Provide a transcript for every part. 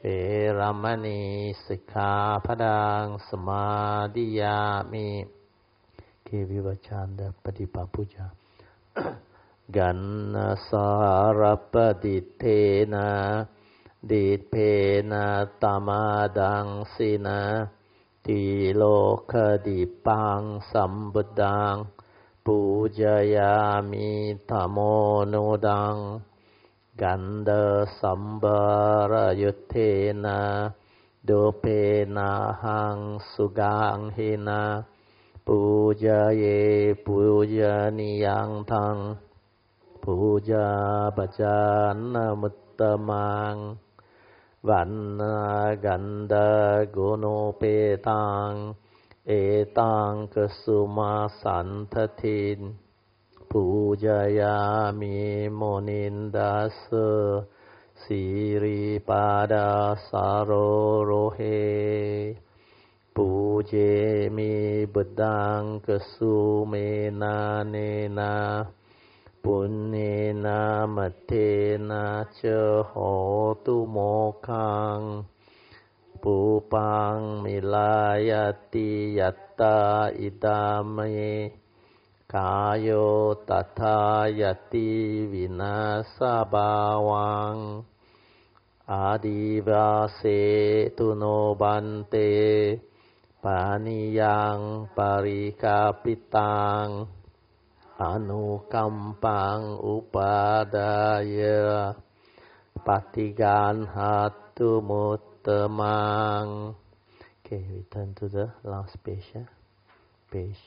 เวรมณีสิกขาปดังสมาธิยามิเควิวัชานเดปฏิปัปุจากันนาสารปดิเทนะดิเพนะตามาดังสินะติโลกดิปังสัมบุดังปูจายามิธโมโนดังกันเดสัมบารยุทเทนะโดเพนะหังสุกังเฮนะปูจาเยปูจานิยังทังปูจาปัจจานะมุตตมังวันนากันดาโกโนเปตังเอตังกสุมาสันททินปูจายามิโมนินดาสสิริปาดาสารโรเฮปูเจมิบุดังกสุเมนาเนนาปุณเนนะมัตเทนะเจโหตุโมคังปูปังมิลายติยัตตาอิดามเมกายโยตัทธายติวินาสบาวังอาดิวาเสตุโนบันเตปานิยังปาริกาปิตังอนุกัมปังอุปาดายะปฏิการหัตตุมุตตมัง Okay, we turn to the last page, page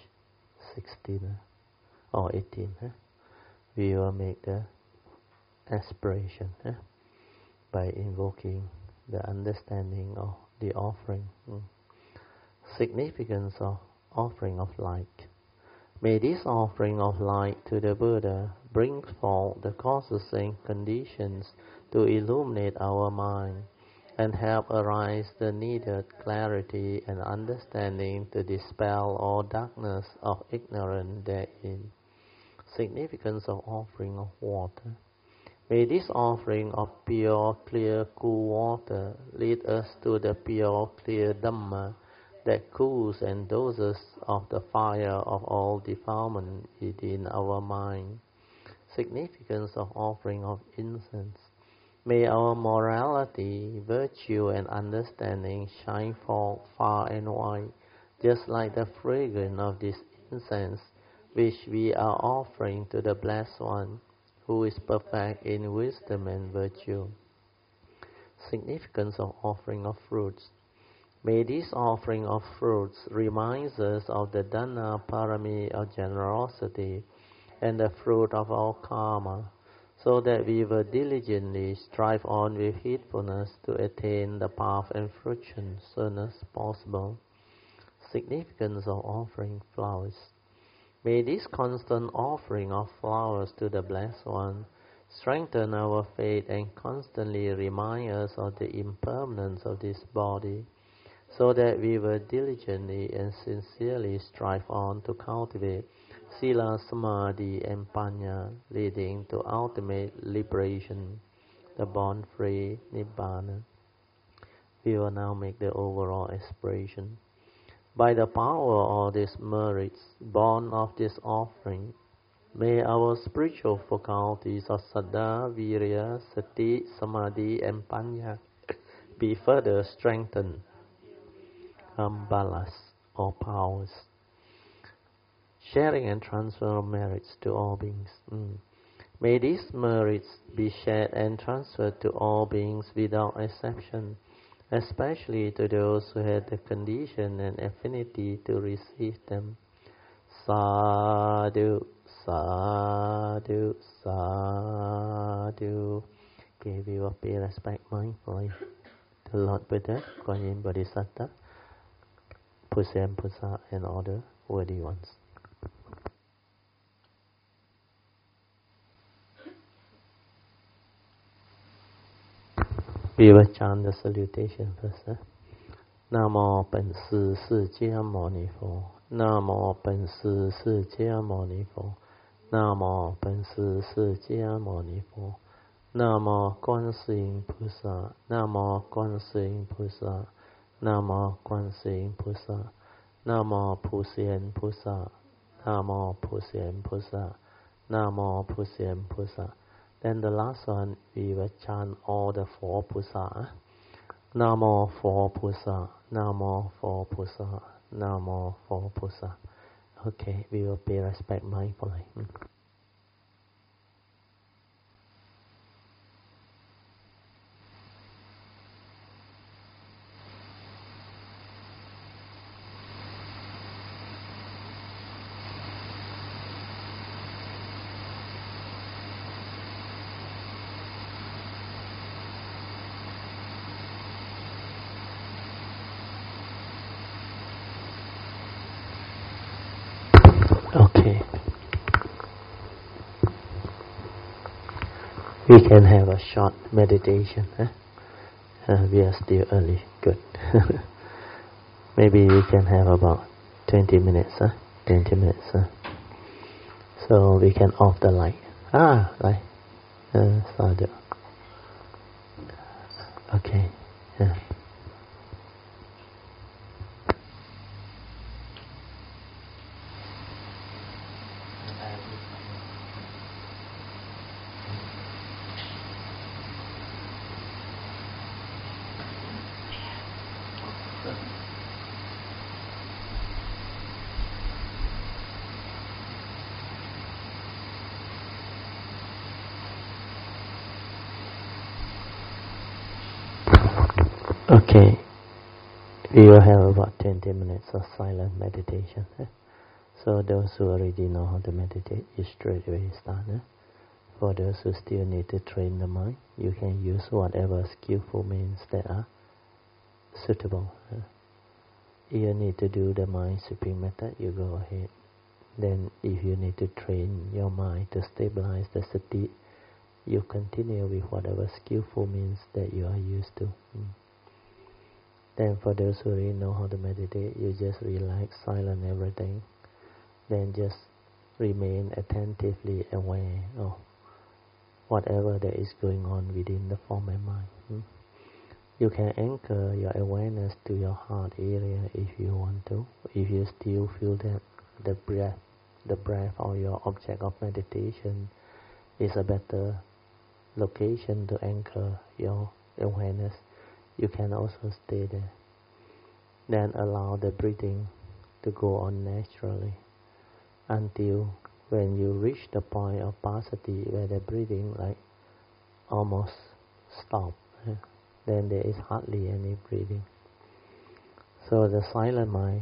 16 or 18. We will make the aspiration by invoking the understanding of the offering. Significance of offering of light. May this offering of light to the Buddha bring forth the causes and conditions to illuminate our mind and help arise the needed clarity and understanding to dispel all darkness of ignorance therein. Significance of offering of water. May this offering of pure, clear, cool water lead us to the pure, clear Dhamma that cools and doses of the fire of all defilement within our mind. Significance of offering of incense. May our morality, virtue, and understanding shine forth far and wide, just like the fragrance of this incense, which we are offering to the Blessed One, who is perfect in wisdom and virtue. Significance of offering of fruits. May this offering of fruits remind us of the Dana Parami of generosity and the fruit of our karma, so that we will diligently strive on with heedfulness to attain the path and fruition soon as possible. Significance of offering flowers. May this constant offering of flowers to the Blessed One strengthen our faith and constantly remind us of the impermanence of this body, so that we will diligently and sincerely strive on to cultivate Sila, Samadhi, and Panya, leading to ultimate liberation, the born-free Nibbana. We will now make the overall aspiration. By the power of these merits born of this offering, may our spiritual faculties of Saddha, Virya, Sati, Samadhi, and Panya be further strengthened. Balas or powers. Sharing and transfer of merits to all beings. May these merits be shared and transferred to all beings without exception, especially to those who have the condition and affinity to receive them. Sadhu, sadhu, sadhu. Okay, we will pay respect mindfully to Lord Buddha, Kuan Yin Bodhisattva, Pusam Pusa, and other worthy ones. We will chant the salutation first. Namo Pen Si Si Jia Mo Ni Fo. Namo Pen Si Si Jia Mo Ni Fo. Namo Pen Si Si Jia Mo Ni Fo. Namo Kwansin Pusa, Namo Kwansin Pusa, Namo Kwansin Pusa, Namo Pusien Pusa, Namo Pusien Pusa, Namo Pusien Pusa. Then the last one, we will chant all the 4 Pusa. Namo 4 Pusa, Namo 4 Pusa, Namo 4 Pusa. Okay, we will pay respect mindfully. Okay. We can have a short meditation. We are still early. Good. Maybe we can have about 20 minutes. 20 minutes. So we can off the light. Light. Sadhu. Okay. Okay, we will have about 20 minutes of silent meditation. So those who already know how to meditate, you straight away start. For those who still need to train the mind, you can use whatever skillful means that are suitable. You need to do the mind sweeping method, you go ahead. Then if you need to train your mind to stabilize the sati, you continue with whatever skillful means that you are used to. Then for those who really know how to meditate, you just relax, silent everything. Then just remain attentively aware of whatever that is going on within the form and mind. You can anchor your awareness to your heart area if you want to. If you still feel that the breath or your object of meditation is a better location to anchor your awareness, you can also stay there. Then allow the breathing to go on naturally until when you reach the point of passaddhi where the breathing like almost stops. Then there is hardly any breathing. So the silent mind,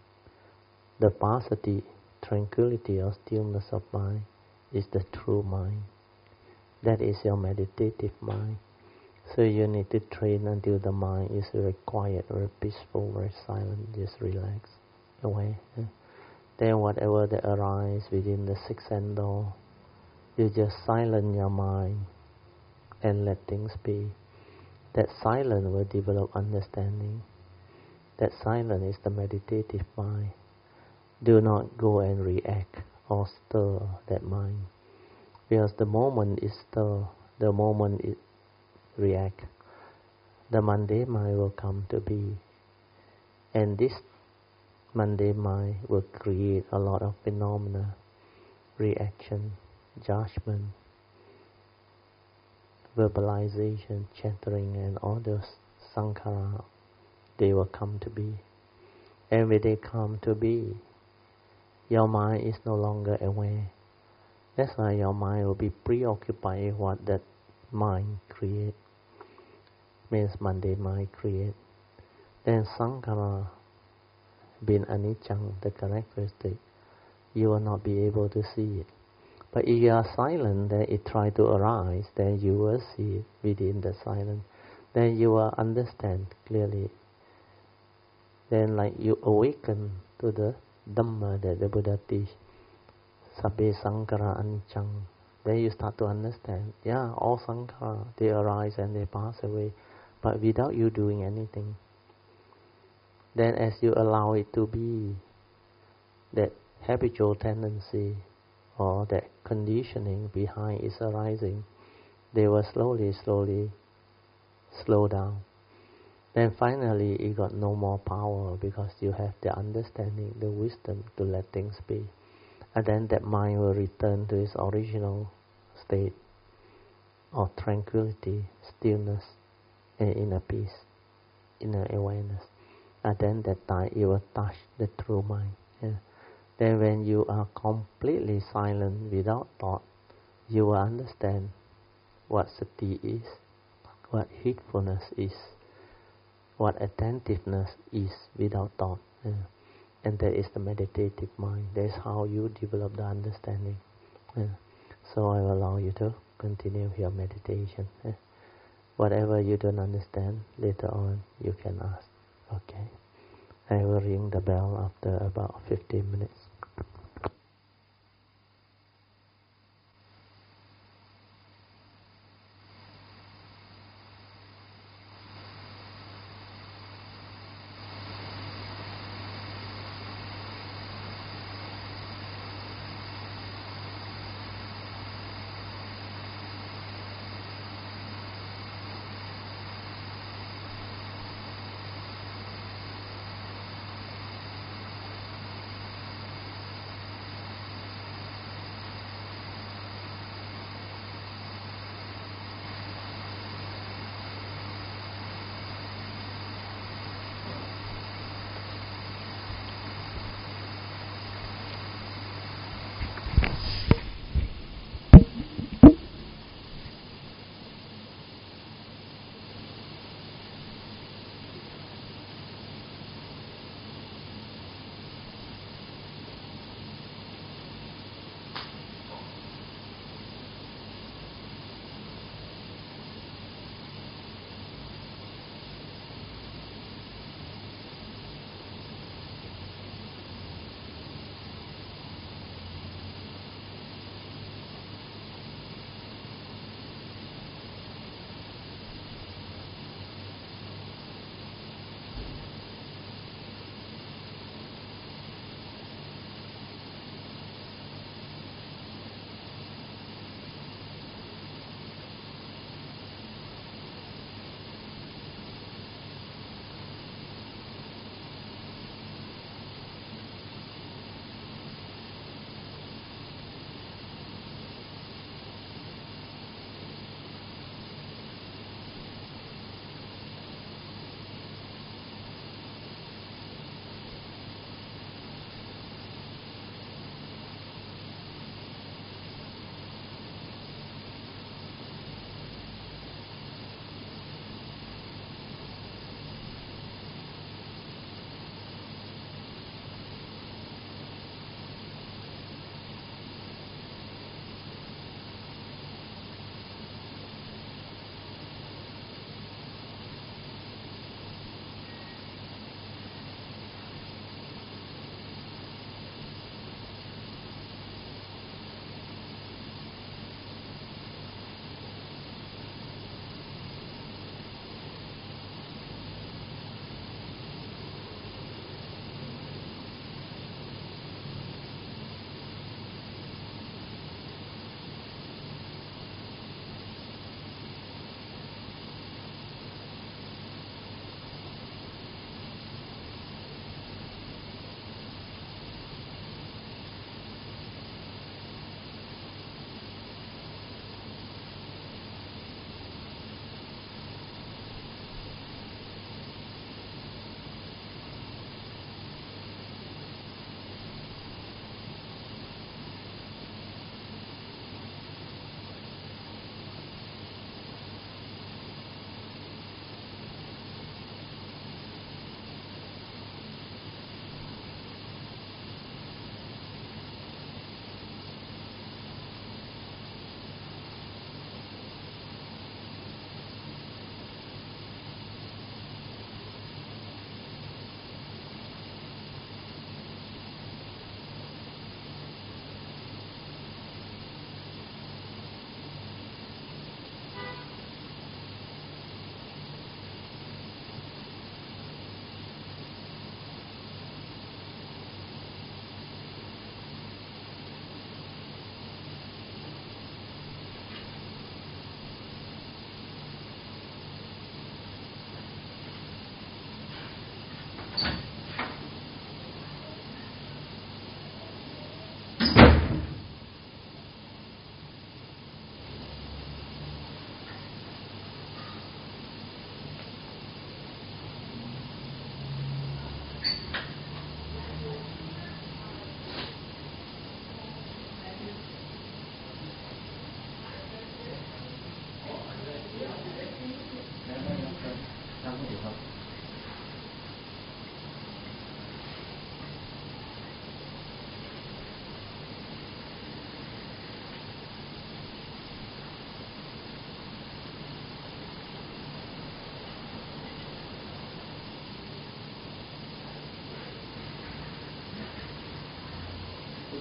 the passaddhi, tranquility or stillness of mind is the true mind. That is your meditative mind. So you need to train until the mind is very quiet, very peaceful, very silent, just relax, away. Then whatever that arises within the sixth sense door, you just silence your mind and let things be. That silence will develop understanding. That silence is the meditative mind. Do not go and react or stir that mind. Because the moment it stirs, the moment it react, the mundane mind will come to be, and this mundane mind will create a lot of phenomena, reaction, judgment, verbalization, chattering, and all those sankhara. They will come to be, and when they come to be, your mind is no longer aware. That's why your mind will be preoccupied with what that mind creates. Means mundane mind create. Then sankhara, being anicca, the characteristic, you will not be able to see it. But if you are silent, then it tries to arise, then you will see it within the silence. Then you will understand clearly. Then like you awaken to the Dhamma that the Buddha teach, sabbe sankhara anicca. Then you start to understand, all sankhara, they arise and they pass away, but without you doing anything. Then as you allow it to be, that habitual tendency or that conditioning behind is arising, they will slowly slow down. Then finally it got no more power because you have the understanding, the wisdom to let things be. And then that mind will return to its original state of tranquility, stillness, and inner peace, inner awareness. And then that time it will touch the true mind. Yeah. Then when you are completely silent without thought, you will understand what sati is, what heedfulness is, what attentiveness is without thought. Yeah. And that is the meditative mind. That is how you develop the understanding. Yeah. So I will allow you to continue your meditation. Yeah. Whatever you don't understand, later on you can ask. Okay. I will ring the bell after about 15 minutes.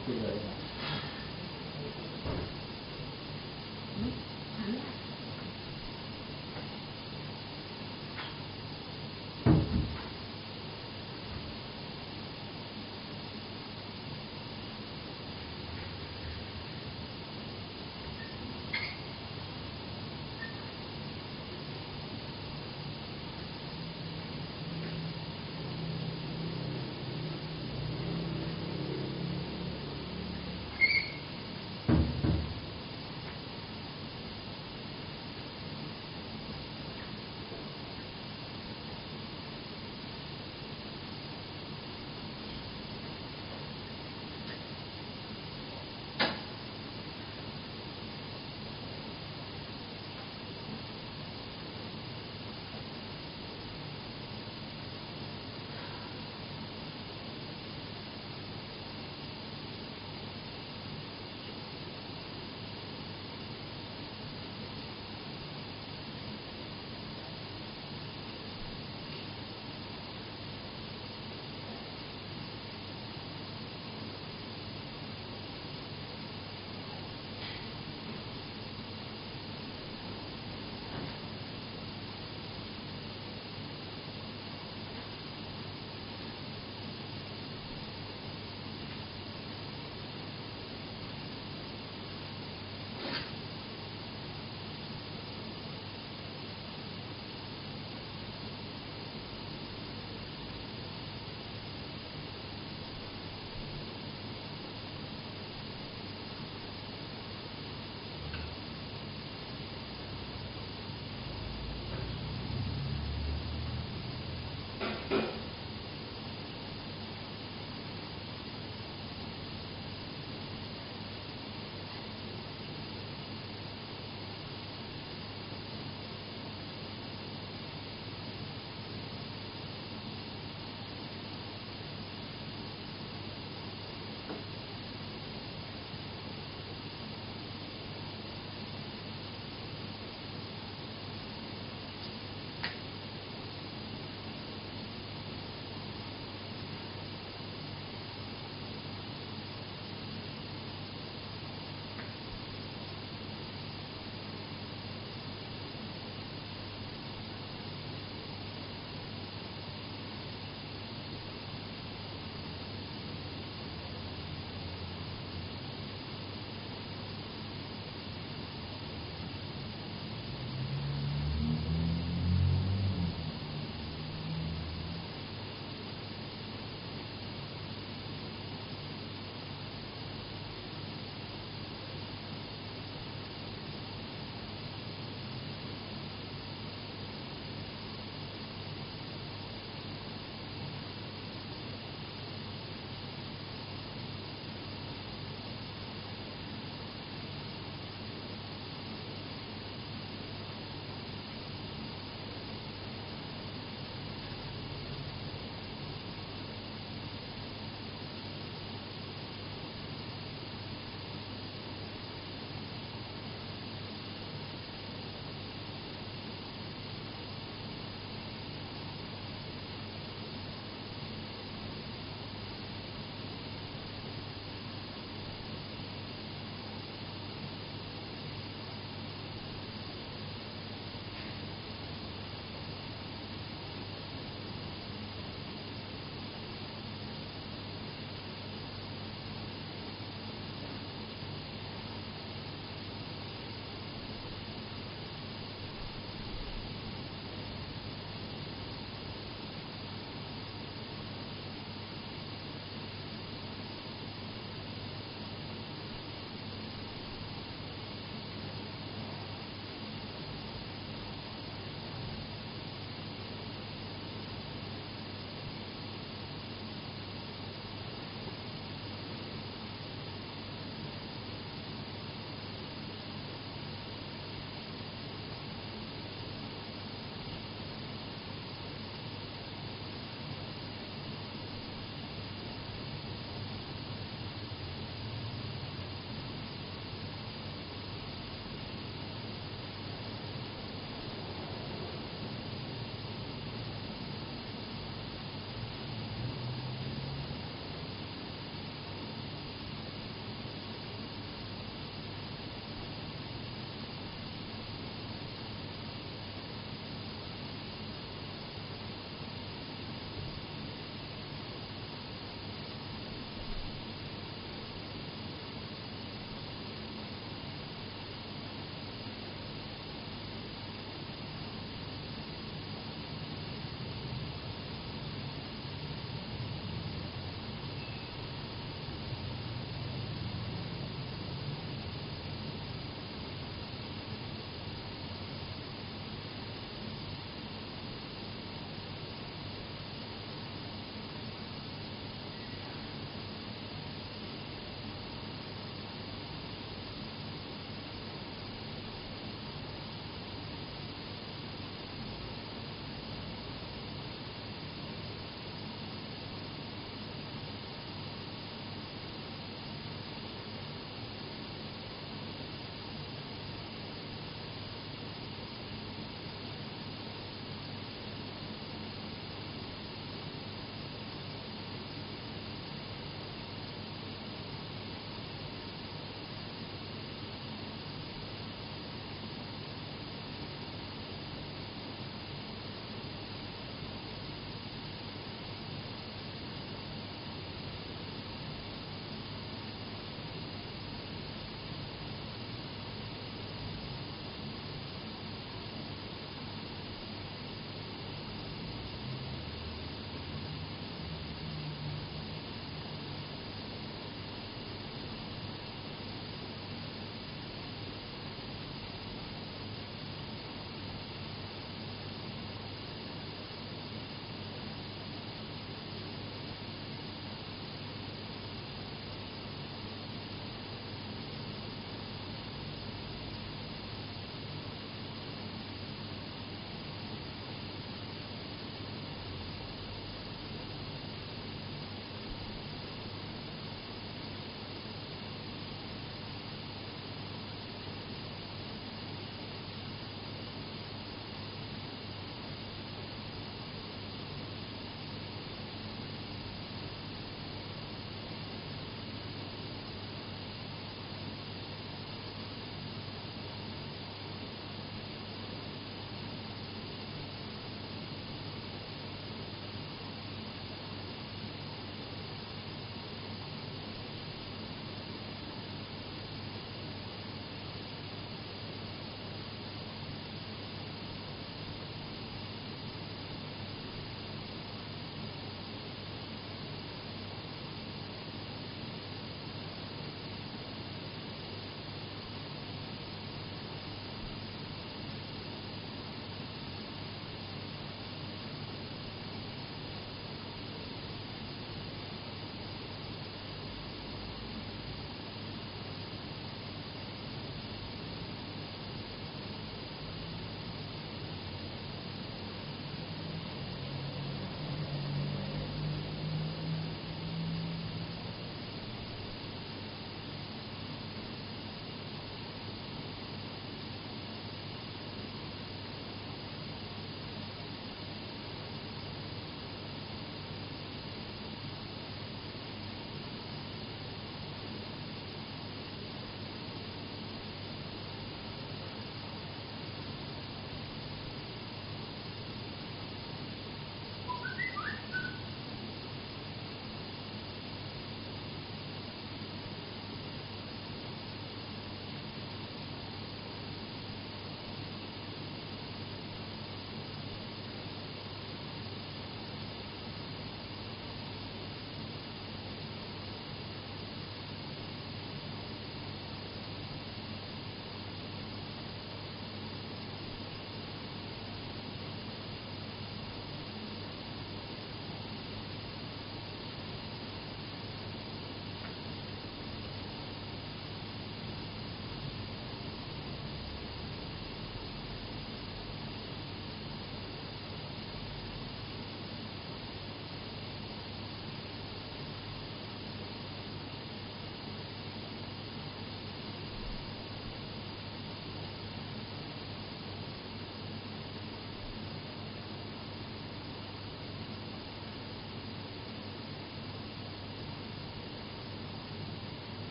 กินเลย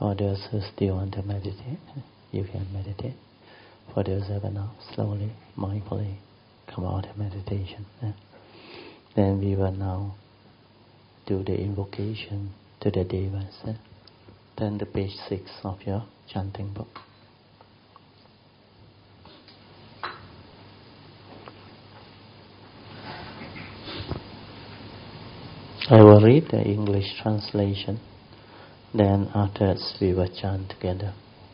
For those who still want to meditate, you can meditate. For those who are now, slowly, mindfully come out of meditation. Then we will now do the invocation to the devas. Turn to page 6 of your chanting book. I will read the English translation. Then afterwards we will chant together.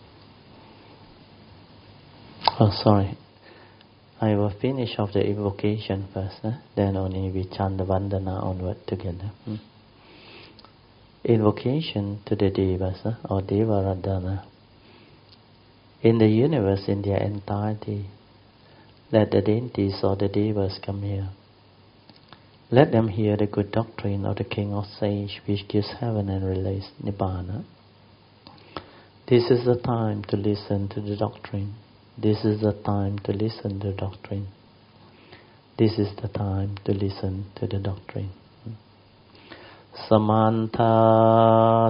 Oh, sorry. I will finish off the invocation first. Then only we chant the Vandana onward together. Invocation to the Devas or Devaradhana. In the universe in their entirety, let the deities or the Devas come here. Let them hear the good doctrine of the King of Sage, which gives heaven and relates Nibbana. This is the time to listen to the doctrine. This is the time to listen to the doctrine. This is the time to listen to the doctrine. Samantha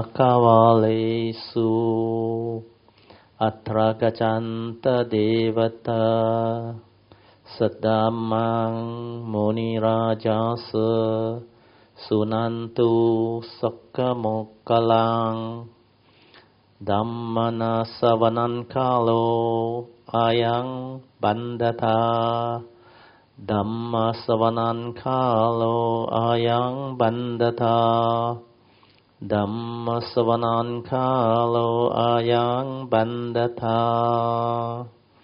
Chakavalesu Atra Gacanta Devata Saddamang Muni Rajasa Sunantu Sakkamokalang Dhammana Savanankalo Ayang Bandata Dhamma Savanankalo Ayang Bandata Dhamma Savanankalo Ayang Bandata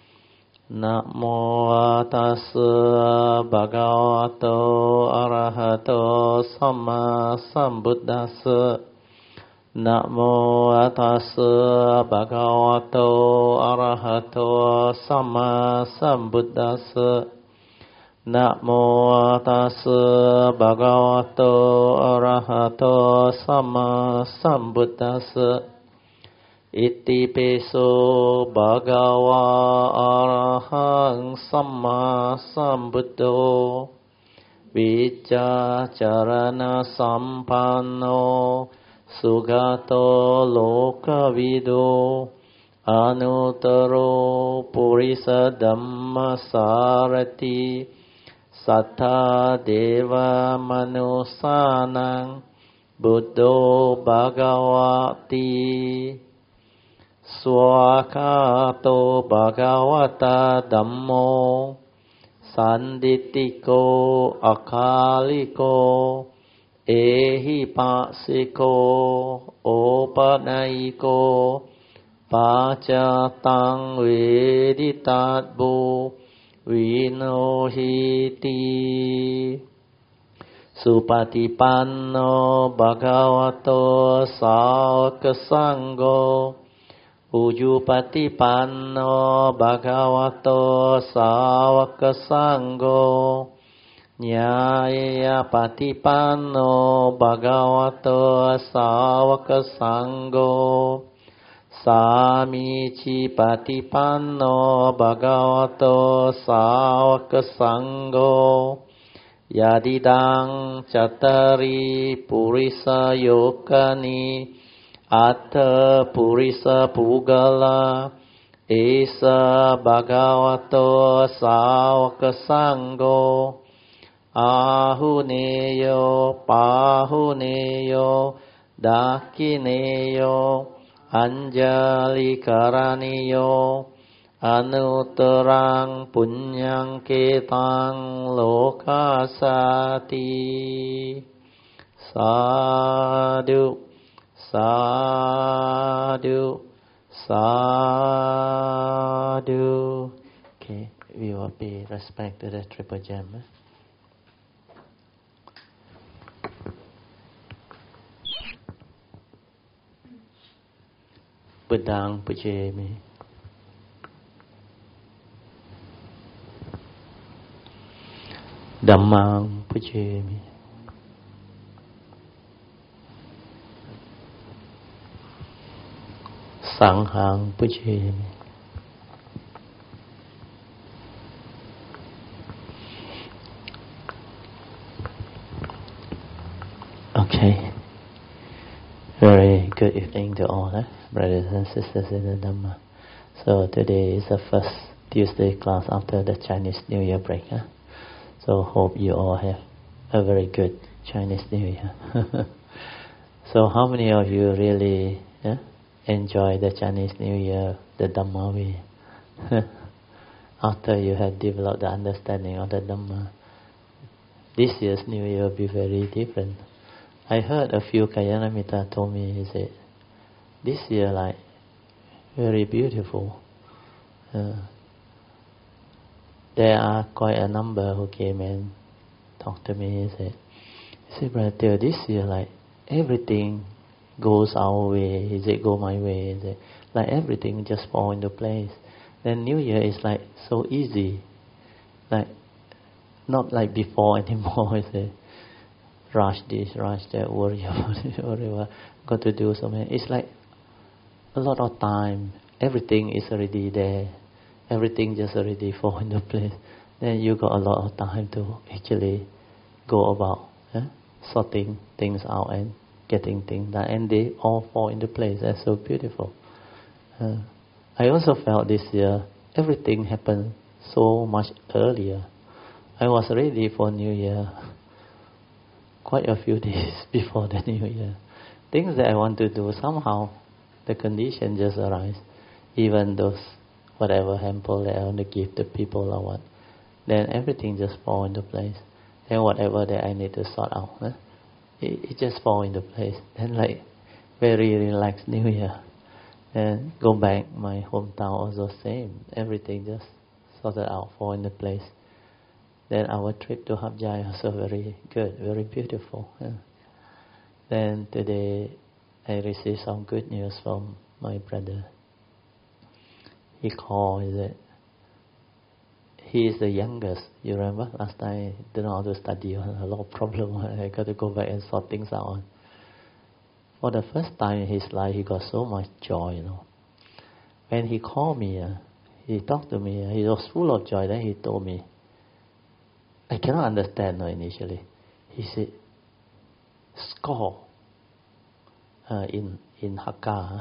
Namo tassa bhagavato arahato samma sambuddhassa. Namo tassa bhagavato arahato samma sambuddhassa. Namo tassa bhagavato arahato samma sambuddhassa. Iti peso bhagava arahang samma sambuddho Vicacharana sampanno sugato lokavido Anuttaro purisa dhamma sarati Sattha deva manusanang buddho bhagavati Swakato bhagavata dhammo sanditiko akaliko ehi pasiko opanaiko pacatang veditatbu vinohiti supatipanno bhagavato sāvaka sangho Ujupatipanno bhagavato sāvaka sangho Nyaya patipanno bhagavato sāvaka sangho Samici patipanno bhagavato sāvaka sangho Yadidang cattari purisa yokani Atta purisa pugala Esa bhagavato sāvaka sangho Ahuneyo pahuneyo Dakineyo Anjali karaniyo Anuttarang punyang ketang lokasati Sadhu Sadhu, sadhu. Okay, we will pay respect to the Triple Gem. Buddhang pujemi. Dhammang pujemi. Sanghang pujemi. Okay. Very Good evening to all, brothers and sisters in the Dhamma. So today is the first Tuesday class after the Chinese New Year break. So hope you all have a very good Chinese New Year. So how many of you really enjoy the Chinese New Year the Dhamma way? After you have developed the understanding of the Dhamma, this year's New Year will be very different. I heard a few Kalyanamitta told me, he said, this year like very beautiful. There are quite a number who came and talked to me. He said, Brother, this year like everything goes our way. He said, go my way. He said, like everything just fall into place. Then New Year is like so easy, like not like before anymore. He said, rush this, rush that, worry about it, worry about, got to do something. It's like a lot of time. Everything is already there. Everything just already fall into place. Then you got a lot of time to actually go about sorting things out and getting things done. And they all fall into place. That's so beautiful. I also felt this year everything happened so much earlier. I was ready for New Year quite a few days before the New Year. Things that I want to do, somehow the condition just arise. Even those whatever hamper that I want to give to people or what, then everything just fall into place. Then whatever that I need to sort out, it just fall into place. Then like very relaxed New Year. And go back my hometown also same. Everything just sorted out, fall into place. Then our trip to Hat Yai also very good, very beautiful. Then today I received some good news from my brother. He called, he said, he is the youngest. You remember last time I didn't know how to study, a lot of problem. I got to go back and sort things out. For the first time in his life, he got so much joy, When he called me, he talked to me, he was full of joy. Then he told me, I cannot understand initially. He said, score in Hakka,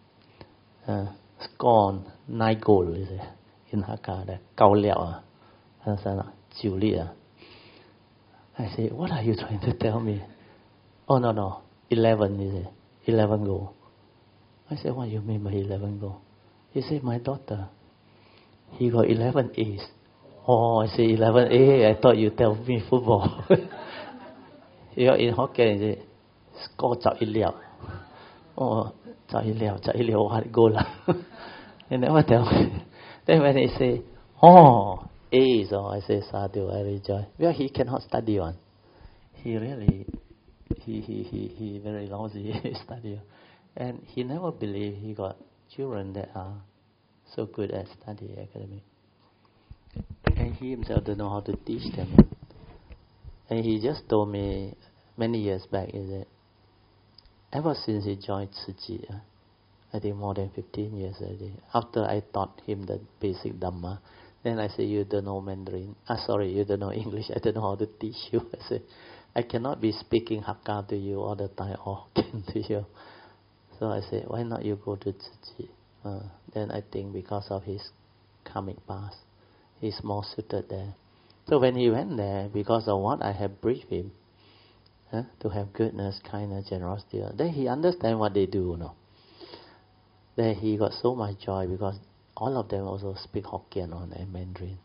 score 9 goal, he said, in Hakka, the 9料 9粒. I said, what are you trying to tell me? Oh, no, 11, he said, 11 goal. I said, what do you mean by 11 goal? He said, my daughter, he got 11 A's. Oh, I say 11A. I thought you tell me football. You in Hokkien, he said, score 11粒. Oh, 11粒 what goal lah? And then what tell me? Then when he say, oh, A's, I say, Sadhu, I rejoice. Well, he cannot study one. He really, he very lousy study. And he never believed he got children that are so good at study academic. And he himself don't know how to teach them. And he just told me many years back, is that ever since he joined Tzu Chi, I think more than 15 years already, after I taught him the basic Dhamma, then I said, you don't know Mandarin. You don't know English. I don't know how to teach you. I said, I cannot be speaking Hakka to you all the time or Hokkien to you. So I said, why not you go to Tzu Chi? Then I think because of his karmic past, he's more suited there. So when he went there, because of what I have briefed him, to have goodness, kindness, generosity, then he understand what they do. Then he got so much joy because all of them also speak Hokkien and Mandarin.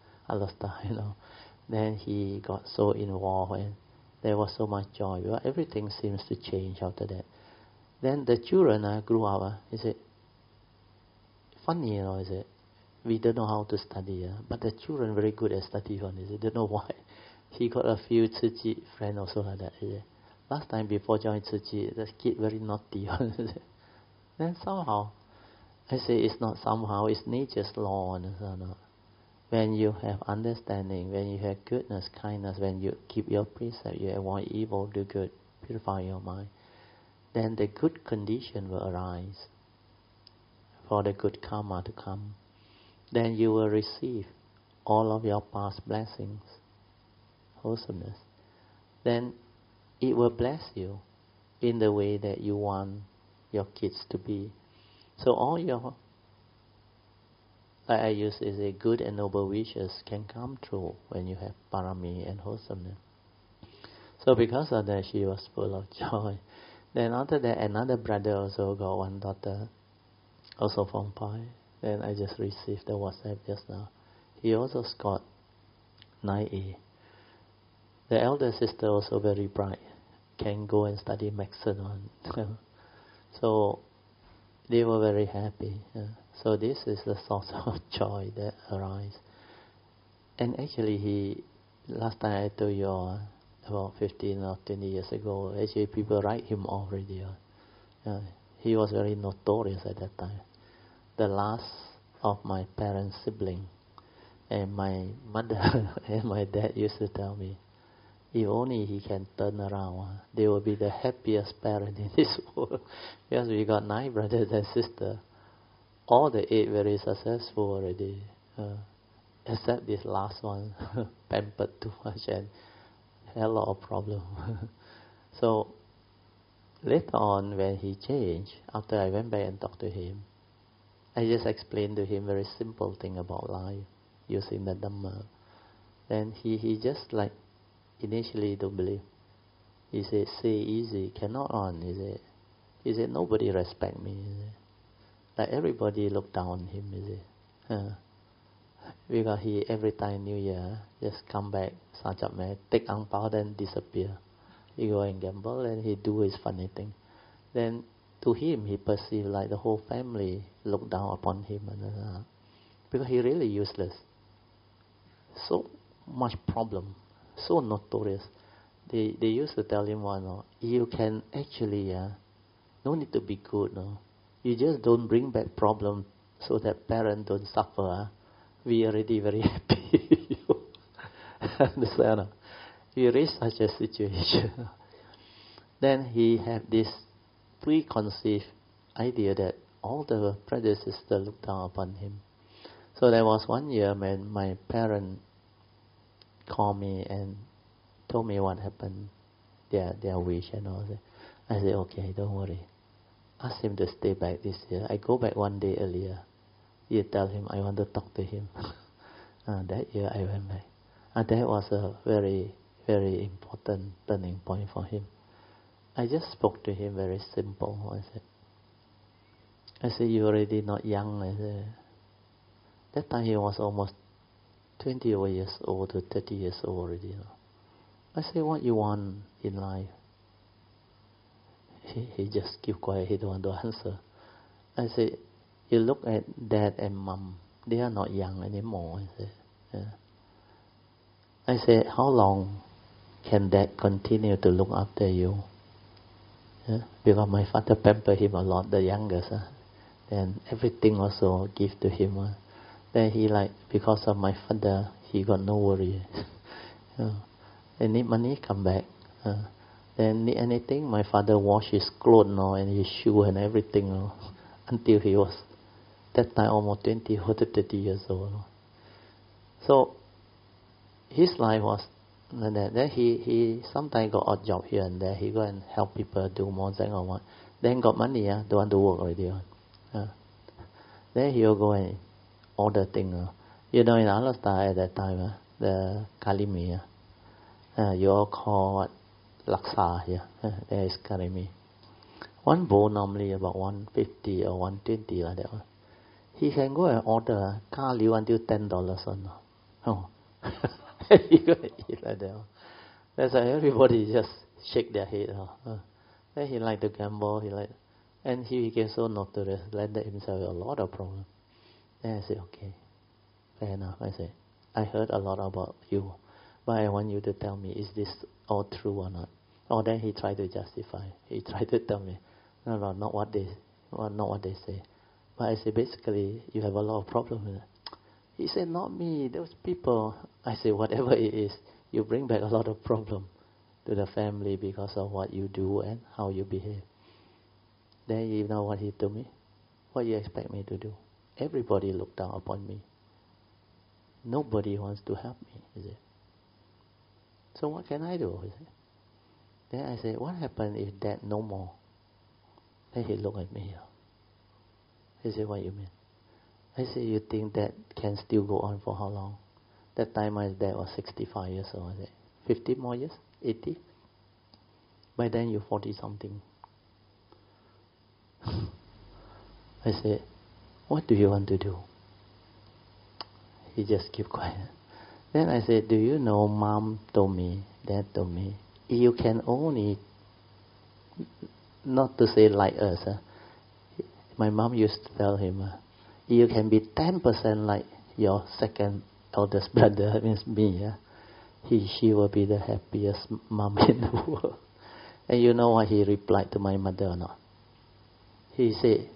Then he got so involved and there was so much joy. Well, everything seems to change after that. Then the children grew up. He said, funny, he said, we don't know how to study, but the children very good at study. They don't know why. He got a few Tzu Chi friends also like that. Last time before joining Tzu Chi, the kid very naughty. Then somehow, I say it's not somehow, it's nature's law. When you have understanding, when you have goodness, kindness, when you keep your precept, you avoid evil, do good, purify your mind, then the good condition will arise for the good karma to come. Then you will receive all of your past blessings, wholesomeness. Then it will bless you in the way that you want your kids to be. So all your, like I use is a good and noble wishes can come true when you have parami and wholesomeness. So because of that, she was full of joy. Then after that, another brother also got one daughter, also from Pai. Then I just received the WhatsApp just now. He also scored 9A. The elder sister also very bright, can go and study medicine. So they were very happy. So this is the source of joy that arises. And actually, last time I told you all, about 15 or 20 years ago, actually people write him already. He was very notorious at that time. The last of my parents' sibling, and my mother and my dad used to tell me, if only he can turn around, they will be the happiest parent in this world. Because we got 9 brothers and sisters. All the 8 very successful already. Except this last one, pampered too much and had a lot of problems. So, later on when he changed, after I went back and talked to him, I just explained to him very simple thing about life, using the Dhamma. Then he just like, initially don't believe. He said, say easy, cannot on. He said, nobody respect me. Like everybody look down on him. Because he every time New Year just come back, Sajap me, take ang pao, then disappear. He go and gamble and he do his funny thing. Then to him he perceived like the whole family look down upon him, because he really useless. So much problem. So notorious. They used to tell him you can actually no need to be good, no. You just don't bring back problem so that parents don't suffer. We already very happy. Understand? We reach such a situation. Then he had this preconceived idea that all the brothers and sisters looked down upon him. So there was one year when my parents called me and told me what happened, their wish and all that. I said, okay, don't worry. Ask him to stay back this year. I go back one day earlier. You tell him I want to talk to him. That year I went back. That was a very, very important turning point for him. I just spoke to him very simple. I said, you're already not young. I said, that time he was almost 20 years old to 30 years old already. I said, what you want in life? He just keep quiet. He don't want to answer. I said, you look at dad and mom. They are not young anymore. I said, how long can dad continue to look after you? Because my father pampered him a lot, the youngest. And everything also give to him. Then he because of my father, he got no worry. They need money, come back. Then need anything, my father wash his clothes and his shoe and everything until he was that time almost 20 or 30 years old. So his life was like that. Then he sometimes got odd job here and there. He go and help people do more thing or what. Then got money, don't want to work already. Then he'll go and order things. In Alasta at that time, the Kalimi, you all call what? Laksa here. There is Kalimi. One bowl normally about 150 or 120 like that one. He can go and order car liu until $10 on. He go and eat like that. That's why everybody just shake their head. Then he like to gamble. And he became so notorious, landed himself a lot of problems. Then I said, okay, fair enough. I said, I heard a lot about you, but I want you to tell me, is this all true or not? Then he tried to justify. He tried to tell me, no, not what they say. But I said, basically, you have a lot of problems with it. He said, not me, those people. I said, whatever it is, you bring back a lot of problems to the family because of what you do and how you behave. Then you know what he told me? What you expect me to do? Everybody look down upon me. Nobody wants to help me, is it? So what can I do? Is it? Then I said, what happens if dad no more? Then he looked at me. He said, what you mean? I said, you think that can still go on for how long? That time my dad was 65 years old. I said, 50 more years? 80? By then you're 40 something. I said, what do you want to do? He just kept quiet. Then I said, do you know, Mom told me, Dad told me, you can only, not to say like us, my mom used to tell him, you can be 10% like your second eldest brother, means me. She will be the happiest mom in the world. And you know what he replied to my mother or not? He said,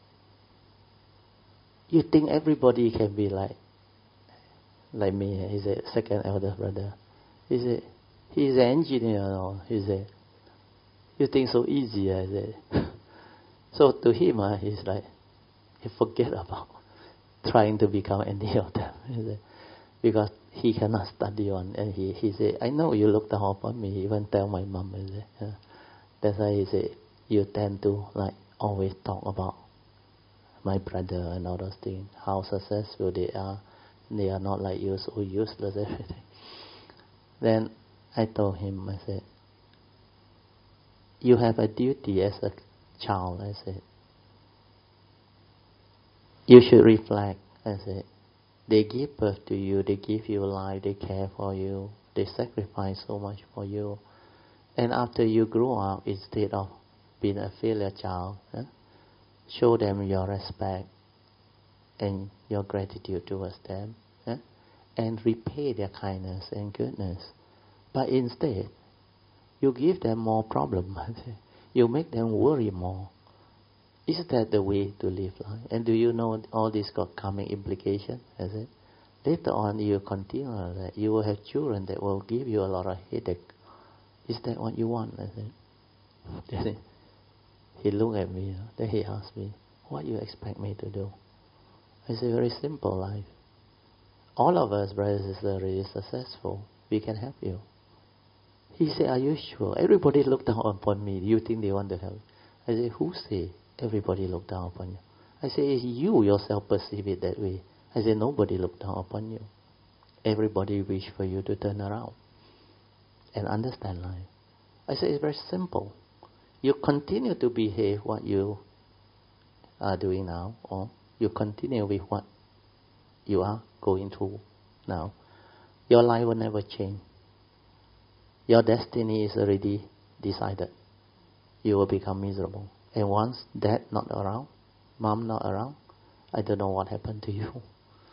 you think everybody can be like me? He said, second eldest brother. He said, he's an engineer. No? He said, you think so easy? I said. So to him, he's like, he forget about trying to become any of them. He said, because he cannot study on. And he said, I know you look down upon me. He even tell my mom. He said, that's why he said, you tend to like always talk about my brother and all those things, how successful they are. They are not like you, so useless, everything. Then I told him, I said, you have a duty as a child. I said, you should reflect. I said, they give birth to you, they give you life, they care for you, they sacrifice so much for you. And after you grow up, instead of being a failure child, show them your respect and your gratitude towards them, and repay their kindness and goodness. But instead, you give them more problems. You make them worry more. Is that the way to live life? And do you know all this got coming implication? Is it? Later on, you continue that you will have children that will give you a lot of headache. Is that what you want? I said, he looked at me. Then he asked me, what you expect me to do? I said, very simple life. All of us, brothers and sisters, are really successful. We can help you. He said, are you sure? Everybody looked down upon me. Do you think they want to help? I said, who say everybody looked down upon you? I said, it's you yourself perceive it that way. I said, nobody looked down upon you. Everybody wish for you to turn around and understand life. I said, it's very simple. You continue to behave what you are doing now, or you continue with what you are going through now. Your life will never change. Your destiny is already decided. You will become miserable. And once dad not around, mom not around, I don't know what happened to you.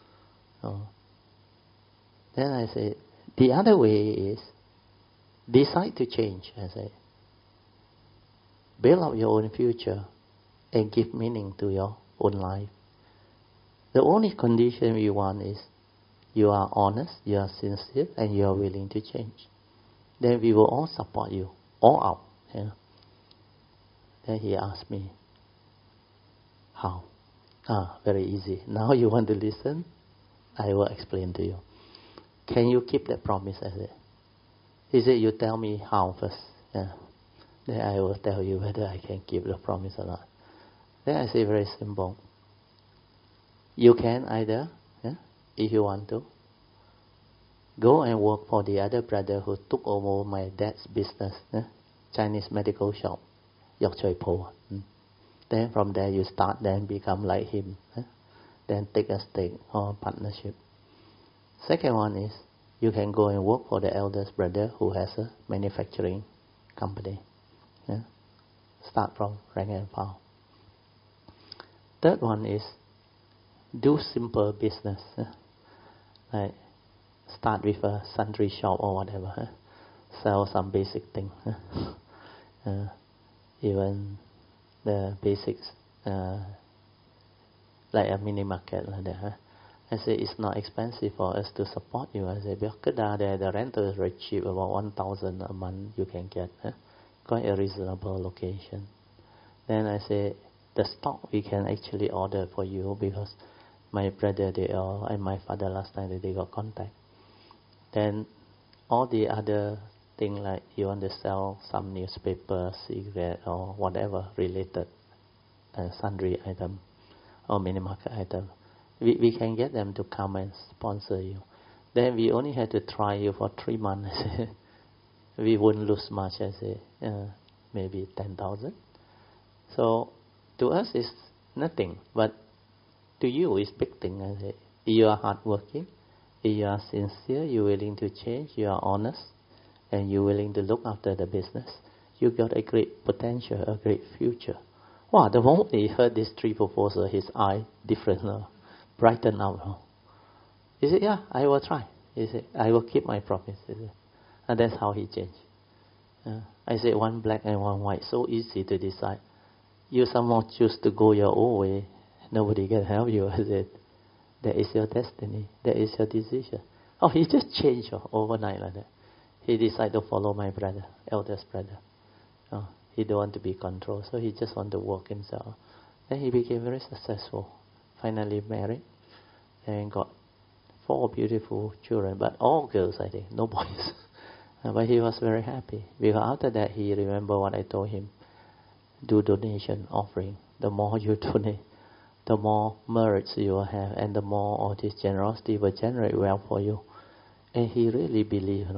Then I said, the other way is decide to change. I said, build up your own future and give meaning to your own life. The only condition we want is you are honest, you are sincere, and you are willing to change. Then we will all support you, all out. Yeah. Then he asked me, how? Very easy. Now you want to listen? I will explain to you. Can you keep that promise? I said. He said, you tell me how first. Yeah. Then I will tell you whether I can keep the promise or not. Then I say, very simple. You can either, if you want to, go and work for the other brother who took over my dad's business, Chinese medical shop, Yok Choi Po. Then from there you start, then become like him. Then take a stake or partnership. Second one is, you can go and work for the eldest brother who has a manufacturing company. Start from rank and file. Third one is, do simple business. Like start with a sundry shop or whatever. Sell some basic thing. Even the basics, like a mini market like that. I say it's not expensive for us to support you. I say because the rental is very cheap, about 1,000 a month you can get. Quite a reasonable location. Then I say the stock we can actually order for you because my brother and my father last time they got contact. Then all the other thing like you want to sell some newspaper, cigarette or whatever related, sundry item or mini market item. We can get them to come and sponsor you. Then we only had to try you for 3 months. We wouldn't lose much, I say, maybe 10,000. So to us it's nothing, but to you it's big thing. I say, you are hardworking, you are sincere, you're willing to change, you are honest, and you're willing to look after the business. You got a great potential, a great future. Wow, the moment he heard these 3 proposals, his eye different, brighten up. He said, yeah, I will try. He said, I will keep my promise. And that's how he changed. I said, 1 black and 1 white, so easy to decide. You somehow choose to go your own way, nobody can help you. I said, that is your destiny, that is your decision. Oh, he just changed overnight like that. He decided to follow my brother, eldest brother. He don't want to be controlled, so he just want to work himself. Then he became very successful. Finally married and got 4 beautiful children, but all girls, I think, no boys. But he was very happy because after that he remembered what I told him. Do donation, offering. The more you donate, the more merits you will have, and the more all this generosity will generate wealth for you. And he really believed,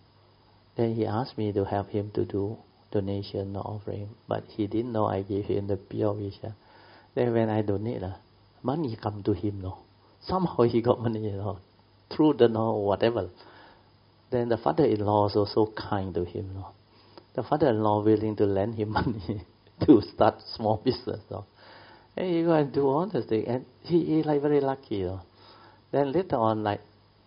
Then he asked me to help him to do donation or offering, but he didn't know I gave him the pure vision. Then when I donate, money come to him, Somehow he got money, through the whatever. Then the father-in-law was also kind to him, The father-in-law willing to lend him money to start small business, And he go and do all the things, and he like very lucky, Then later on, like,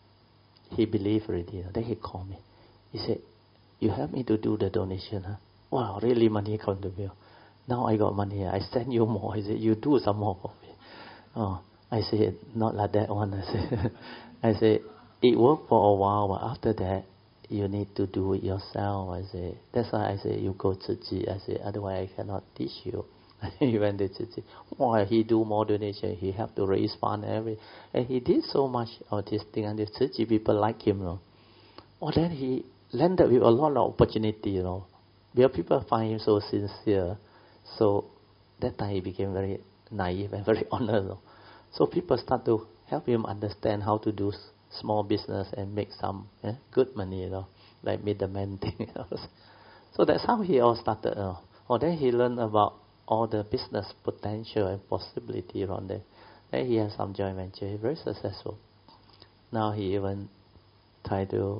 he believed already, Then he called me. He said, you help me to do the donation, Wow, really money come to me. Now I got money, I send you more. He said, you do some more for me. I said, not like that one. I said, it worked for a while, but after that, you need to do it yourself. I said, that's why I said, you go to Ji. I said, otherwise I cannot teach you. He went to Ji. Why he do more donation? He have to raise fund and he did so much of this thing, and the Ji people like him. Then he landed with a lot of opportunity, where people find him so sincere. So that time he became very naive and very honored. So people start to help him understand how to do small business and make some good money, like middleman thing. So that's how he all started. Then he learned about all the business potential and possibility around there. Then he has some joint venture. He's very successful. Now he even tried to.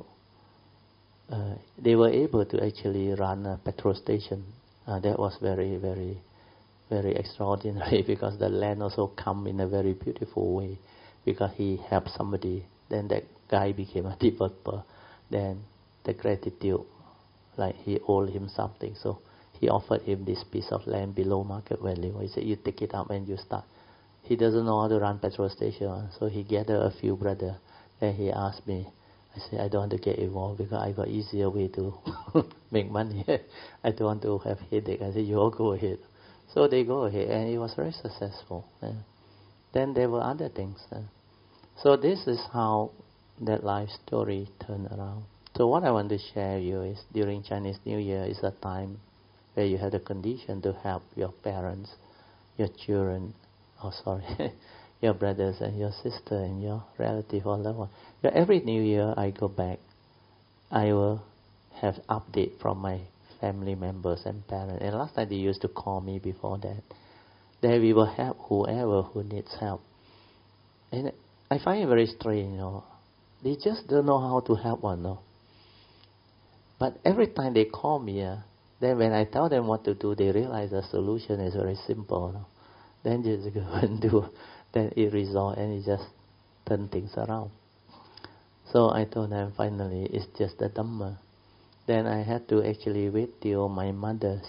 They were able to actually run a petrol station. That was very, very, very extraordinary because the land also come in a very beautiful way because he helped somebody. Then that guy became a developer. Then the gratitude, like he owed him something. So he offered him this piece of land below market value. He said, you take it up and you start. He doesn't know how to run petrol station. So he gathered a few brothers. Then he asked me, I said, I don't want to get involved because I got easier way to make money. I don't want to have headache. I said, you all go ahead. So they go ahead and it was very successful. Then there were other things. So this is how that life story turned around. So what I want to share with you is during Chinese New Year is a time where you have the condition to help your parents, your children, your brothers and your sister and your relative or loved one. Every New Year I go back, I will have update from my family members and parents. And last time they used to call me before that. Then we will help whoever who needs help. And I find it very strange, They just don't know how to help one, But every time they call me, then when I tell them what to do, they realize the solution is very simple. Then you just go and do. Then it resolves and it just turn things around. So I told them finally it's just the Dhamma. Then I had to actually wait till my father's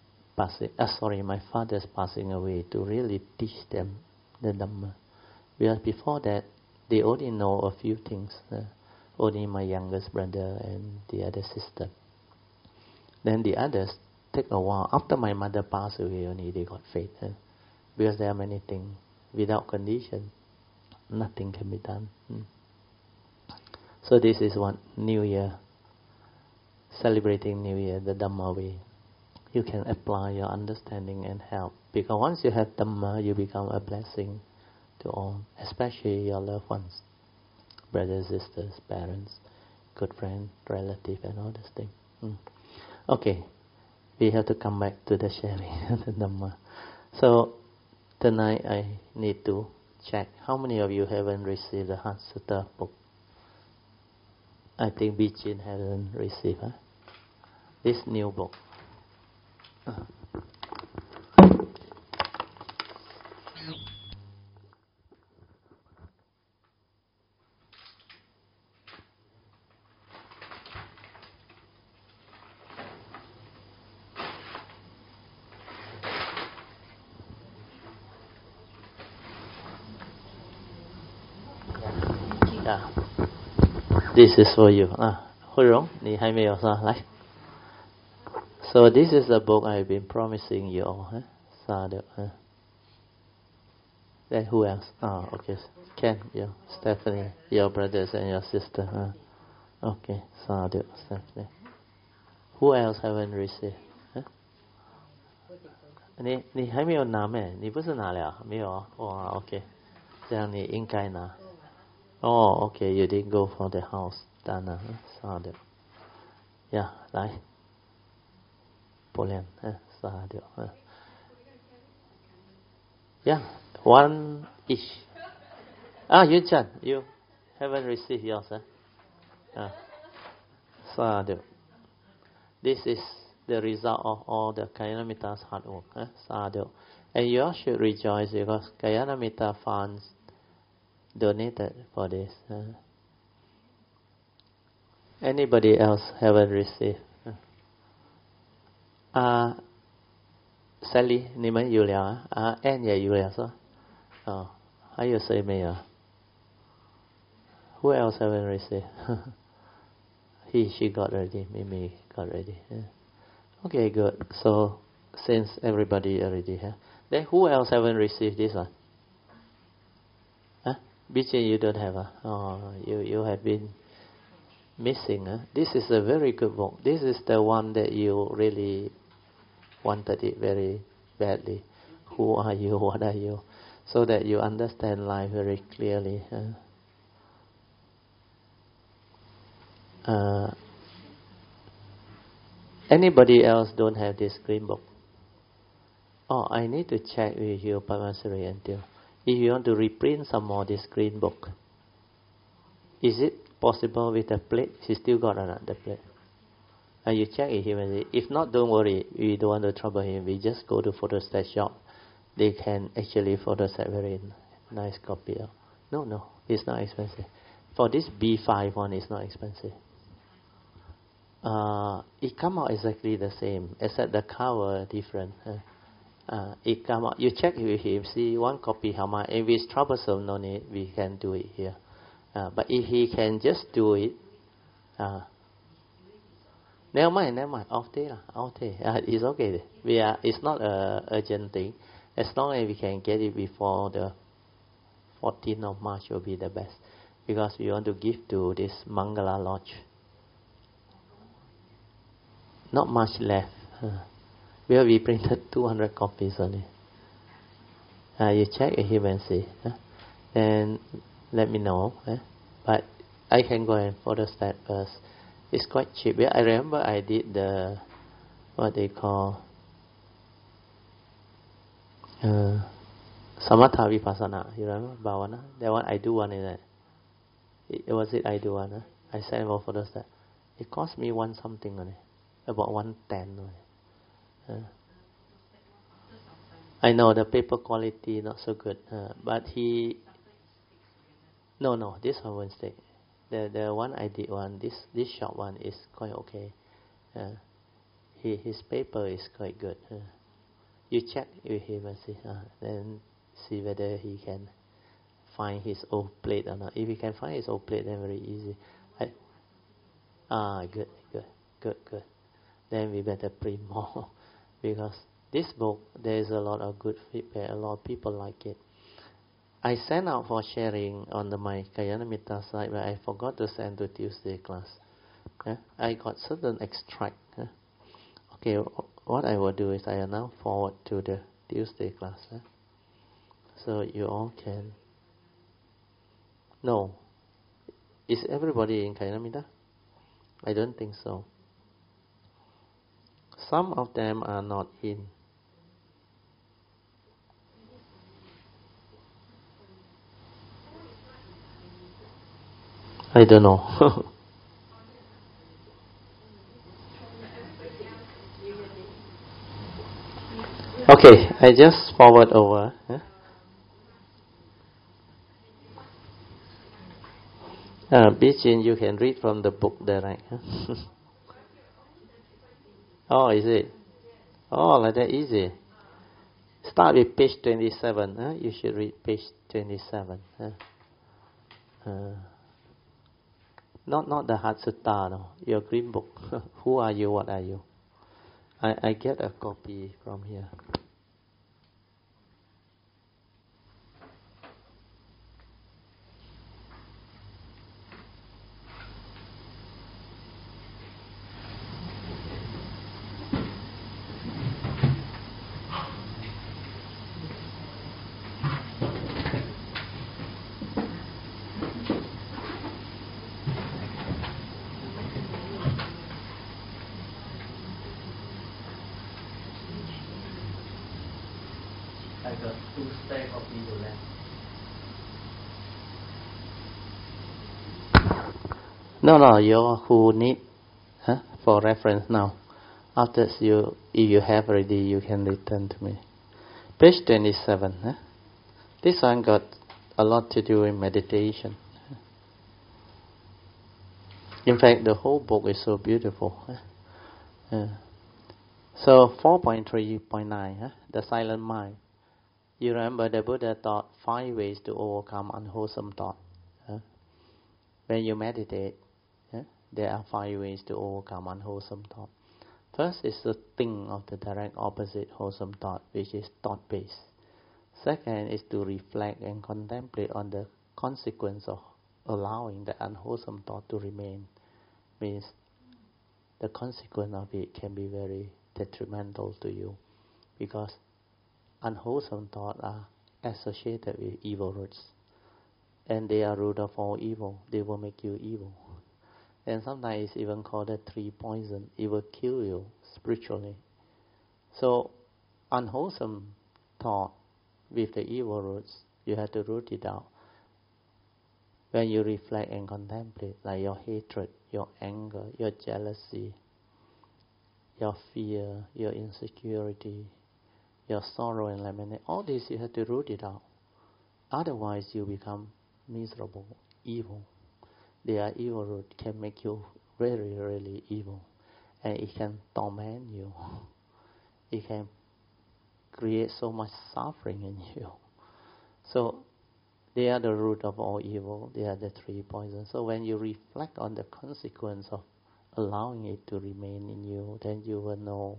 passing away to really teach them the Dhamma. Because before that, they only know a few things. Only my youngest brother and the other sister. Then the others take a while. After my mother passed away, only they got faith. Because there are many things. Without condition, nothing can be done. So this is what New Year, celebrating New Year, the Dhamma way. You can apply your understanding and help Because once you have Dhamma, you become a blessing to all, especially your loved ones, brothers, sisters, parents, good friend, relative, and all these things. Okay, we have to come back to the sharing, the Dhamma. So, tonight I need to check how many of you haven't received the Heart Sutta book. I think Bijin hasn't received this new book. This is for you. So this is the book I've been promising you all. Sadhu. Then who else? Okay. Ken, Stephanie, your brothers and your sister. Okay, Sadhu, Stephanie. Who else haven't received? 你还没有拿咩？你不是拿了？没有啊？哇 ，OK， 这样你应该拿。OK, you didn't go for the house. 当然，Sadhu. Yeah, 来，不练，Sadhu. Yeah, one each. You Chan, you haven't received yours, Sadhu. This is the result of all the Kalyanamitta's hard work, Sadhu. And you all should rejoice because Kalyanamitta funds donated for this. Anybody else haven't received? Sally, 你们有了啊？Ann 也有了是吧？还有谁没有 ？Who else haven't received? She got ready. Mimi got ready. Okay, good. So since everybody already have, then who else haven't received this one? Bijay, you don't have. You have been missing. This is a very good book. This is the one that you really wanted it very badly. Who are you? What are you? So that you understand life very clearly. Anybody else don't have this green book? I need to check with you, Pamasari and Teo. If you want to reprint some more this green book, is it possible with the plate? He still got another plate. And you check with him and say, if not, don't worry. We don't want to trouble him. We just go to photostat shop. They can actually photostat very nice copy. No, it's not expensive. For this B5 one, it's not expensive. It come out exactly the same, except the cover different. It come out. You check with him, see one copy how much. If it's troublesome, no need. We can do it here. But if he can just do it, never mind. Off day. It's okay. It's not a urgent thing. As long as we can get it before the 14th of March, will be the best. Because we want to give to this Mangala Lodge. Not much left. We printed 200 copies only. You check with him and see. Then let me know. But I can go and photostat first. It's quite cheap. I remember I did the, what they call, Samatha Vipassana. You remember Bhavana? That one, I do one in that. I do one. I sent more photostat. It cost me one something only. About 110 only. I know the paper quality not so good. But he... No, this one won't stay. The one I did this short one is quite okay. His paper is quite good. You check with him and see, then see whether he can find his old plate or not. If he can find his old plate, then very easy. Good. Then we better print more because this book there is a lot of good feedback. A lot of people like it. I sent out for sharing on my Kalyanamitta site, but I forgot to send to Tuesday class. I got certain extract. Okay, what I will do is I will now forward to the Tuesday class. So you all can. No. Is everybody in Kainamida? I don't think so. Some of them are not in. I don't know. Okay, I just forward over. Bijin, you can read from the book direct. Oh, is it? Oh, like that easy. Start with page 27. You should read page 27. Not the Hatsuta, no. Your green book. Who are you? What are you? I get a copy from here. I got 2 stacks of people left. No, you who need for reference now. After if you have already, you can return to me. Page 27. This one got a lot to do with meditation. In fact, the whole book is so beautiful. So 4.3.9, the silent mind. You remember the Buddha taught 5 ways to overcome unwholesome thought. When you meditate, there are 5 ways to overcome unwholesome thought. First is to think of the direct opposite wholesome thought, which is thought-based. Second is to reflect and contemplate on the consequence of allowing the unwholesome thought to remain. Means the consequence of it can be very detrimental to you, because unwholesome thoughts are associated with evil roots, and they are root of all evil. They will make you evil. And sometimes it's even called a 3 poison. It will kill you spiritually. So unwholesome thought with the evil roots, you have to root it out. When you reflect and contemplate, like your hatred, your anger, your jealousy, your fear, your insecurity, your sorrow and lament, all this you have to root it out. Otherwise you become miserable, evil. Their evil root can make you really, really evil. And it can torment you. It can create so much suffering in you. So they are the root of all evil. They are the 3 poisons. So when you reflect on the consequence of allowing it to remain in you, then you will know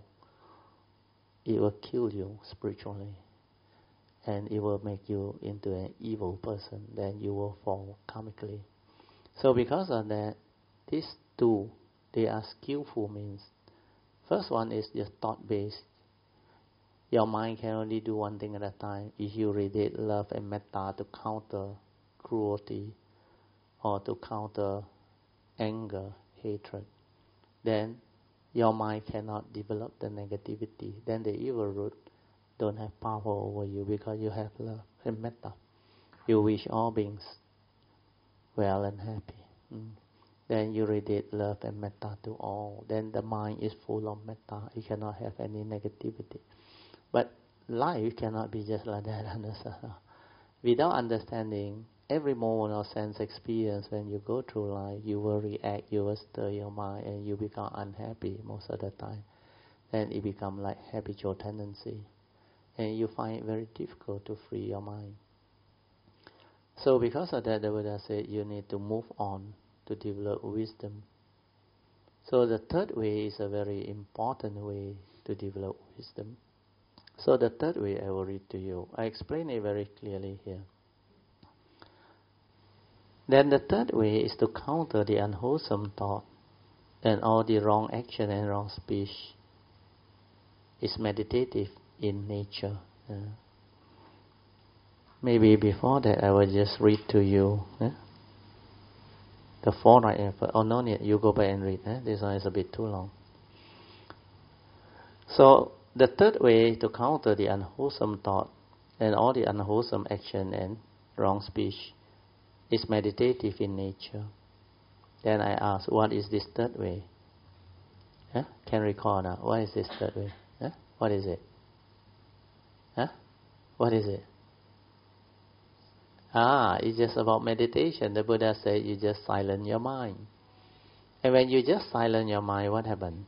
it will kill you spiritually. And it will make you into an evil person. Then you will fall karmically. So because of that, these 2, they are skillful means. First one is just thought-based. Your mind can only do one thing at a time. If you radiate love and metta to counter cruelty or to counter anger, hatred, then your mind cannot develop the negativity. Then the evil root don't have power over you, because you have love and metta. You wish all beings well and happy. Then you radiate love and metta to all. Then the mind is full of metta. It cannot have any negativity. But life cannot be just like that. Without understanding, every moment of sense experience, when you go through life, you will react, you will stir your mind, and you become unhappy most of the time. Then it becomes like habitual tendency. And you find it very difficult to free your mind. So because of that, the Buddha said you need to move on to develop wisdom. So the 3rd way is a very important way to develop wisdom. So the 3rd way I will read to you. I explain it very clearly here. Then the 3rd way is to counter the unwholesome thought and all the wrong action and wrong speech. It's meditative in nature. Maybe before that I will just read to you the four right effort. Oh, no need. You go back and read. This one is a bit too long. So the third way to counter the unwholesome thought and all the unwholesome action and wrong speech is meditative in nature. Then I ask, what is this third way? Can recall now. What is this third way? What is it? What is it? It's just about meditation. The Buddha said you just silence your mind. And when you just silence your mind, what happens?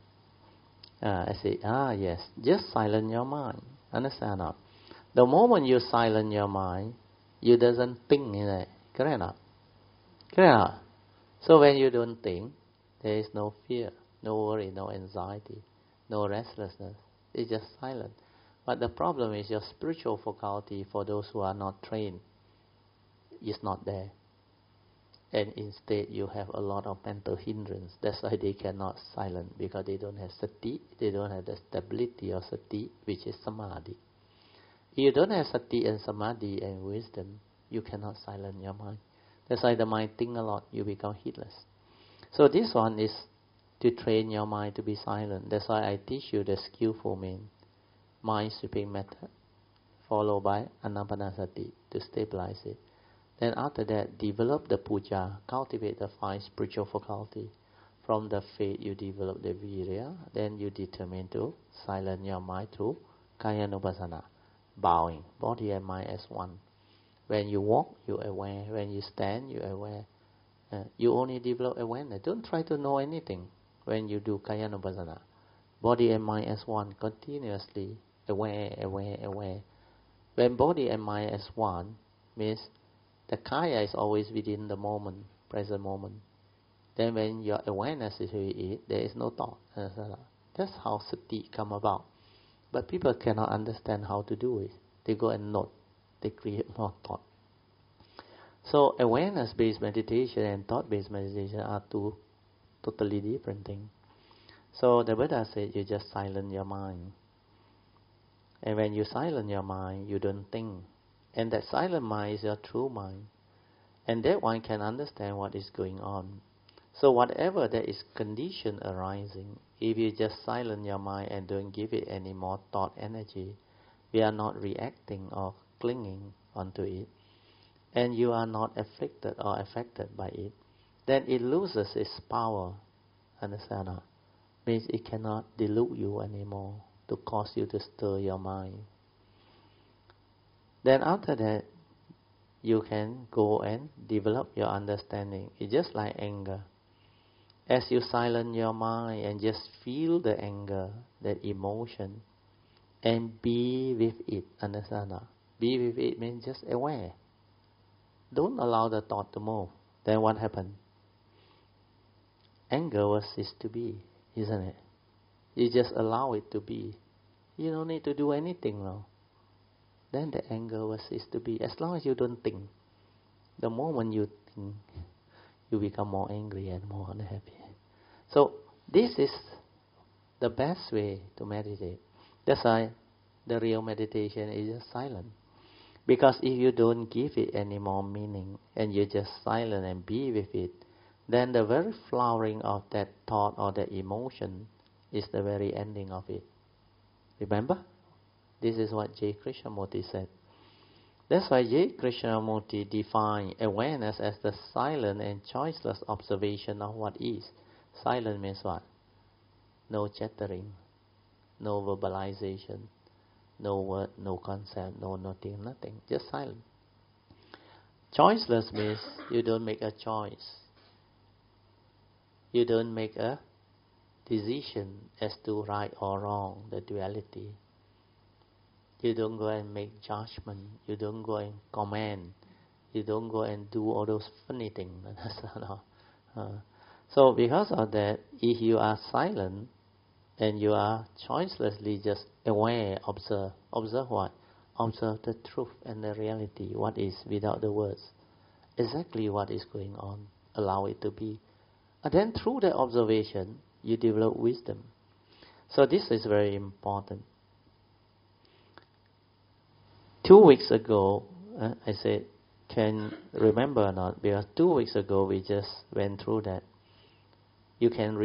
I say, yes, just silence your mind. Understand not? The moment you silence your mind, you doesn't think in it. Correct not? Correct not? So when you don't think, there is no fear, no worry, no anxiety, no restlessness. It's just silent. But the problem is your spiritual faculty, for those who are not trained, is not there. And instead you have a lot of mental hindrance. That's why they cannot silence, because they don't have sati, they don't have the stability of sati, which is samadhi. If you don't have sati and samadhi and wisdom, you cannot silence your mind. That's why the mind think a lot, you become heedless. So this one is to train your mind to be silent. That's why I teach you the skillful mind sweeping method, followed by anapanasati to stabilize it. Then after that, develop the puja, cultivate the 5 spiritual faculty. From the faith, you develop the virya. Then you determine to silence your mind through kayanupassana, bowing, body and mind as one. When you walk, you aware. When you stand, you aware. You only develop awareness. Don't try to know anything when you do kayanupassana. Body and mind as one, continuously aware, aware, aware. When body and mind as one, means the kaya is always within the moment, present moment. Then when your awareness is with it, there is no thought. That's how sati come about. But people cannot understand how to do it. They go and note. They create more thought. So awareness-based meditation and thought-based meditation are two totally different things. So the Buddha said you just silence your mind. And when you silence your mind, you don't think. And that silent mind is your true mind. And that one can understand what is going on. So whatever there is condition arising, if you just silence your mind and don't give it any more thought energy, we are not reacting or clinging onto it, and you are not afflicted or affected by it, then it loses its power. Understand? Means it cannot delude you anymore to cause you to stir your mind. Then after that, you can go and develop your understanding. It's just like anger. As you silence your mind and just feel the anger, that emotion, and be with it. Understand? Be with it means just aware. Don't allow the thought to move. Then what happens? Anger will cease to be, isn't it? You just allow it to be. You don't need to do anything now. Then the anger will cease to be. As long as you don't think. The moment you think, you become more angry and more unhappy. So this is the best way to meditate. That's why the real meditation is just silent. Because if you don't give it any more meaning and you just silent and be with it, then the very flowering of that thought or that emotion is the very ending of it. Remember? This is what J. Krishnamurti said. That's why J. Krishnamurti defined awareness as the silent and choiceless observation of what is. Silent means what? No chattering, no verbalization, no word, no concept, no nothing, nothing. Just silent. Choiceless means you don't make a choice. You don't make a decision as to right or wrong, the duality. You don't go and make judgment. You don't go and comment. You don't go and do all those funny things. So because of that, if you are silent and you are choicelessly just aware, observe. Observe what? Observe the truth and the reality, what is without the words. Exactly what is going on. Allow it to be. And then through that observation, you develop wisdom. So this is very important. 2 weeks ago, I said, can remember or not? Because 2 weeks ago we just went through that. You can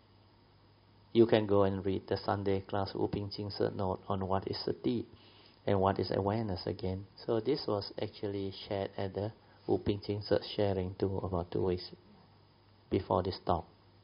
go and read the Sunday class U Ping Ching Cert note on what is sati and what is awareness again. So this was actually shared at the U Ping Ching Cert sharing too about 2 weeks before this talk.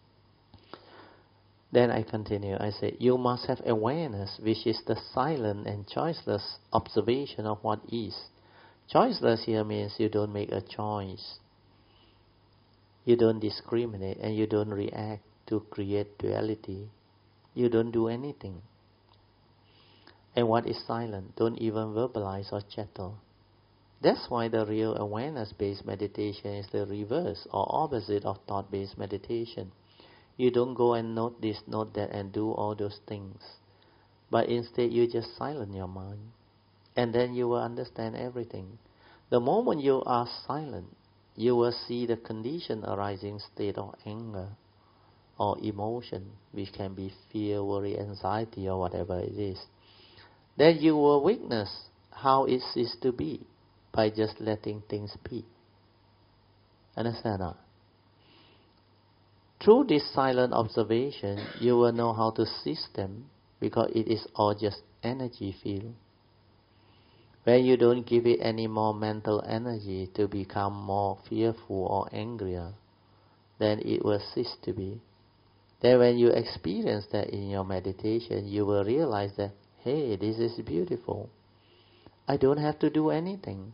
Then I continue. I say, you must have awareness, which is the silent and choiceless observation of what is. Choiceless here means you don't make a choice. You don't discriminate and you don't react to create duality. You don't do anything. And what is silent? Don't even verbalize or chattel. That's why the real awareness-based meditation is the reverse or opposite of thought-based meditation. You don't go and note this, note that, and do all those things. But instead you just silence your mind. And then you will understand everything. The moment you are silent, you will see the condition arising state of anger or emotion, which can be fear, worry, anxiety, or whatever it is. Then you will witness how it is to be by just letting things be. Understand that? Through this silent observation, you will know how to seize them, because it is all just energy field. When you don't give it any more mental energy to become more fearful or angrier, then it will cease to be. Then when you experience that in your meditation, you will realize that, hey, this is beautiful. I don't have to do anything.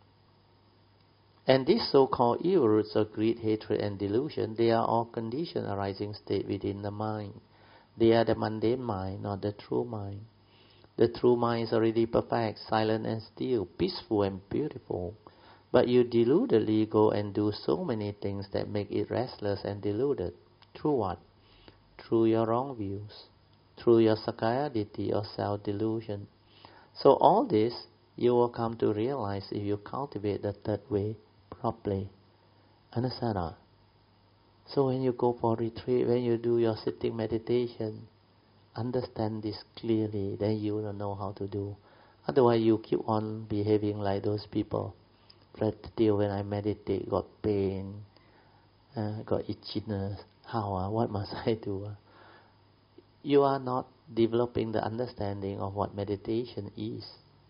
And these so-called evil roots of greed, hatred, and delusion, they are all conditioned arising state within the mind. They are the mundane mind, not the true mind. The true mind is already perfect, silent and still, peaceful and beautiful. But you deludedly go and do so many things that make it restless and deluded. Through what? Through your wrong views, through your sakayaditi or self-delusion. So all this you will come to realize if you cultivate the third way properly. Understand that? So when you go for retreat, when you do your sitting meditation, understand this clearly, then you will know how to do. Otherwise you keep on behaving like those people. But still when I meditate, got pain, got itchiness. How? What must I do? You are not developing the understanding of what meditation is.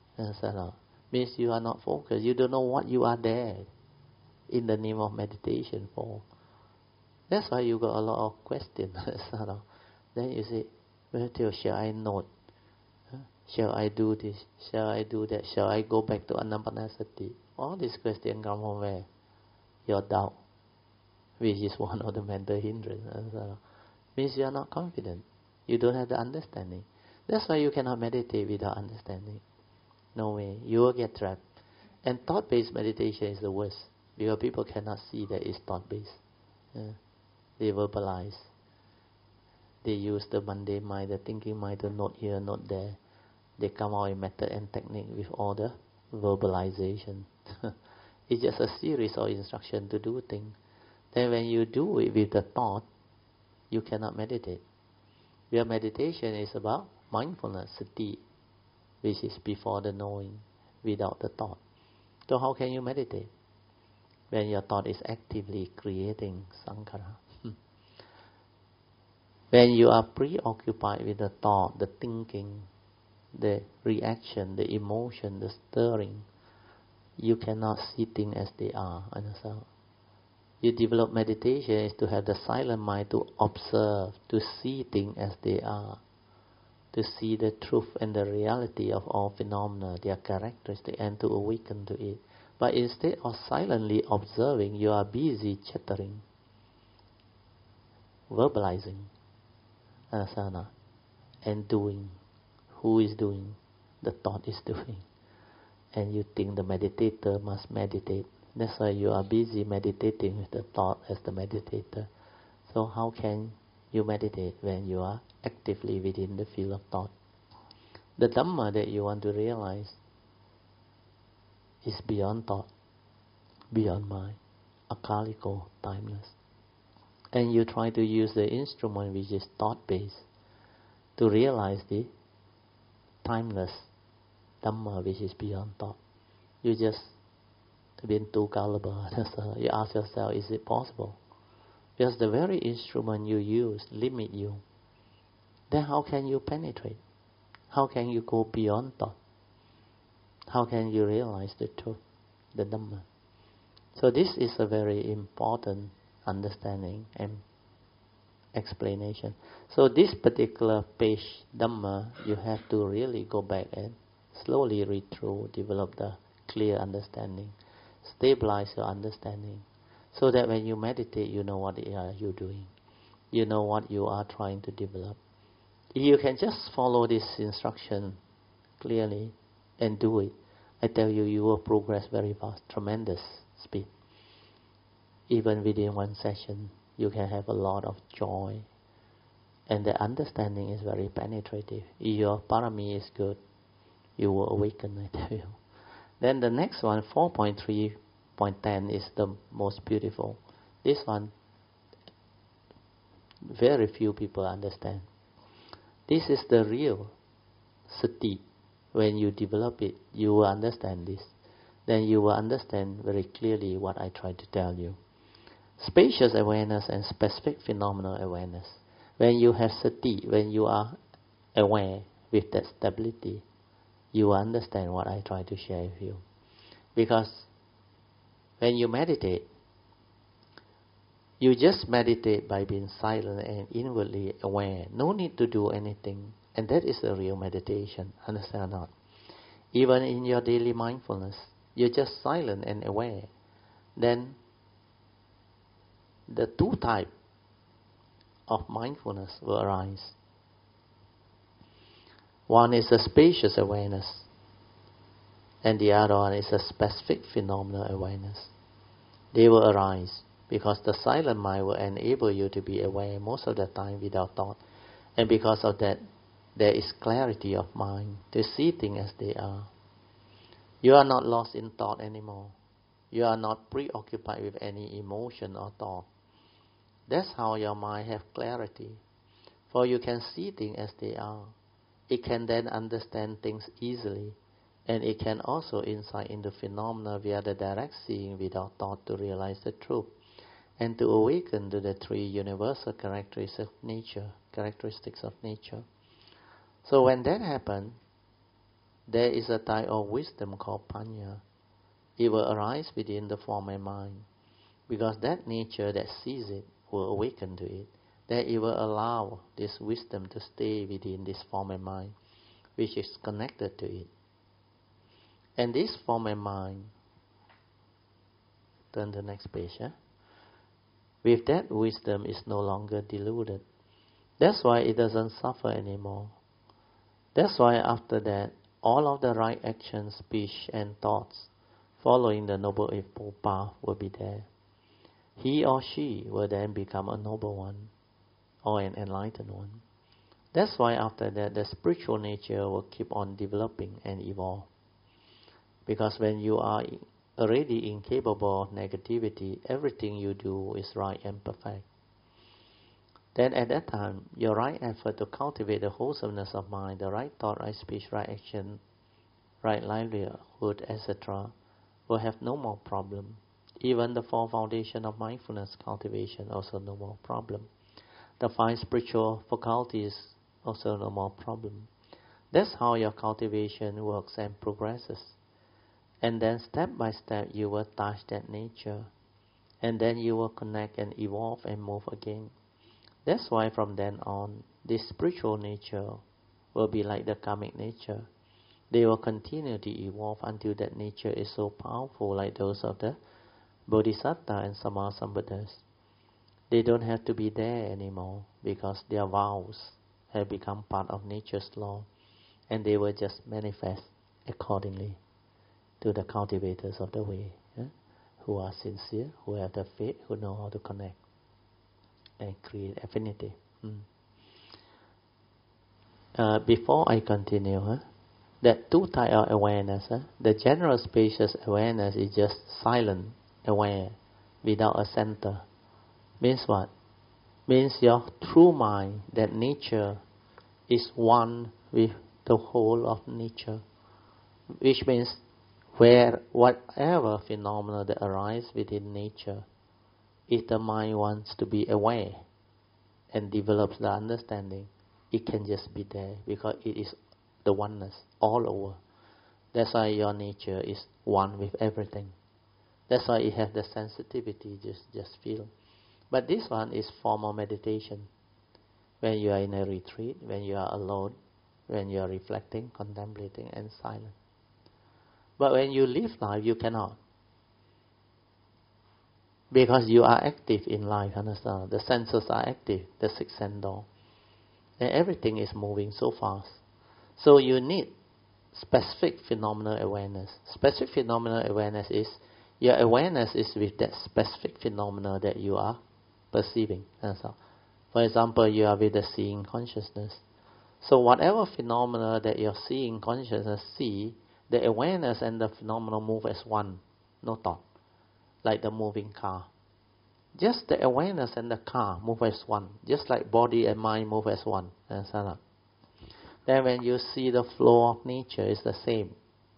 Means you are not focused. You don't know what you are there in the name of meditation for. That's why you got a lot of questions. Then you say, well, shall I note? Shall I do this? Shall I do that? Shall I go back to Anapanasati? All these questions come from where? Your doubt, which is one of the mental hindrances. Means you are not confident. You don't have the understanding. That's why you cannot meditate without understanding. No way. You will get trapped. And thought-based meditation is the worst, because people cannot see that it's thought-based. They verbalize. They use the mundane mind, the thinking mind, to note here, note there. They come out in method and technique with all the verbalization. It's just a series of instructions to do things. Then when you do it with the thought, you cannot meditate. Your meditation is about mindfulness, sati, which is before the knowing, without the thought. So how can you meditate? When your thought is actively creating sankhara. When you are preoccupied with the thought, the thinking, the reaction, the emotion, the stirring, you cannot see things as they are. Understand? You develop meditation is to have the silent mind to observe, to see things as they are, to see the truth and the reality of all phenomena, their characteristics, and to awaken to it. But instead of silently observing, you are busy chattering, verbalizing, asana, and doing. Who is doing? The thought is doing. And you think the meditator must meditate. That's why you are busy meditating with the thought as the meditator. So how can you meditate when you are actively within the field of thought? The Dhamma that you want to realize is beyond thought, beyond mind, akaliko, timeless. And you try to use the instrument which is thought-based to realize the timeless Dhamma which is beyond thought. You just been too gullible. You ask yourself, is it possible? Because the very instrument you use limit you. Then how can you penetrate? How can you go beyond thought? How can you realize the truth, the Dhamma? So this is a very important understanding and explanation. So this particular page, Dhamma, you have to really go back and slowly read through, develop the clear understanding, stabilize your understanding, so that when you meditate, you know what you're doing. You know what you are trying to develop. If you can just follow this instruction clearly and do it, I tell you, you will progress very fast, tremendous speed. Even within one session, you can have a lot of joy. And the understanding is very penetrative. If your parami is good, you will awaken, I tell you. Then the next one, 4.3.10, is the most beautiful. This one, very few people understand. This is the real sati. When you develop it, you will understand this. Then you will understand very clearly what I try to tell you. Spacious awareness and specific phenomenal awareness. When you have sati, when you are aware with that stability, you will understand what I try to share with you. Because when you meditate, you just meditate by being silent and inwardly aware. No need to do anything. And that is a real meditation. Understand or not? Even in your daily mindfulness, you're just silent and aware. Then the two types of mindfulness will arise. One is a spacious awareness, and the other one is a specific phenomenal awareness. They will arise because the silent mind will enable you to be aware most of the time without thought. And because of that, there is clarity of mind to see things as they are. You are not lost in thought anymore. You are not preoccupied with any emotion or thought. That's how your mind has clarity. For you can see things as they are. It can then understand things easily, and it can also insight into phenomena via the direct seeing without thought to realize the truth, and to awaken to the three universal characteristics of nature. So when that happens, there is a type of wisdom called panya. It will arise within the form and mind, because that nature that sees it will awaken to it. Then it will allow this wisdom to stay within this form and mind, which is connected to it. And this form and mind, turn to the next page, with that wisdom is no longer deluded. That's why it doesn't suffer anymore. That's why after that, all of the right actions, speech and thoughts following the Noble Eightfold Path will be there. He or she will then become a noble one or an enlightened one. That's why after that, the spiritual nature will keep on developing and evolve. Because when you are already incapable of negativity, everything you do is right and perfect. Then at that time, your right effort to cultivate the wholesomeness of mind, the right thought, right speech, right action, right livelihood, etc., will have no more problem. Even the four foundation of mindfulness cultivation, also no more problem. The five spiritual faculties, also no more problem. That's how your cultivation works and progresses. And then step by step, you will touch that nature. And then you will connect and evolve and move again. That's why from then on, this spiritual nature will be like the karmic nature. They will continue to evolve until that nature is so powerful like those of the Bodhisattva and Sammasambuddhas. They don't have to be there anymore because their vows have become part of nature's law, and they will just manifest accordingly to the cultivators of the way, who are sincere, who have the faith, who know how to connect and create affinity. Before I continue, that two types of awareness, the general spacious awareness is just silent, aware, without a center. Means what? Means your true mind, that nature is one with the whole of nature. which means whatever phenomena that arise within nature, if the mind wants to be aware and develops the understanding, it can just be there because it is the oneness all over. That's why your nature is one with everything. That's why it has the sensitivity, just feel. But this one is formal meditation. When you are in a retreat, when you are alone, when you are reflecting, contemplating and silent. But when you live life, you cannot. Because you are active in life, understand? The senses are active, the sixth sense door. And everything is moving so fast. So you need specific phenomenal awareness. Specific phenomenal awareness is, your awareness is with that specific phenomena that you are perceiving. Understand? For example, you are with the seeing consciousness. So whatever phenomena that your seeing consciousness see, the awareness and the phenomena move as one, no thought. Like the moving car. Just the awareness and the car move as one. Just like body and mind move as one. Understand? Then when you see the flow of nature, it's the same.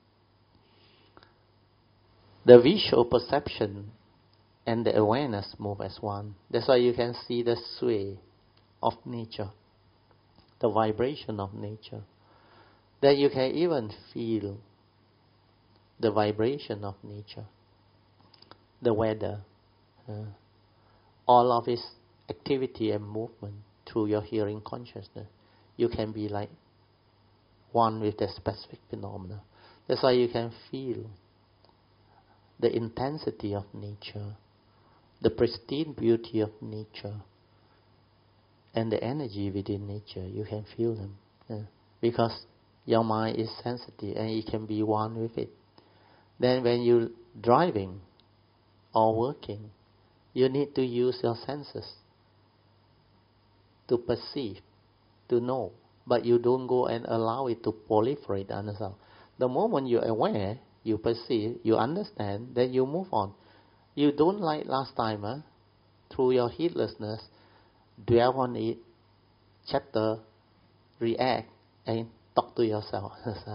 The visual perception and the awareness move as one. That's why you can see the sway of nature, the vibration of nature. Then you can even feel the vibration of nature, the weather, all of its activity and movement through your hearing consciousness. You can be like one with the specific phenomena. That's why you can feel the intensity of nature, the pristine beauty of nature, and the energy within nature. You can feel them. Because your mind is sensitive and it can be one with it. Then when you're driving or working, you need to use your senses to perceive, to know. But you don't go and allow it to proliferate. Understand? The moment you're aware, you perceive, you understand, then you move on. You don't like last time, through your heedlessness, dwell on it, chatter, react, and talk to yourself.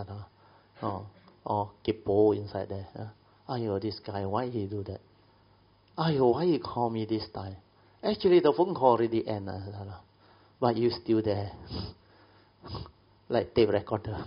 Or keep ball inside there. Ayo, this guy, why he do that? Ayo, why he call me this time? Actually, the phone call already ended. But you still there. Like tape recorder.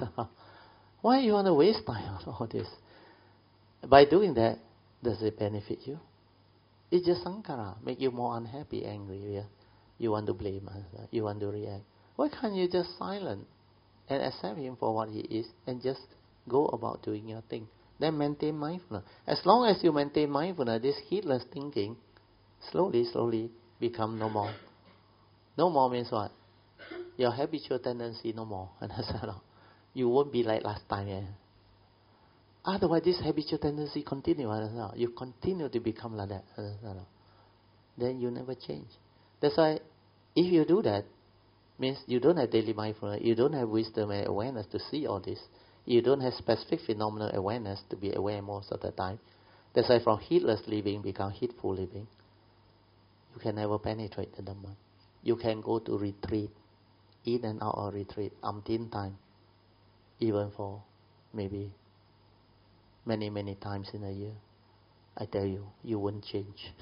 Why you want to waste time on all this? By doing that, does it benefit you? It's just sankhara, make you more unhappy, angry. Yeah? You want to blame, you want to react. Why can't you just silent and accept him for what he is and just go about doing your thing? Then maintain mindfulness. As long as you maintain mindfulness, this heedless thinking slowly become no more. No more means what? Your habitual tendency no more. You won't be like last time. Yeah? Otherwise, this habitual tendency continue. You continue to become like that. Then you never change. That's why, if you do that, means you don't have daily mindfulness, you don't have wisdom and awareness to see all this. You don't have specific phenomenal awareness to be aware most of the time. That's why from heedless living become heedful living. You can never penetrate the Dhamma. You can go to retreat, in and out of retreat, umpteen time, even for maybe many times in a year. I tell you, you won't change.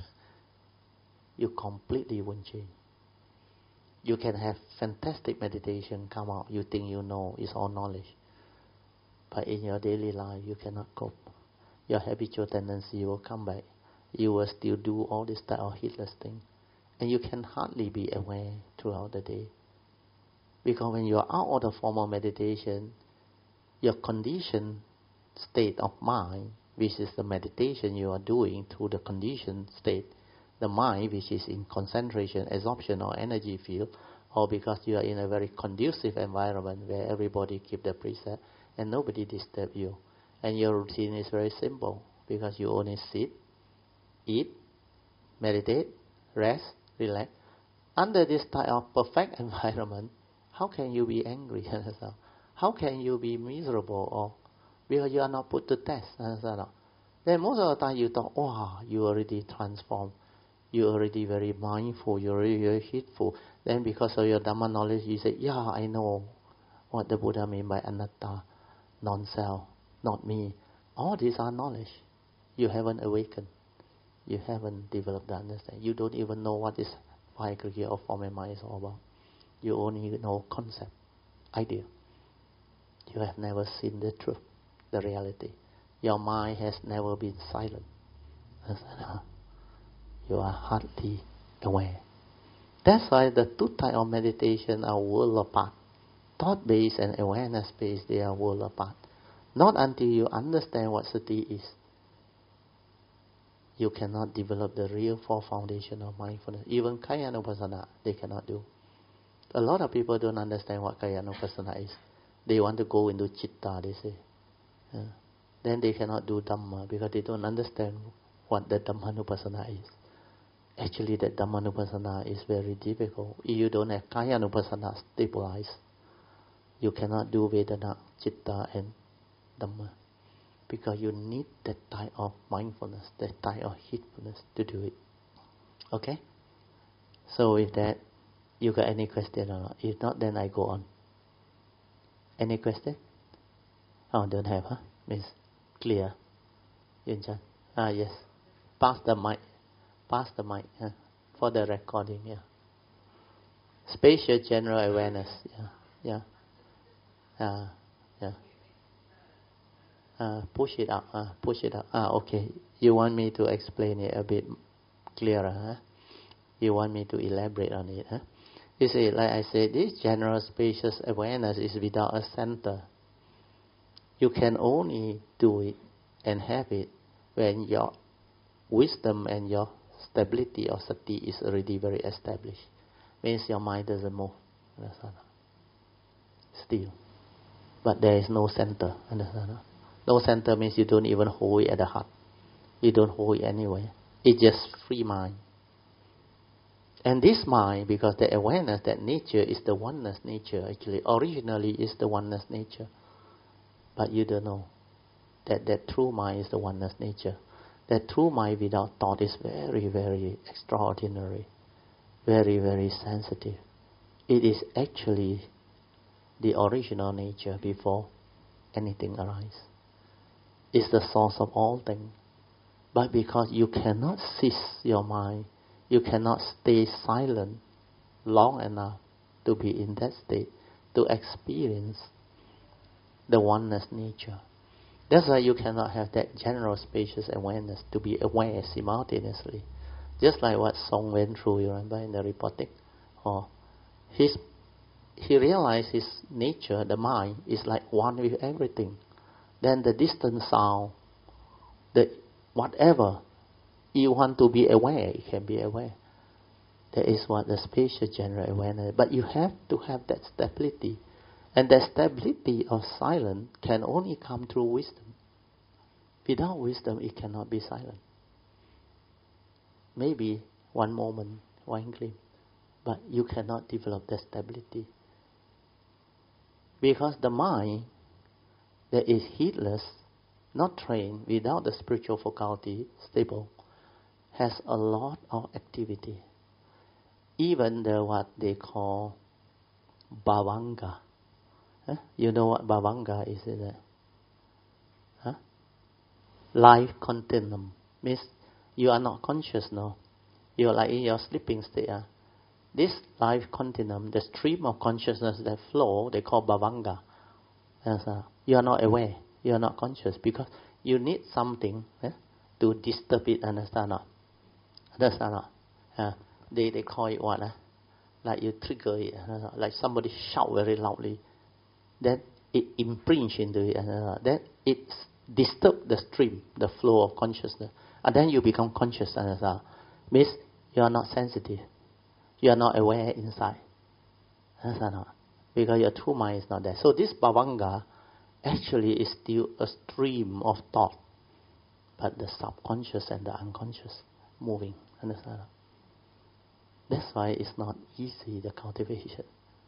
You completely won't change. You can have fantastic meditation come out, you think you know, it's all knowledge. But in your daily life, you cannot cope. Your habitual tendency will come back. You will still do all this type of heedless thing. And you can hardly be aware throughout the day. Because when you are out of the formal meditation, your conditioned state of mind, which is the meditation you are doing through the conditioned state, the mind which is in concentration, absorption or energy field, or because you are in a very conducive environment where everybody keep the preset and nobody disturb you. And your routine is very simple because you only sit, eat, meditate, rest, relax. Under this type of perfect environment, how can you be angry? How can you be miserable? Or because you are not put to test. Then most of the time you thought, wow, you already transformed. You're already very mindful. You're already very heedful. Then because of your Dhamma knowledge, you say, yeah, I know what the Buddha mean by anatta, non-self. not me. All these are knowledge. You haven't awakened. You haven't developed the understanding. You don't even know what is 5 aggregate of form and mind is all about. You only know concept, idea. You have never seen the truth, the reality. Your mind has never been silent. You are hardly aware. That's why the two types of meditation are worlds apart. Thought-based and awareness-based, they are worlds apart. Not until you understand what sati is, you cannot develop the real four foundation of mindfulness. Even Kayanupassana, they cannot do. A lot of people don't understand what Kayanupassana is. They want to go into Chitta, they say. Then they cannot do Dhamma because they don't understand what the Dhammanupassana is. Actually, the Dhammanupassana is very difficult. If you don't have Kayanupassana stabilized, you cannot do Vedana, Chitta and Dhamma. Because you need that type of mindfulness, that type of heedfulness to do it. Okay? So with that, you got any question or not? If not, then I go on. Any question? Oh, don't have, huh? Means clear. Yunchan? Yes. Pass the mic. Pass the mic, huh? For the recording, yeah. Spatial general awareness, yeah. Push it up, okay. You want me to explain it a bit clearer, huh? You want me to elaborate on it, huh? You see, like I said, this general spacious awareness is without a center. You can only do it and have it when your wisdom and your stability of sati is already very established. Means your mind doesn't move. Still. But there is no center. Understand? No center means you don't even hold it at the heart. You don't hold it anywhere. It's just free mind. And this mind, because the awareness, that nature is the oneness nature, actually, originally is the oneness nature. But you don't know that true mind is the oneness nature. That true mind without thought is very, very extraordinary. Very, very sensitive. It is actually the original nature before anything arises. It's the source of all things. But because you cannot cease your mind, you cannot stay silent long enough to be in that state, to experience the oneness nature. That's why you cannot have that general spacious awareness to be aware simultaneously. Just like what Song went through, you remember in the reporting? He realized his nature, the mind, is like one with everything. Then the distant sound, the whatever you want to be aware, you can be aware. That is what the spatial general awareness. But you have to have that stability. And that stability of silence can only come through wisdom. Without wisdom, it cannot be silent. Maybe one moment, one glimpse, but you cannot develop that stability. Because the mind that is heedless, not trained, without the spiritual faculty stable, has a lot of activity. Even the what they call bhavanga. You know what bhavanga is, isn't it? Life continuum. Means you are not conscious now. You are like in your sleeping state. This life continuum, the stream of consciousness that flow, they call bhavanga. You are not aware. You are not conscious because you need something to disturb it. Understand not? Understand not? They call it what? Like you trigger it. Like somebody shout very loudly. Then it imprints into it. Then it disturbs the stream, the flow of consciousness. And then you become conscious. Means you are not sensitive. You are not aware inside. Understand not? Because your true mind is not there. So this bhavanga actually is still a stream of thought. But the subconscious and the unconscious moving. Understand? That's why it's not easy, the cultivation.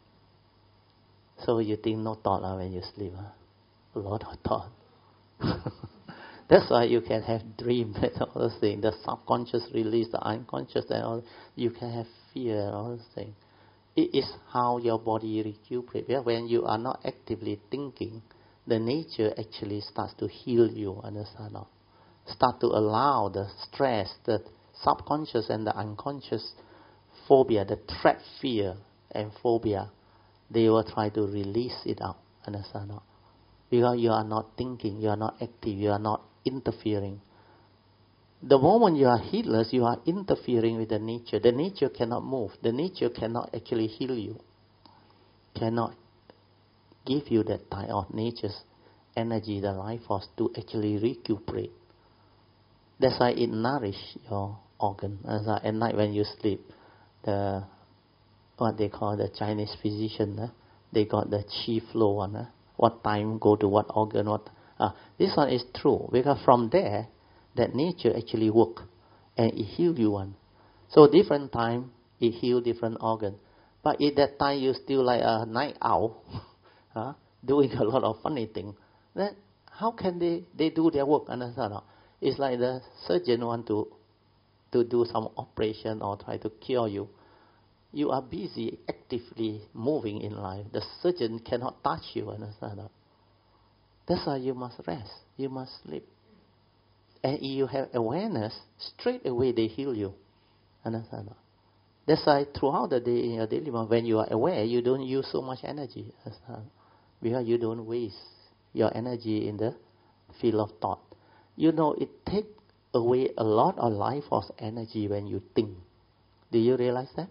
So you think no thought when you sleep. A lot of thought. That's why you can have dreams and all those things. The subconscious release, the unconscious, and all. You can have fear and all those things. It is how your body recuperates. When you are not actively thinking, the nature actually starts to heal you, understand? Start to allow the stress, the subconscious and the unconscious phobia, the threat, fear and phobia, they will try to release it out, understand? Because you are not thinking, you are not active, you are not interfering. The moment you are heedless, you are interfering with the nature. The nature cannot move. The nature cannot actually heal you. Cannot give you that type of nature's energy, the life force, to actually recuperate. That's why it nourishes your organ. At night when you sleep, what they call the Chinese physician, they got the chi flow one. What time go to what organ, this one is true, because from there, that nature actually work and it heal you one. So different time, it heal different organ. But at that time, you still like a night owl, doing a lot of funny things. Then how can they do their work? Understand? It's like the surgeon want to do some operation or try to cure you. You are busy, actively moving in life. The surgeon cannot touch you, understand? That's why you must rest. You must sleep. And if you have awareness, straight away they heal you. Understand? That's why throughout the day in your daily life, when you are aware, you don't use so much energy. Understand? Because you don't waste your energy in the field of thought. You know, it takes away a lot of life force energy when you think. Do you realize that?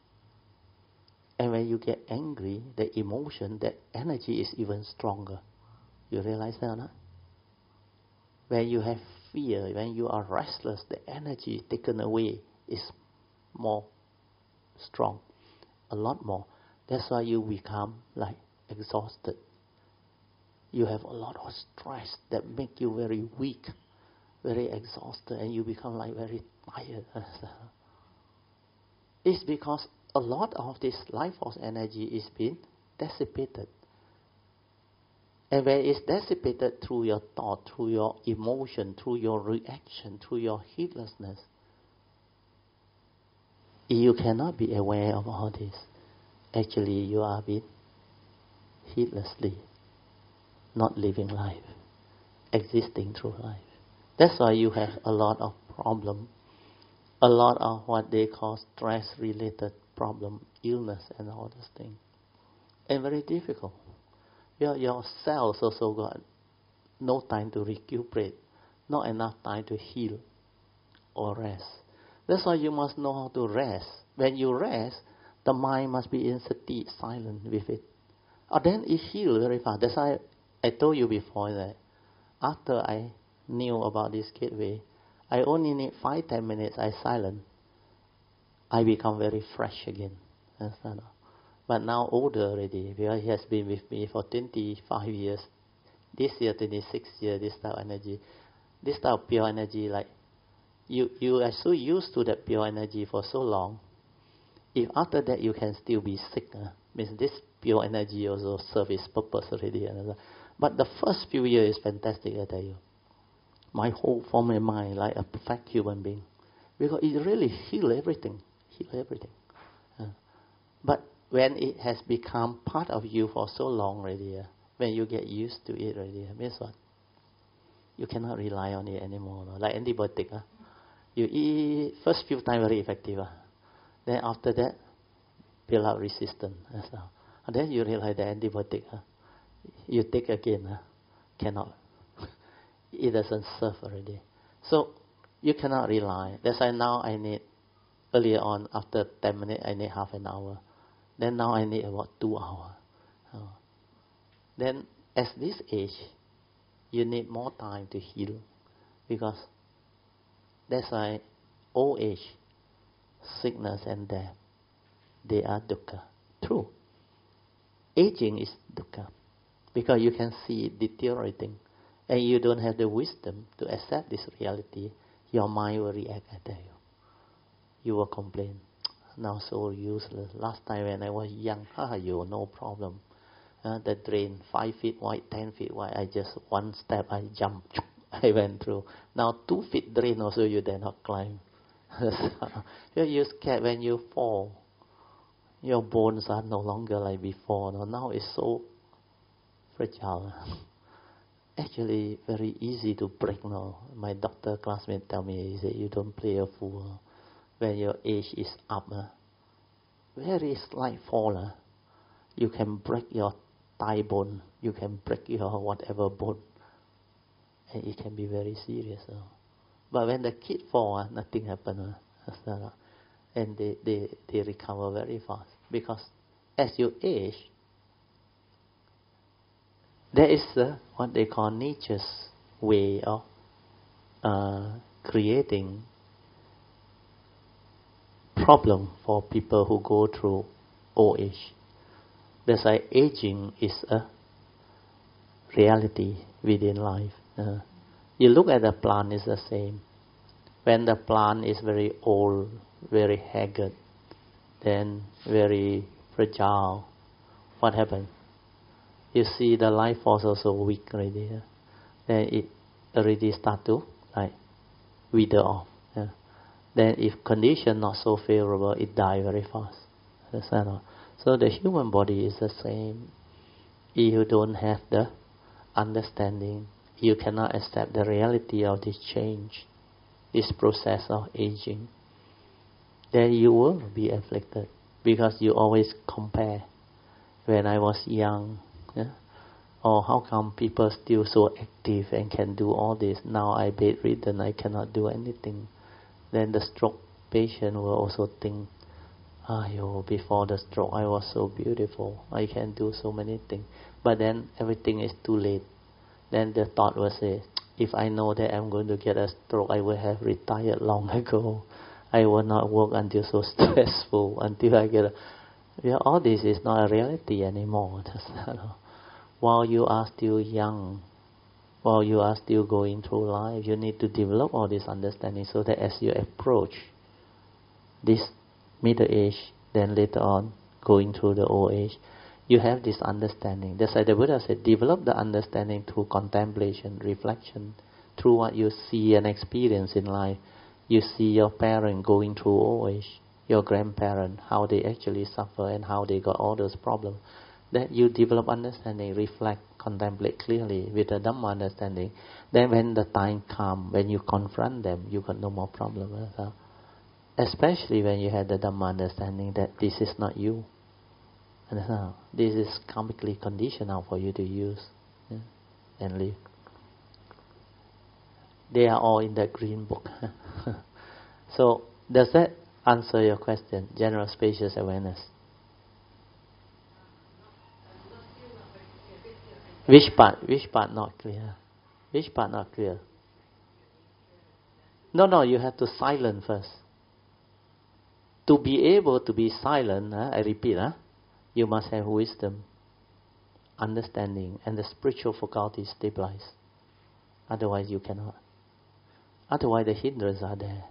And when you get angry, the emotion, that energy is even stronger. You realize that or not? When you have fear, when you are restless, the energy taken away is more strong, a lot more. That's why you become like exhausted. You have a lot of stress that make you very weak, very exhausted, and you become like very tired. It's because a lot of this life force energy is being dissipated. And when it's dissipated through your thought, through your emotion, through your reaction, through your heedlessness, you cannot be aware of all this. Actually, you are being heedlessly not living life, existing through life. That's why you have a lot of problem, a lot of what they call stress-related problem, illness and all those things. And very difficult. Your cells also got no time to recuperate, not enough time to heal or rest. That's why you must know how to rest. When you rest, the mind must be in sati, silent with it. Or then it heals very fast. That's why I told you before that after I knew about this gateway, I only need 5-10 minutes, I silent. I become very fresh again. Understand? But now older already, because he has been with me for 25 years. This year, 26 years, this type of energy. This type of pure energy, like, you are so used to that pure energy for so long. If after that you can still be sick, means this pure energy also serves its purpose already. But the first few years is fantastic, I tell you. My whole form and mind like a perfect human being. Because it really heals everything. But when it has become part of you for so long already, when you get used to it already, means what? You cannot rely on it anymore. Like antibiotic. You eat first few times very effective. Then after that, build up resistance. And then you realize the antibiotic, you take again, cannot. It doesn't serve already. So you cannot rely. That's why now I need, earlier on, after 10 minutes, I need half an hour. Then now I need about 2 hours. Then at this age, you need more time to heal. Because that's why old age, sickness and death, they are dukkha. True. Aging is dukkha. Because you can see it deteriorating. And you don't have the wisdom to accept this reality. Your mind will react, I tell you. You will complain. Now so useless. Last time when I was young, you no problem. The drain 5 feet wide, 10 feet wide. I just one step, I jump. I went through. Now 2 feet drain also you dare not climb. You're scared when you fall. Your bones are no longer like before. Now it's so fragile. actually very easy to break now. My doctor classmate tell me, he said, you don't play a fool. When your age is up, very slight fall, you can break your thigh bone, you can break your whatever bone, and it can be very serious. But when the kid fall, nothing happen. And they recover very fast. Because as you age, there is what they call nature's way of creating problem for people who go through old age. That's why aging is a reality within life. You look at the plant, it's the same. When the plant is very old, very haggard, then very fragile, what happens? You see the life force also weak already. Then it already start to wither off. Then if condition not so favorable, it die very fast. So the human body is the same. If you don't have the understanding, you cannot accept the reality of this change, this process of aging, then you will be afflicted, because you always compare. When I was young, or how come people still so active and can do all this? Now I bedridden, I cannot do anything. Then the stroke patient will also think, before the stroke I was so beautiful, I can do so many things. But then everything is too late. Then the thought will say, if I know that I'm going to get a stroke, I would have retired long ago. I will not work until so stressful, until I get all this is not a reality anymore. While you are still young, while you are still going through life, you need to develop all this understanding, so that as you approach this middle age, then later on going through the old age, you have this understanding. That's why the Buddha said, develop the understanding through contemplation, reflection, through what you see and experience in life. You see your parent going through old age, your grandparent, how they actually suffer and how they got all those problems. That you develop understanding, reflect, contemplate clearly with a Dhamma understanding. Then when the time comes, when you confront them, you got no more problem. Especially when you have the Dhamma understanding that this is not you. This is karmically conditional for you to use and live. They are all in that green book. So, does that answer your question? General spacious awareness. Which part? Which part not clear? Which part not clear? No, you have to silent first. To be able to be silent, I repeat, you must have wisdom, understanding, and the spiritual faculty stabilized. Otherwise you cannot. Otherwise the hindrances are there.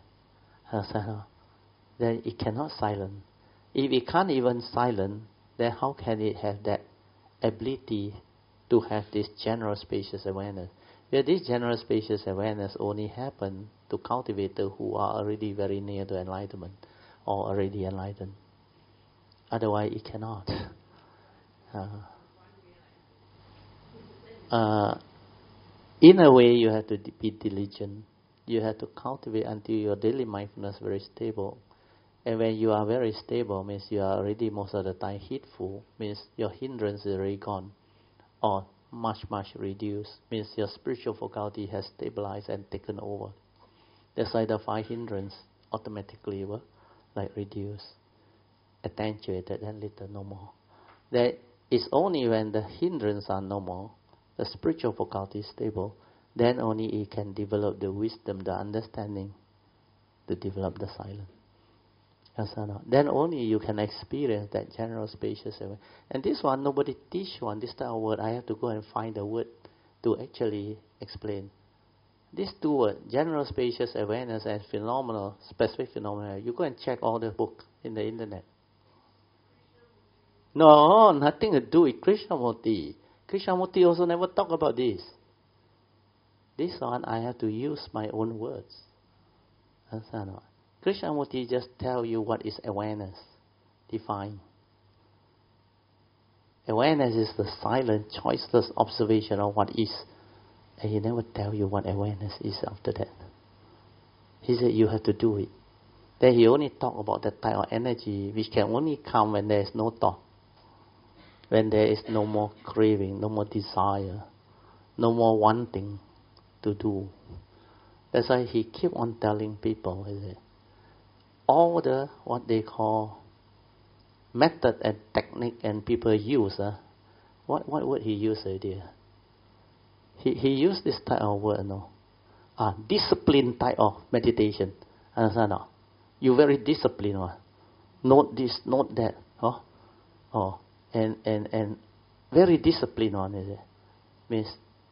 Then it cannot silent. If it can't even silent, then how can it have that ability to have this general spacious awareness? Where this general spacious awareness only happen to cultivators who are already very near to enlightenment or already enlightened. Otherwise it cannot. In a way you have to be diligent. You have to cultivate until your daily mindfulness very stable. And when you are very stable, means you are already most of the time heedful, means your hindrance is already gone, or much reduced, means your spiritual faculty has stabilized and taken over. That's why the 5 hindrance automatically will reduce, attenuated, and little no more. That is only when the hindrance are no more, the spiritual faculty is stable, then only it can develop the wisdom, the understanding, to develop the silence. Then only you can experience that general spacious awareness. And this one, nobody teach one. This type of word, I have to go and find the word to actually explain. These 2 words, general spacious awareness and phenomenal, specific phenomena, you go and check all the book in the internet. No, nothing to do with Krishnamurti. Krishnamurti also never talk about this. This one, I have to use my own words. Krishnamurti just tell you what is awareness. Define. Awareness is the silent, choiceless observation of what is. And he never tell you what awareness is after that. He said you have to do it. Then he only talk about that type of energy which can only come when there is no thought. When there is no more craving, no more desire, no more wanting to do. That's why he keep on telling people, all the what they call method and technique and people use. What word he use idea? He used this type of word, no? Discipline type of meditation. Understand no? You very disciplined one. Note this, note that. And very disciplined one, is it? Means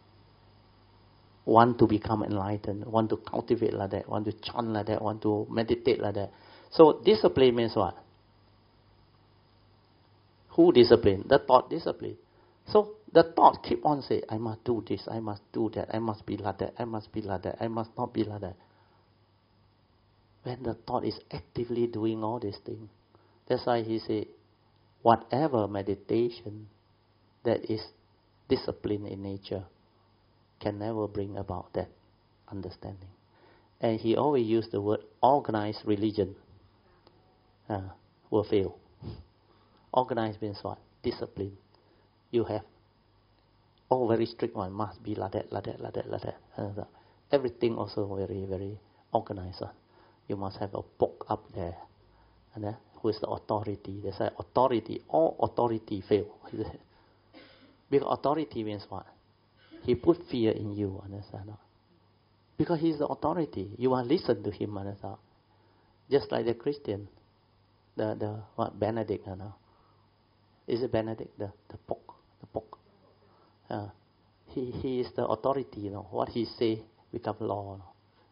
want to become enlightened, want to cultivate like that, want to chant like that, want to meditate like that. So discipline means what? Who discipline? The thought discipline. So the thought keep on saying, I must do this, I must do that, I must be like that, I must be like that, I must not be like that. When the thought is actively doing all these things, that's why he said, whatever meditation that is discipline in nature can never bring about that understanding. And he always used the word organized religion will fail. Organized means what? Discipline. You have all very strict one, must be like that, like that, like that, like that. Everything also very, very organized. You must have a book up there. And who is the authority? They say authority, all authority fail. Because authority means what? He put fear in you, understand? Because he's the authority. You must listen to him, understand? Just like the Christian, the what, Benedict, you know? Is it Benedict? The Pope. He is the authority, you know. What he say become law.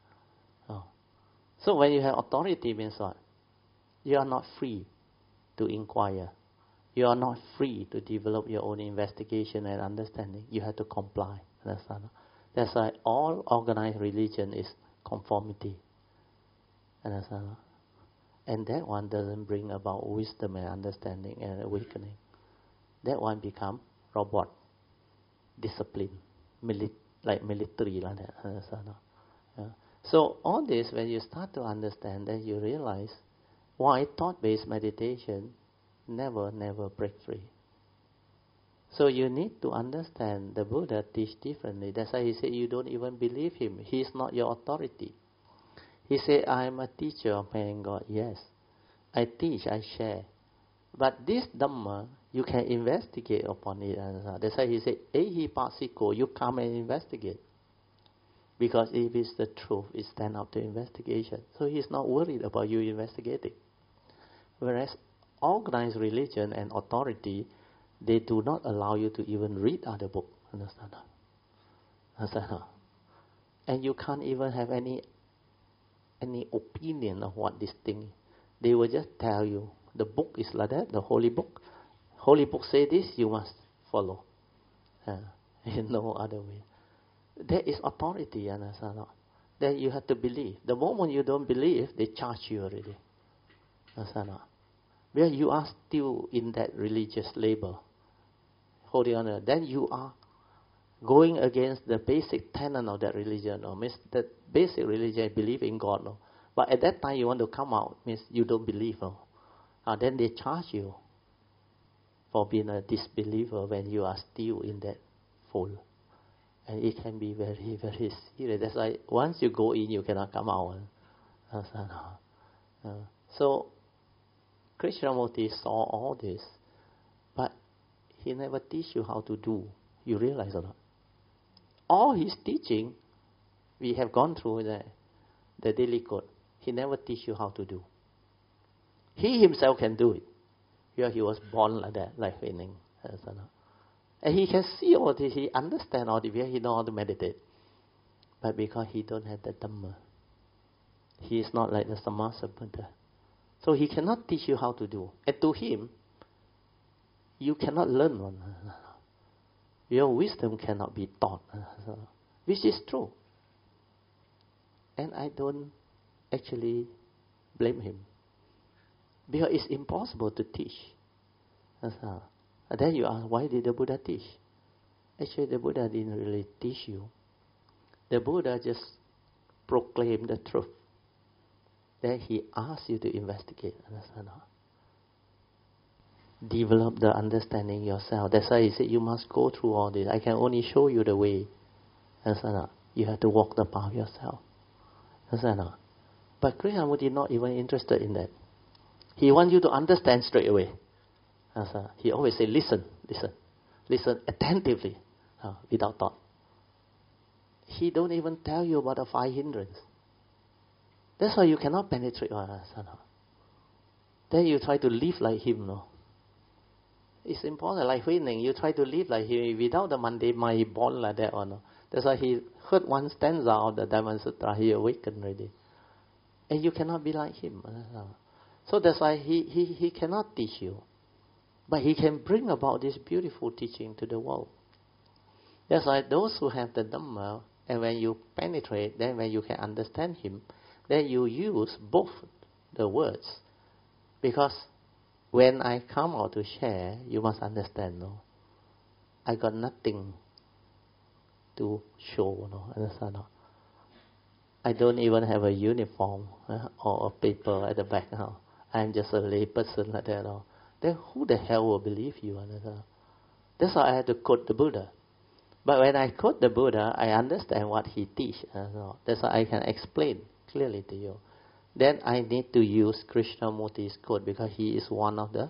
So when you have authority means what? You are not free to inquire. You are not free to develop your own investigation and understanding. You have to comply. Understand? That's why all organized religion is conformity. Understand? And that one doesn't bring about wisdom and understanding and awakening. That one become robot, discipline, like military like that. Understand? So all this, when you start to understand, then you realize why thought-based meditation never break free. So you need to understand the Buddha teach differently. That's why he said you don't even believe him. He is not your authority. He said, I am a teacher of man God. Yes, I teach, I share. But this Dhamma, you can investigate upon it. That's why he said, Ehipassiko, you come and investigate. Because if it's the truth, it stands up to investigation. So he's not worried about you investigating. Whereas organized religion and authority, they do not allow you to even read other books. Understand? And you can't even have any opinion of what this thing is. They will just tell you, the book is like that, the holy book. Holy book say this, you must follow. In no other way. There is authority, understand? Then you have to believe. The moment you don't believe, they charge you already. Understand? Where you are still in that religious label, holding on, then you are going against the basic tenet of that religion, or means that basic religion believe in God. No? But at that time you want to come out, means you don't believe. No? Then they charge you for being a disbeliever when you are still in that fold. And it can be very, very serious. That's why once you go in, you cannot come out. So Krishnamurti saw all this, but he never teach you how to do. You realize or not? All his teaching, we have gone through the daily code. He never teach you how to do. He himself can do it. Because he was born like that, like Huining. And he can see all this, he understand all this, he know how to meditate. But because he don't have the Dhamma, he is not like the Sammasa Buddha. So he cannot teach you how to do. And to him, you cannot learn one. Your wisdom cannot be taught. Which is true. And I don't actually blame him. Because it's impossible to teach. And then you ask, why did the Buddha teach? Actually, the Buddha didn't really teach you. The Buddha just proclaimed the truth. Then he asks you to investigate. Understand? Develop the understanding yourself. That's why he said you must go through all this. I can only show you the way. Understand? You have to walk the path yourself. Understand? But Krishnamurti is not even interested in that. He wants you to understand straight away. He always say, listen attentively, without thought. He don't even tell you about the 5 hindrances. That's why you cannot penetrate one. Then you try to live like him, no? It's important, like Hui Ning, you try to live like him without the mundane mind, he born like that or no. That's why he heard one stanza of the Dhamma Sutra, he awakened already. And you cannot be like him. So that's why he cannot teach you. But he can bring about this beautiful teaching to the world. That's why those who have the Dhamma, and when you penetrate, then when you can understand him, then you use both the words. Because when I come out to share, you must understand, no? I got nothing to show, no? Understand, no? I don't even have a uniform or a paper at the back now. I'm just a lay person like that, no? Then who the hell will believe you? Understand? That's why I had to quote the Buddha. But when I quote the Buddha, I understand what he teaches. That's why I can explain clearly to you. Then I need to use Krishnamurti's quote because he is one of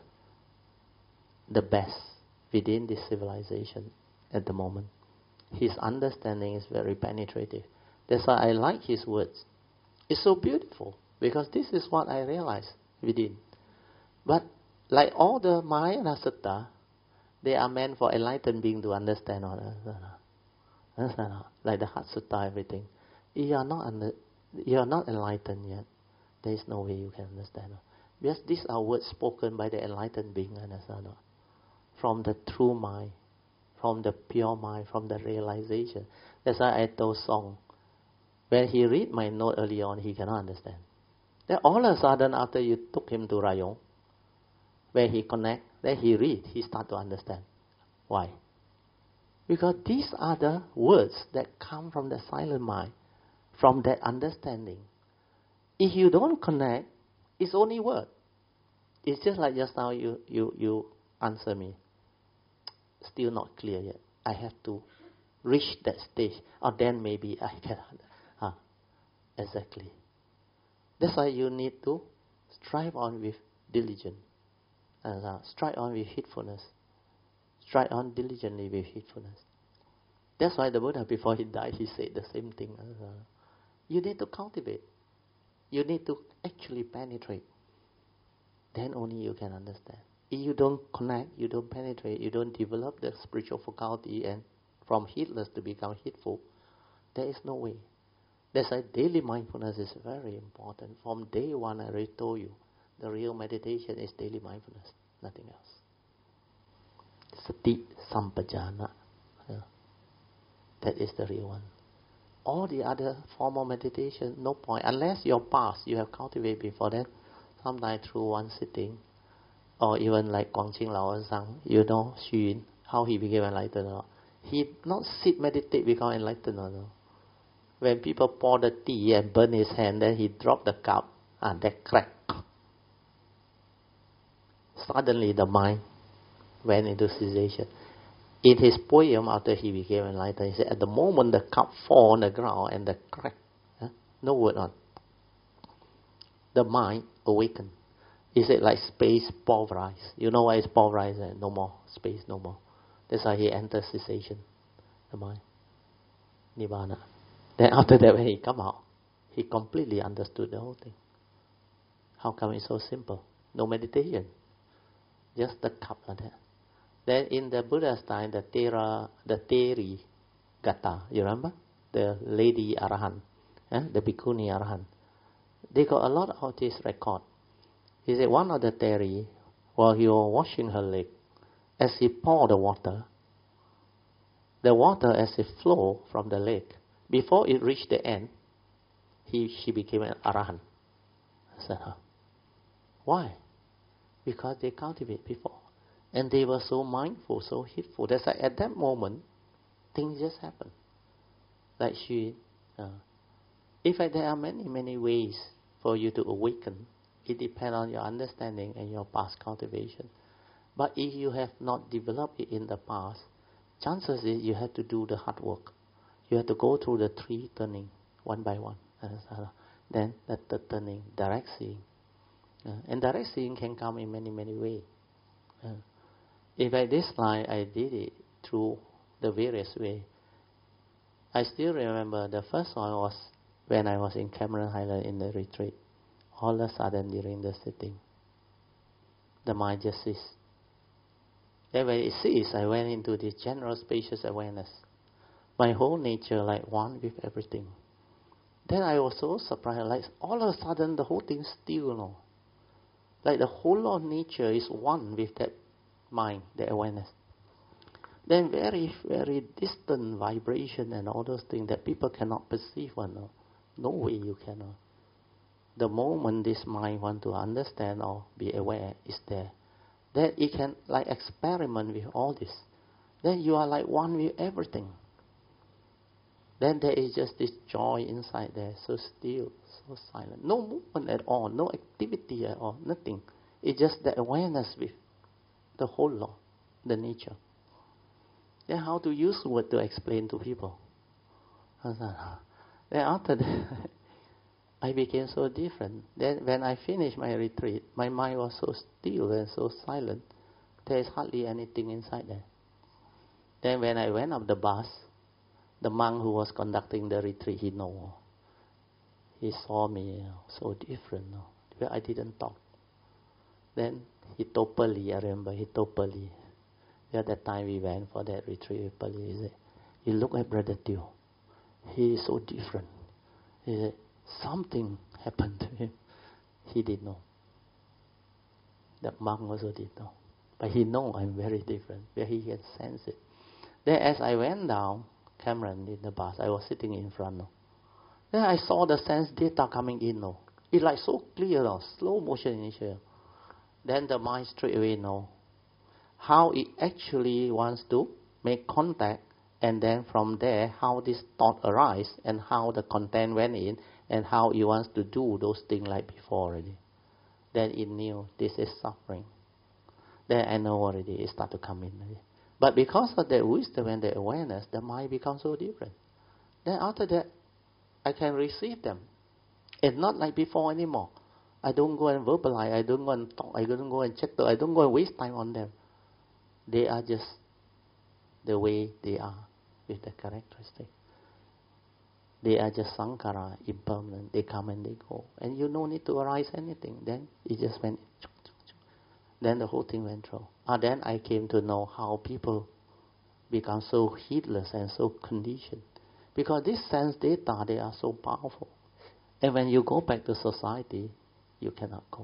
the best within this civilization at the moment. His understanding is very penetrative. That's why I like his words. It's so beautiful because this is what I realize within. But like all the Mahayana Sutta, they are meant for enlightened beings to understand. Understand? Like the Heart Sutta, everything. You are not enlightened yet. There is no way you can understand. Because these are words spoken by the enlightened being. Understand? From the true mind, from the pure mind, from the realization. That's why I told Song, when he read my note early on, he cannot understand. Then all of a sudden, after you took him to Rayong, where he connect, then he read, he start to understand. Why? Because these are the words that come from the silent mind, from that understanding. If you don't connect, it's only word. It's just like just now you answer me. Still not clear yet. I have to reach that stage, or then maybe I can. Exactly. That's why you need to strive on with diligence. Strive on with heedfulness. Strive on diligently with heedfulness. That's why the Buddha, before he died, he said the same thing. You need to cultivate. You need to actually penetrate. Then only you can understand. If you don't connect, you don't penetrate, you don't develop the spiritual faculty and from heedless to become heedful, there is no way. That's why daily mindfulness is very important. From day one, I already told you, the real meditation is daily mindfulness, nothing else. Sati Sampajana. That is the real one. All the other form of meditation, no point. Unless your past you have cultivated before that, sometimes through one sitting, or even like Guangqing Lao Sang, you know, Xu Yun, how he became enlightened. He not sit meditate become enlightened. No. When people pour the tea and burn his hand, then he dropped the cup and that crack. Suddenly the mind went into cessation. In his poem after he became enlightened, he said, at the moment the cup fall on the ground and the crack, no word on. The mind awakened. He said like space pulverized. You know why it's pulverized? No more space, no more. That's why he enters cessation, the mind. Nibbana. Then after that, when he come out, he completely understood the whole thing. How come it's so simple? No meditation. Just the cup like that. Then in the Buddha's time, the Teri Gata, you remember? The lady Arahant, the Bhikkhuni Arahant. They got a lot of this record. He said one of the Teri, while he was washing her leg, as he poured the water as it flowed from the leg, before it reached the end, she became an Arahant. I said, why? Because they cultivate before. And they were so mindful, so heedful. That's like at that moment, things just happen. Like In fact, there are many ways for you to awaken. It depends on your understanding and your past cultivation. But if you have not developed it in the past, chances is you have to do the hard work. You have to go through the 3 turning, one by one. Then the third turning, direct seeing. And direct seeing can come in many ways. In fact, this line, I did it through the various ways. I still remember the first one was when I was in Cameron Highland in the retreat. All of a sudden during the sitting, the mind just ceased. Then when it ceased, I went into this general spacious awareness. My whole nature like one with everything. Then I was so surprised, like all of a sudden the whole thing still, like the whole of nature is one with that mind, the awareness. Then very distant vibration and all those things that people cannot perceive. No way you cannot. The moment this mind want to understand or be aware is there, then it can like experiment with all this. Then you are like one with everything. Then there is just this joy inside there, so still, so silent. No movement at all, no activity at all, nothing. It's just the awareness with the whole law, the nature. Then how to use word to explain to people? Then after that, I became so different. Then when I finished my retreat, my mind was so still and so silent. There is hardly anything inside there. Then when I went up the bus, the monk who was conducting the retreat, he saw me so different. I didn't talk. Then he told Pali, I remember, he told Pali. At that time we went for that retreat with Pali. He said, you look at Brother Teo. He is so different. He said, something happened to him. He didn't know. That monk also didn't know. But he know I'm very different, where he can sense it. Then as I went down Cameron in the bus, I was sitting in front. Then I saw the sense data coming in. It's like so clear, slow motion initially. Then the mind straight away know how it actually wants to make contact, and then from there how this thought arises and how the content went in and how it wants to do those things like before already. Then it knew this is suffering. Then I know already it start to come in already. But because of that wisdom and the awareness, the mind becomes so different. Then after that, I can receive them. It's not like before anymore. I don't go and verbalize, I don't go and talk, I don't go and check, I don't go and waste time on them. They are just the way they are with the characteristic. They are just sankhara, impermanent. They come and they go. And you no need to arise anything. Then it just went. Then the whole thing went through. Then I came to know how people become so heedless and so conditioned. Because this sense data, they are so powerful. And when you go back to society, you cannot cope.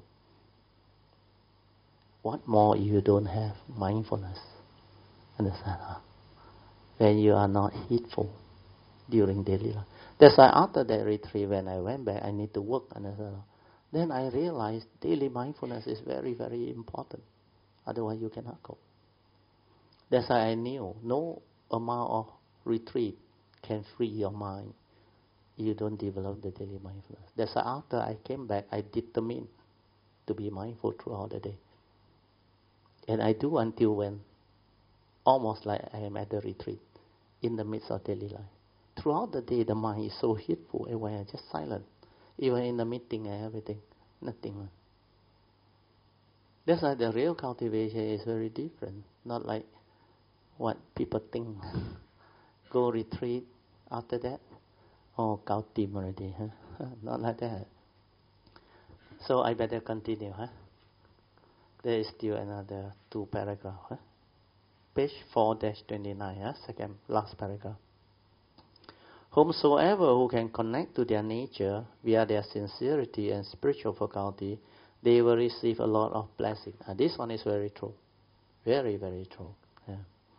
What more if you don't have mindfulness? Understand? When you are not heedful during daily life. That's why after that retreat, when I went back, I need to work. Understand? Then I realized daily mindfulness is very important. Otherwise you cannot cope. That's why I knew no amount of retreat can free your mind if you don't develop the daily mindfulness. That's why after I came back, I determined to be mindful throughout the day. And I do until when almost like I am at the retreat, in the midst of daily life. Throughout the day, the mind is so heedful, aware, just silent. Even in the meeting and everything, nothing. That's why the real cultivation is very different. Not like what people think. Go retreat after that. Oh, cao tim already. Not like that. So I better continue. There is still another 2 paragraphs. Page 4-29, second, last paragraph. Whomsoever who can connect to their nature via their sincerity and spiritual faculty, they will receive a lot of blessing. This one is very true. Very true. Yeah.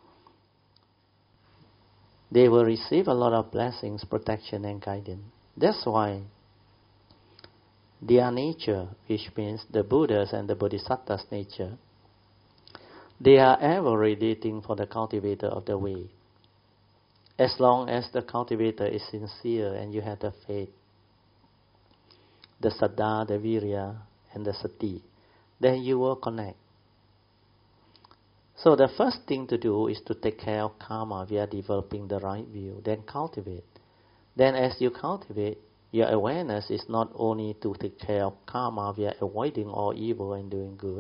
They will receive a lot of blessings, protection and guidance. That's why their nature, which means the Buddha's and the Bodhisattva's nature, they are ever radiating for the cultivator of the way. As long as the cultivator is sincere and you have the faith, the saddha, the virya, and the sati, then you will connect. So the first thing to do is to take care of karma via developing the right view, then cultivate. Then as you cultivate, your awareness is not only to take care of karma via avoiding all evil and doing good,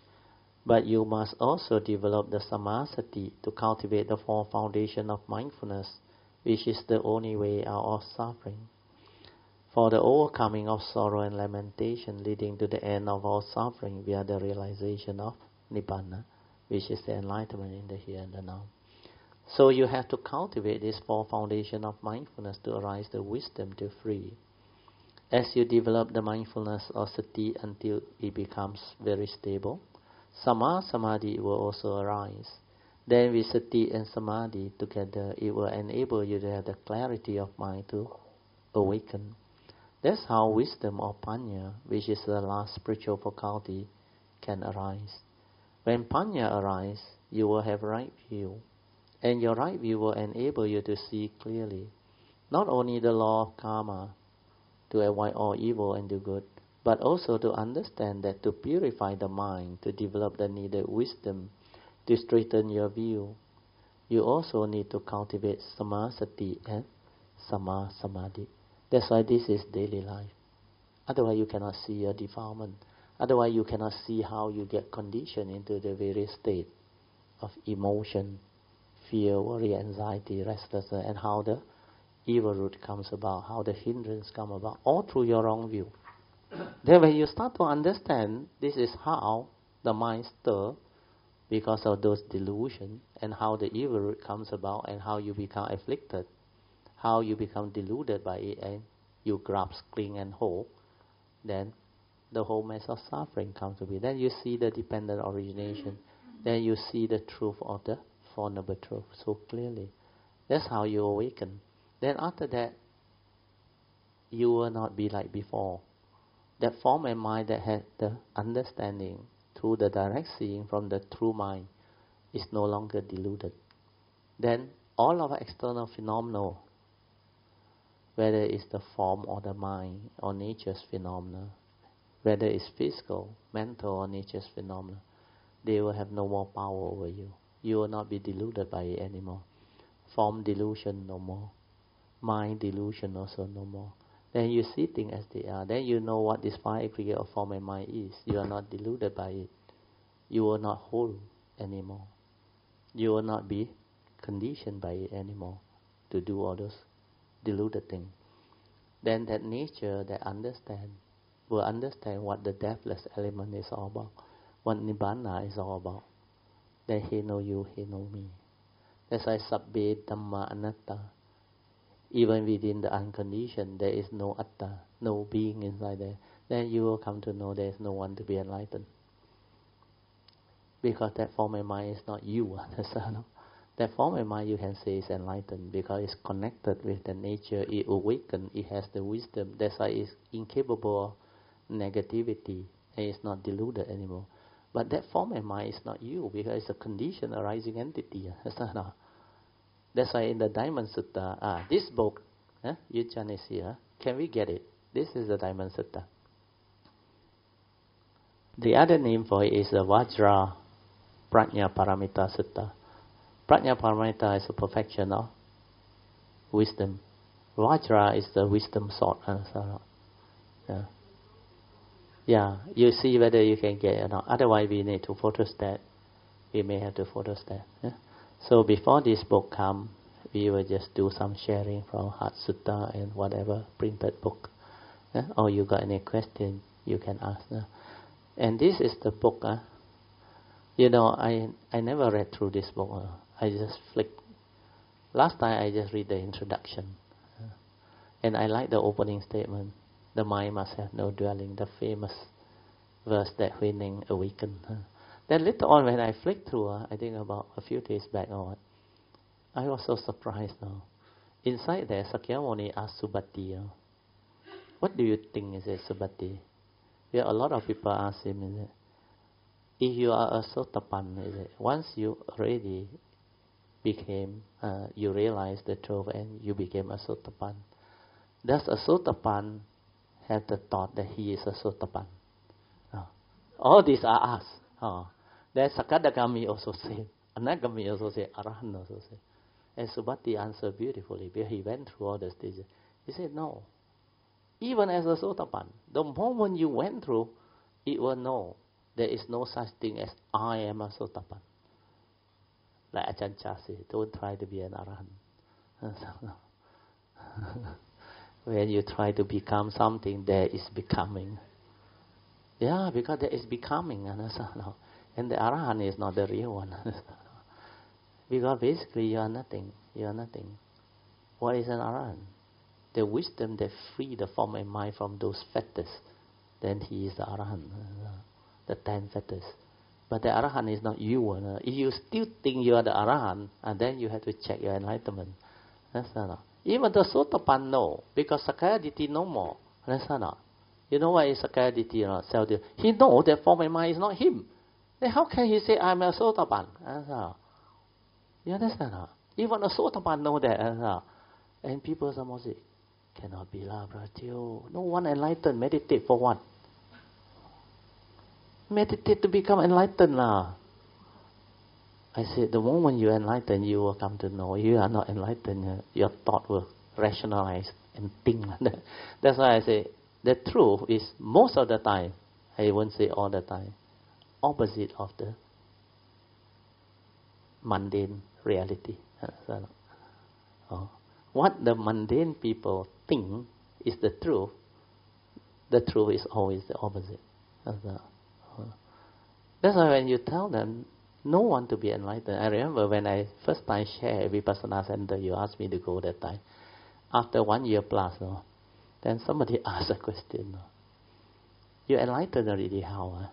but you must also develop the samasati to cultivate the four foundations of mindfulness, which is the only way out of suffering. For the overcoming of sorrow and lamentation leading to the end of all suffering via the realization of Nibbana, which is the enlightenment in the here and the now. So you have to cultivate this four foundation of mindfulness to arise the wisdom to free. As you develop the mindfulness of sati until it becomes very stable, Sama Samadhi will also arise. Then with sati and samadhi together, it will enable you to have the clarity of mind to awaken. That's how wisdom or panya, which is the last spiritual faculty, can arise. When panya arises, you will have right view. And your right view will enable you to see clearly, not only the law of karma, to avoid all evil and do good, but also to understand that to purify the mind, to develop the needed wisdom, to straighten your view, you also need to cultivate samasati and sama samadhi. That's why this is daily life. Otherwise you cannot see your defilement. Otherwise you cannot see how you get conditioned into the various state of emotion, fear, worry, anxiety, restlessness, and how the evil root comes about, how the hindrance come about, all through your wrong view. Then when you start to understand this is how the mind stirs because of those delusions, and how the evil root comes about, and how you become afflicted, how you become deluded by it, and you grasp, cling, and hold, then the whole mess of suffering comes to be. Then you see the dependent origination. Then you see the truth of the Four Noble Truths so clearly. That's how you awaken. Then after that, you will not be like before. That form and mind that had the understanding through the direct seeing from the true mind is no longer deluded. Then all of our external phenomena, whether it's the form or the mind or nature's phenomena, whether it's physical, mental or nature's phenomena, they will have no more power over you. You will not be deluded by it anymore. Form delusion no more. Mind delusion also no more. Then you see things as they are. Then you know what this five aggregate of form and mind is. You are not deluded by it. You will not hold anymore. You will not be conditioned by it anymore to do all those deluded things. Then that nature that will understand what the deathless element is all about, what Nibbana is all about. Then he know you, he know me. That's why Sabbe Dhamma Anatta. Even within the unconditioned, there is no atta, no being inside there. Then you will come to know there is no one to be enlightened. Because that form and mind is not you. That form and mind you can say is enlightened because it's connected with the nature, it awakens, it has the wisdom. That's why it's incapable of negativity and it's not deluded anymore. But that form and mind is not you because it's a conditioned arising entity. That's why in the Diamond Sutta, this book, Yuchan is here. Can we get it? This is the Diamond Sutta. The other name for it is the Vajra Prajna Paramita Sutta. Prajna Paramita is a perfection of wisdom. Vajra is the wisdom sword. Yeah, you see whether you can get it or not. Otherwise, we need to photostat. We may have to photostat. So before this book come, we will just do some sharing from Heart Sutta and whatever printed book. Or you got any question, you can ask. And this is the book. You know, I never read through this book. I just flicked. Last time I just read the introduction. And I like the opening statement. The mind must have no dwelling. The famous verse that Huineng awakened. Then later on when I flicked through, I think about a few days back or what, I was so surprised now. Inside there, Sakyamuni asked Subhati, what do you think is it, Subhati? Yeah, a lot of people ask him, if you are a Sotapan, is it? Once you already became, you realized the truth and you became a Sotapan. Does a Sotapan have the thought that he is a Sotapan? All these are us. That Sakadagami also said, Anagami also said, Arahant also said. And Subhati answered beautifully, because he went through all the stages. He said, no. Even as a Sotapan, the moment you went through, it will know there is no such thing as I am a Sotapan. Like Ajahn Chah said, don't try to be an Arahant. When you try to become something, there is becoming. Yeah, because there is becoming. And the Arahant is not the real one. Because basically you are nothing. You are nothing. What is an Arahant? The wisdom that free the form and mind from those fetters. Then he is the Arahant. The 10 fetters. But the Arahant is not you. If you still think you are the Arahant, and then you have to check your enlightenment. Even the Sotapan know, because Sakaya Ditti no more. You know why is Sakaya Ditti not self? He knows that form and mind is not him. Then how can he say I'm a Sotapan? You understand? Even a Sotapan know that. And people sometimes say, cannot be lah, brother. No one enlightened. Meditate for what? Meditate to become enlightened lah. I said, the moment you enlighten, you will come to know. You are not enlightened. Your thought will rationalize and think. That's why I say, the truth is most of the time, I won't say all the time, opposite of the mundane reality. What the mundane people think is the truth is always the opposite. That's why when you tell them, no one to be enlightened. I remember when I first time shared Vipassana Center, you asked me to go that time. After 1 year plus, then somebody asked a question. You enlightened already, how?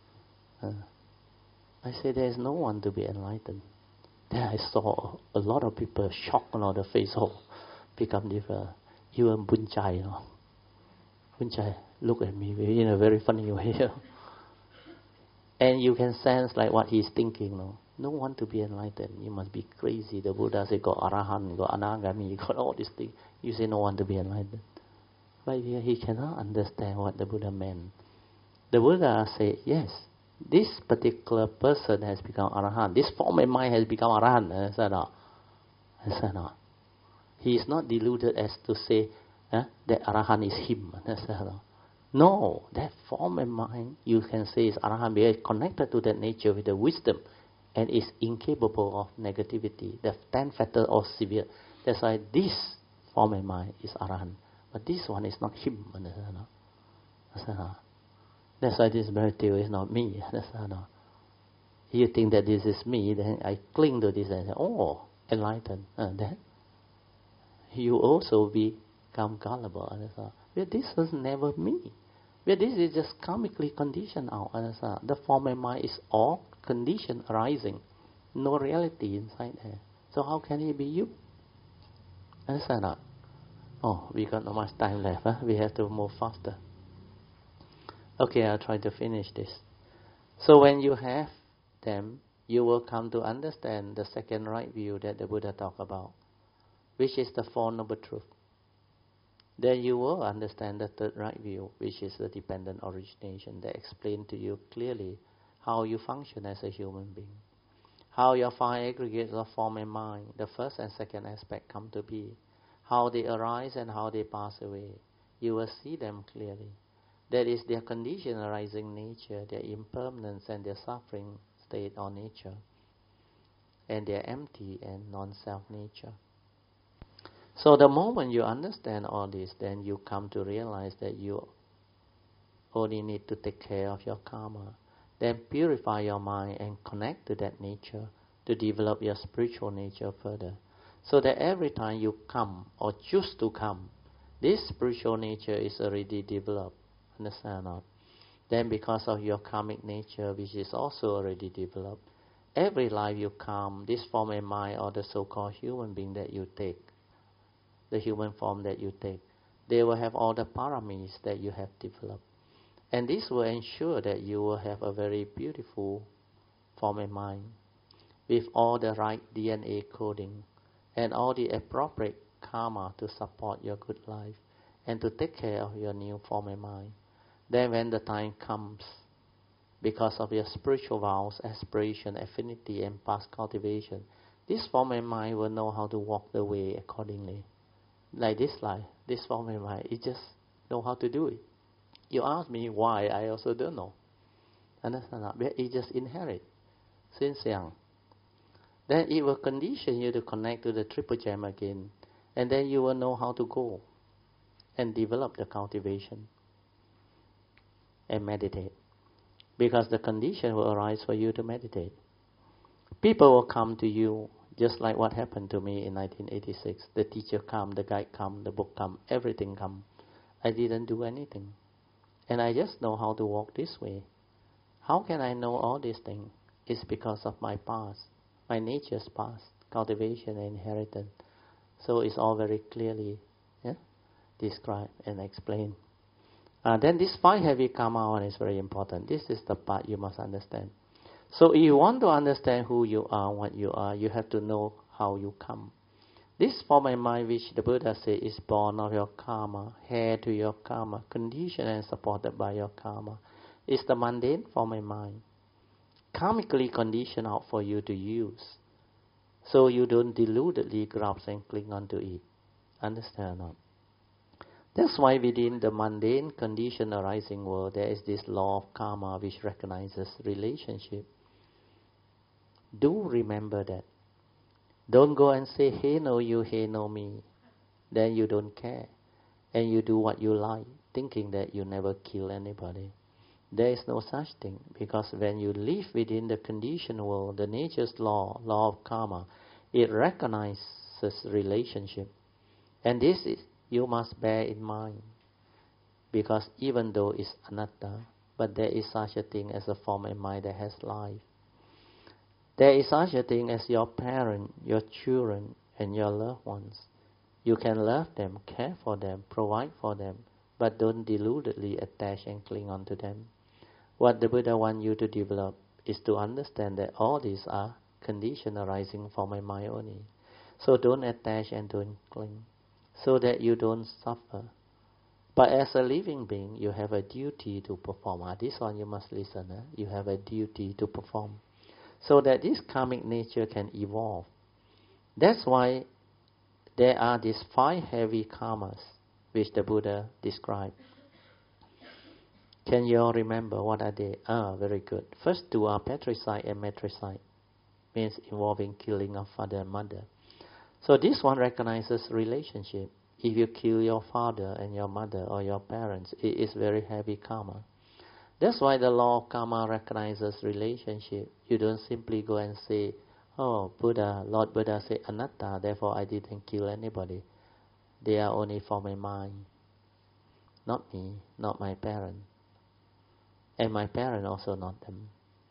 I said, there is no one to be enlightened. Then I saw a lot of people shocked on the face, become different. Even Bunchai, Bunchai look at me in a very funny way. And you can sense like what he's thinking. No one to be enlightened. You must be crazy. The Buddha said, got Arahant, got Anagami, got all these things. You say no one to be enlightened. But he cannot understand what the Buddha meant. The Buddha said, yes, this particular person has become Arahant. This form and mind has become Arahant. I said, no. He is not deluded as to say that Arahant is him. I said, no, that form and mind, you can say is Arahant because it's connected to that nature with the wisdom and is incapable of negativity. The 10 fetters are severe. That's why this form and mind is Arahant. But this one is not him. That's why this material is not me. You think that this is me, then I cling to this and say, oh, enlightened. Then you also become gullible. But this was never me. But this is just karmically conditioned out. The form and mind is all condition arising. No reality inside there. So how can it be you? Understand that? Oh, we got not much time left. We have to move faster. Okay, I'll try to finish this. So when you have them, you will come to understand the second right view that the Buddha talked about, which is the Four Noble Truths. Then you will understand the third right view, which is the dependent origination, that explains to you clearly how you function as a human being, how your 5 aggregates of form and mind, the first and second aspect, come to be, how they arise and how they pass away. You will see them clearly. That is their condition arising nature, their impermanence and their suffering state or nature, and their empty and non-self nature. So the moment you understand all this, then you come to realize that you only need to take care of your karma. Then purify your mind and connect to that nature to develop your spiritual nature further. So that every time you come or choose to come, this spiritual nature is already developed. Understand or not? Then because of your karmic nature, which is also already developed, every life you come, this form and mind or the so-called human being that you take, the human form that you take, they will have all the paramis that you have developed. And this will ensure that you will have a very beautiful form and mind, with all the right DNA coding and all the appropriate karma to support your good life and to take care of your new form of mind. Then when the time comes, because of your spiritual vows, aspiration, affinity, and past cultivation, this form of mind will know how to walk the way accordingly. Like this life, this form of mind, it just know how to do it. You ask me why, I also don't know. Understand that? But it just inherit since young. Then it will condition you to connect to the triple gem again, and then you will know how to go and develop the cultivation and meditate. Because the condition will arise for you to meditate. People will come to you just like what happened to me in 1986. The teacher come, the guide come, the book come, everything come. I didn't do anything. And I just know how to walk this way. How can I know all these things? It's because of my past, my nature's past, cultivation and inheritance. So it's all very clearly described and explained. Then this 5 heavy karma one is very important. This is the part you must understand. So if you want to understand who you are, what you are, you have to know how you come. This form of mind which the Buddha said is born of your karma, heir to your karma, conditioned and supported by your karma, is the mundane form of mind, karmically conditioned out for you to use, so you don't deludedly grasp and cling onto it. Understand or not? That's why within the mundane conditioned arising world, there is this law of karma which recognizes relationship. Do remember that. Don't go and say, hey no you, hey no me. Then you don't care. And you do what you like, thinking that you never kill anybody. There is no such thing. Because when you live within the conditioned world, the nature's law of karma, it recognizes relationship. And this is, you must bear in mind. Because even though it's anatta, but there is such a thing as a form of mind that has life. There is such a thing as your parent, your children, and your loved ones. You can love them, care for them, provide for them, but don't deludedly attach and cling on to them. What the Buddha wants you to develop is to understand that all these are conditions arising from my mind only. So don't attach and don't cling, so that you don't suffer. But as a living being, you have a duty to perform. This one you must listen. You have a duty to perform, so that this karmic nature can evolve. That's why there are these 5 heavy karmas which the Buddha described. Can you all remember what are they? Very good. First 2 are patricide and matricide, means involving killing of father and mother. So this one recognizes relationship. If you kill your father and your mother or your parents, it is very heavy karma. That's why the law of karma recognizes relationship. You don't simply go and say, oh, Buddha, Lord Buddha said anatta, therefore I didn't kill anybody. They are only for my mind. Not me, not my parent. And my parent also not them.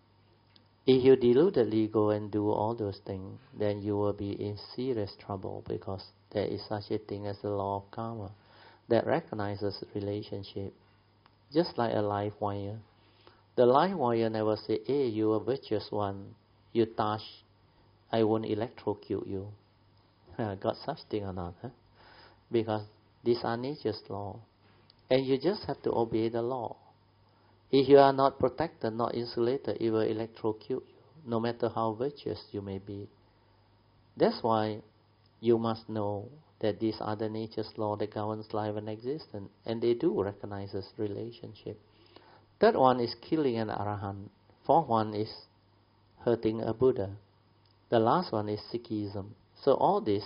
If you deludedly go and do all those things, then you will be in serious trouble, because there is such a thing as the law of karma that recognizes relationship. Just like a live wire. The live wire never say, hey, you are a virtuous one. You touch, I won't electrocute you. Got such thing or not? Because these are nature's law. And you just have to obey the law. If you are not protected, not insulated, it will electrocute you, no matter how virtuous you may be. That's why you must know that these are the nature's law that governs life and existence, and they do recognize this relationship. 3rd one is killing an arahant. 4th one is hurting a Buddha. The last one is Sikhism. So all this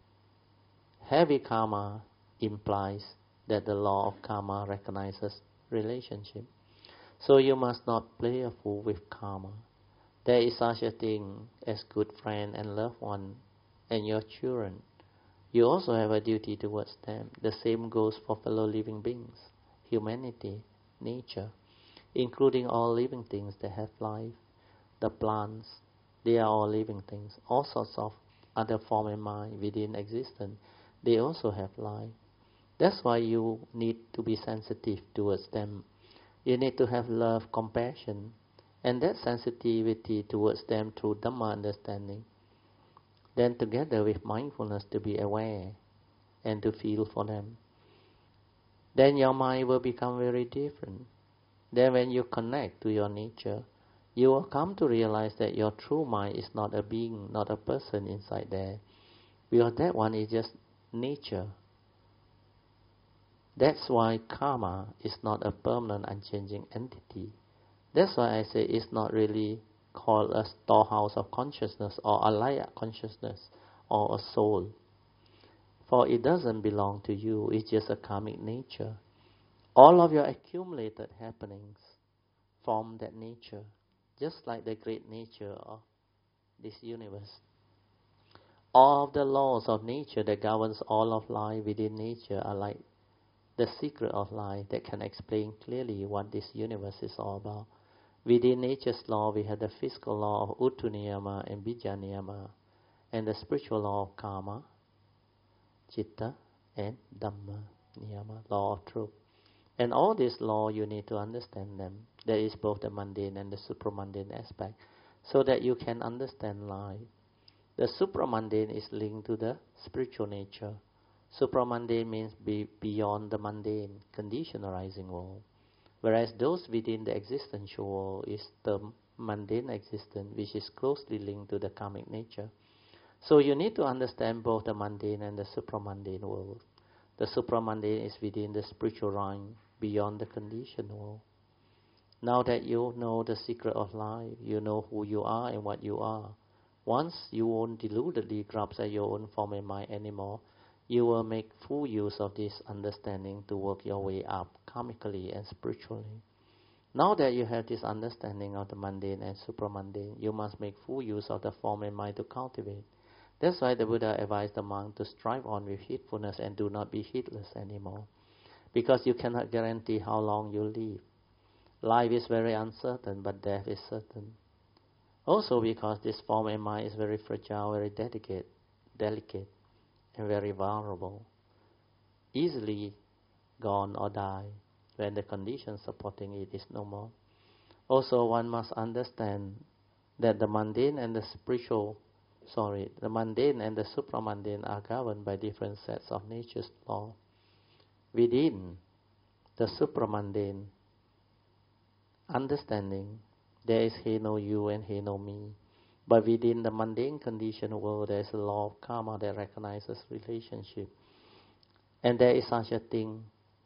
heavy karma implies that the law of karma recognizes relationship. So you must not play a fool with karma. There is such a thing as good friend and loved one and your children. You also have a duty towards them. The same goes for fellow living beings, humanity, nature, including all living things that have life. The plants, they are all living things. All sorts of other form of mind within existence, they also have life. That's why you need to be sensitive towards them. You need to have love, compassion, And that sensitivity towards them through Dhamma understanding, then together with mindfulness to be aware and to feel for them, then your mind will become very different. Then when you connect to your nature, you will come to realize that your true mind is not a being, not a person inside there. Because that one is just nature. That's why karma is not a permanent, unchanging entity. That's why I say it's not really called a storehouse of consciousness or a alaya consciousness or a soul. For it doesn't belong to you, it's just a karmic nature. All of your accumulated happenings form that nature, just like the great nature of this universe. All of the laws of nature that governs all of life within nature are like the secret of life that can explain clearly what this universe is all about. Within nature's law, we have the physical law of Uttu Niyama and Bija Niyama, and the spiritual law of Karma, Chitta, and Dhamma Niyama, law of truth. And all these laws, you need to understand them. There is both the mundane and the supramundane aspect, so that you can understand life. The supramundane is linked to the spiritual nature. Supramundane means beyond the mundane, conditioned arising world. Whereas those within the existential world is the mundane existence, which is closely linked to the karmic nature. So you need to understand both the mundane and the supramundane world. The supramundane is within the spiritual realm, beyond the conditioned world. Now that you know the secret of life, you know who you are and what you are. Once you won't deludedly grasp at your own form and mind anymore, you will make full use of this understanding to work your way up karmically and spiritually. Now that you have this understanding of the mundane and supramundane, you must make full use of the form and mind to cultivate. That's why the Buddha advised the monk to strive on with heedfulness and do not be heedless anymore. Because you cannot guarantee how long you live. Life is very uncertain, but death is certain. Also because this form and mind is very fragile, very delicate, and very vulnerable. Easily gone or die when the condition supporting it is no more. Also, one must understand that the mundane and the supramundane are governed by different sets of nature's law. Within the supramundane understanding, there is he no you and he no me. But within the mundane conditioned world, there is a law of karma that recognizes relationship. And there is such a thing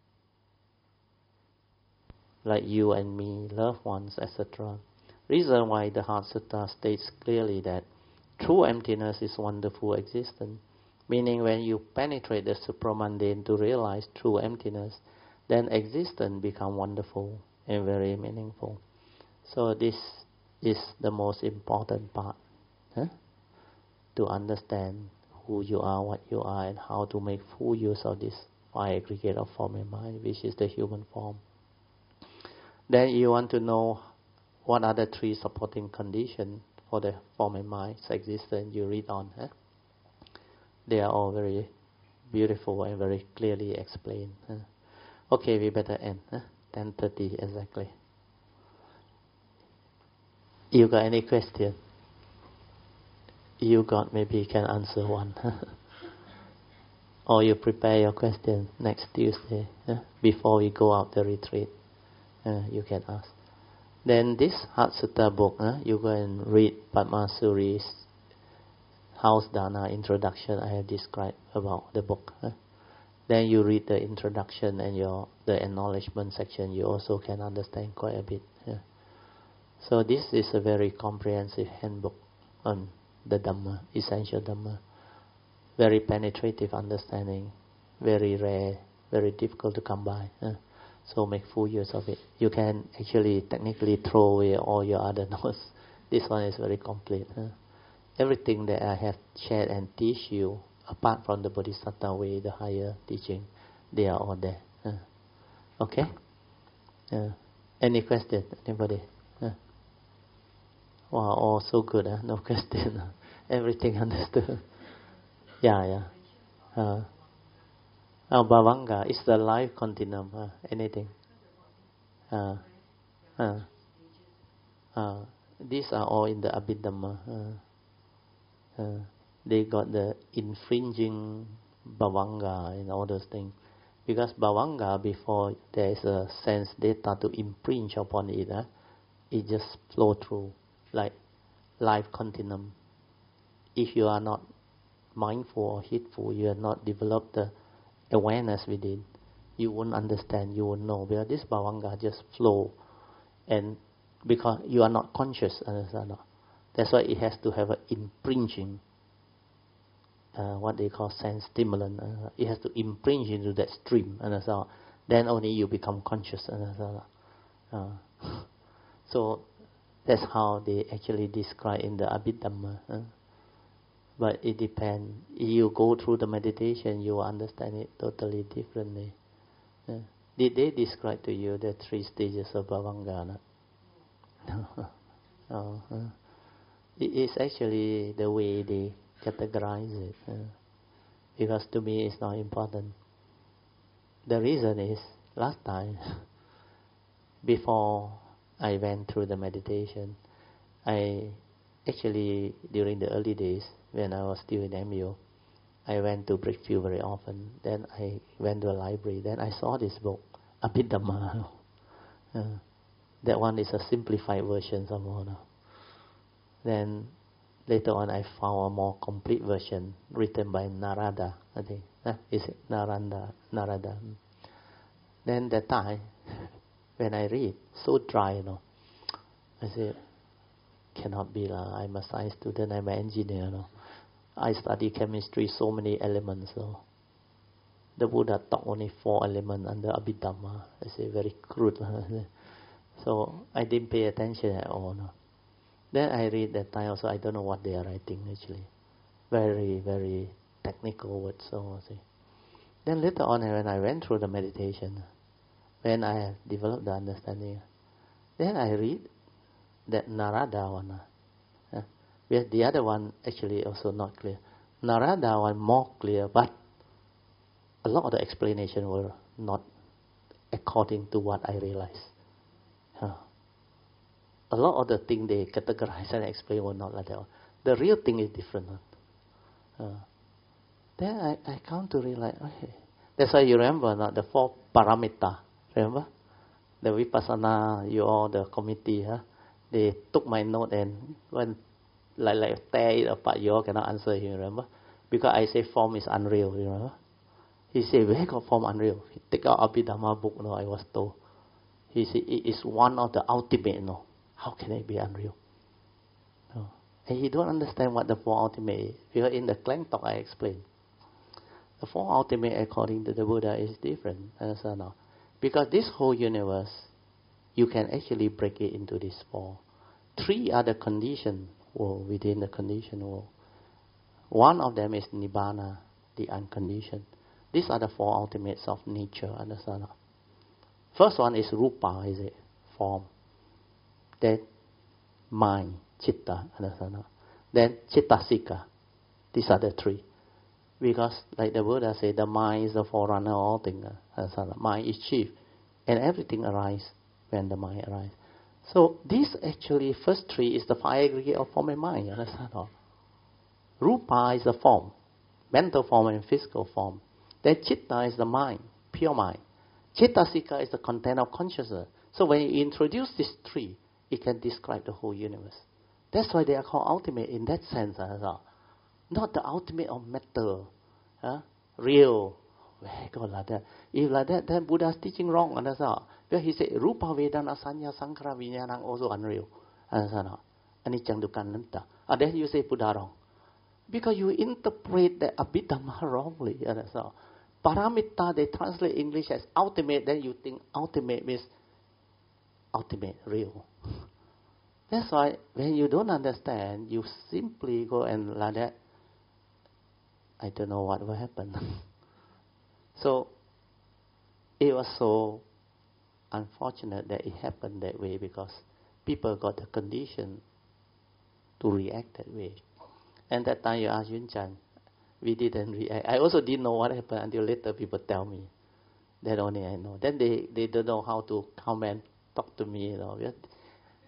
like you and me, loved ones, etc. Reason why the Heart Sutta states clearly that true emptiness is wonderful existence. Meaning when you penetrate the supramundane to realize true emptiness, then existence becomes wonderful and very meaningful. So this is the most important part, to understand who you are, what you are, and how to make full use of this five aggregate of form and mind, which is the human form. Then you want to know what are the three supporting conditions for the form and mind's existence. You read on. They are all very beautiful and very clearly explained. Okay, we better end. 10:30 exactly. You got any question? You got, maybe you can answer one. Or you prepare your question next Tuesday, before we go out the retreat. You can ask. Then this Heart Sutta book, you go and read Padma Suri's House Dana introduction I have described about the book. Then you read the introduction and the acknowledgement section, you also can understand quite a bit. So this is a very comprehensive handbook on the Dhamma, essential Dhamma. Very penetrative understanding, very rare, very difficult to come by. So make full use of it. You can actually technically throw away all your other notes. This one is very complete. Everything that I have shared and teach you, apart from the Bodhisattva way, the higher teaching, they are all there. Okay? Any question? Anybody? Wow, all so good. No question. Everything understood. Yeah. Bhavanga is the life continuum. Anything? These are all in the Abhidhamma. They got the infringing bhavanga and all those things. Because bhavanga, before there is a sense data to impinge upon it, it just flow through like life continuum. If you are not mindful or heedful, you have not developed the awareness within, you won't understand, you won't know. Because this bhavanga just flow, and because you are not conscious, understand? That's why it has to have an impinging, what they call sense stimulant. It has to impinge into that stream, understand? Then only you become conscious, understand? So that's how they actually describe in the Abhidhamma. But it depends. If you go through the meditation, you will understand it totally differently. Did they describe to you the 3 stages of bhavanga? No. It is actually the way they categorize it. Because to me it's not important. The reason is, last time, before I went through the meditation, I actually, during the early days, when I was still in MU, I went to Brickfield very often. Then I went to a library. Then I saw this book, Abhidhamma. That one is a simplified version somehow. Then later on I found a more complete version written by Narada, I think. Is it Narada? Then that time, when I read, so dry, I said, cannot be lah. I'm a science student, I'm an engineer. I study chemistry, so many elements. The Buddha taught only 4 elements under Abhidhamma. I say very crude. So I didn't pay attention at all. Then I read that time also, I don't know what they are writing actually. Very, very technical words. So I say. Then later on, when I went through the meditation, when I developed the understanding, then I read that Narada one. Whereas the other one actually also not clear. Narada one more clear, but a lot of the explanation were not according to what I realized. A lot of the things they categorize and explain were not like that. The real thing is different. Then I come to realize, okay. That's why you remember the 4 paramita. Remember? The Vipassana, you all, the committee, they took my note and went like tear it apart. You all cannot answer him, remember? Because I say form is unreal, you remember? He said, where got form unreal? He take out Abhidhamma book, I was told. He said, it is one of the ultimate, How can it be unreal? And he don't understand what the 4 ultimate is. Because in the Klang talk I explained. The 4 ultimate according to the Buddha is different. Understand now? Because this whole universe, you can actually break it into these 4. 3 are the conditioned world within the conditioned world. One of them is Nibbana, the unconditioned. These are the 4 ultimates of nature. Understand now? First one is Rupa, is it? Form. Then mind, Chitta. Understand now? Then Chittasika. These are the 3. Because, like the Buddha said, the mind is the forerunner of all things. Mind is chief. And everything arises when the mind arises. So, this actually, first 3 is the 5 aggregate of form and mind. Understand? Rupa is the form, mental form and physical form. Then Chitta is the mind, pure mind. Chittasika is the content of consciousness. So, when you introduce these 3, it can describe the whole universe. That's why they are called ultimate in that sense. Not the ultimate of matter, real. Where go like that? If like that, then Buddha's teaching wrong. Understand? Because he said, Rupa Vedana Sanya Sankhara Vijnana also unreal. Understand? Anicca Dukkha Anatta. Then you say Buddha wrong. Because you interpret the Abhidhamma wrongly. Understand? Paramita, they translate English as ultimate, then you think ultimate means ultimate, real. That's why when you don't understand, you simply go and like that, I don't know what will happen. So, it was so unfortunate that it happened that way because people got the condition to react that way. And that time you asked Yun Chan, we didn't react. I also didn't know what happened until later people tell me. That only I know. Then they don't know how to come and talk to me.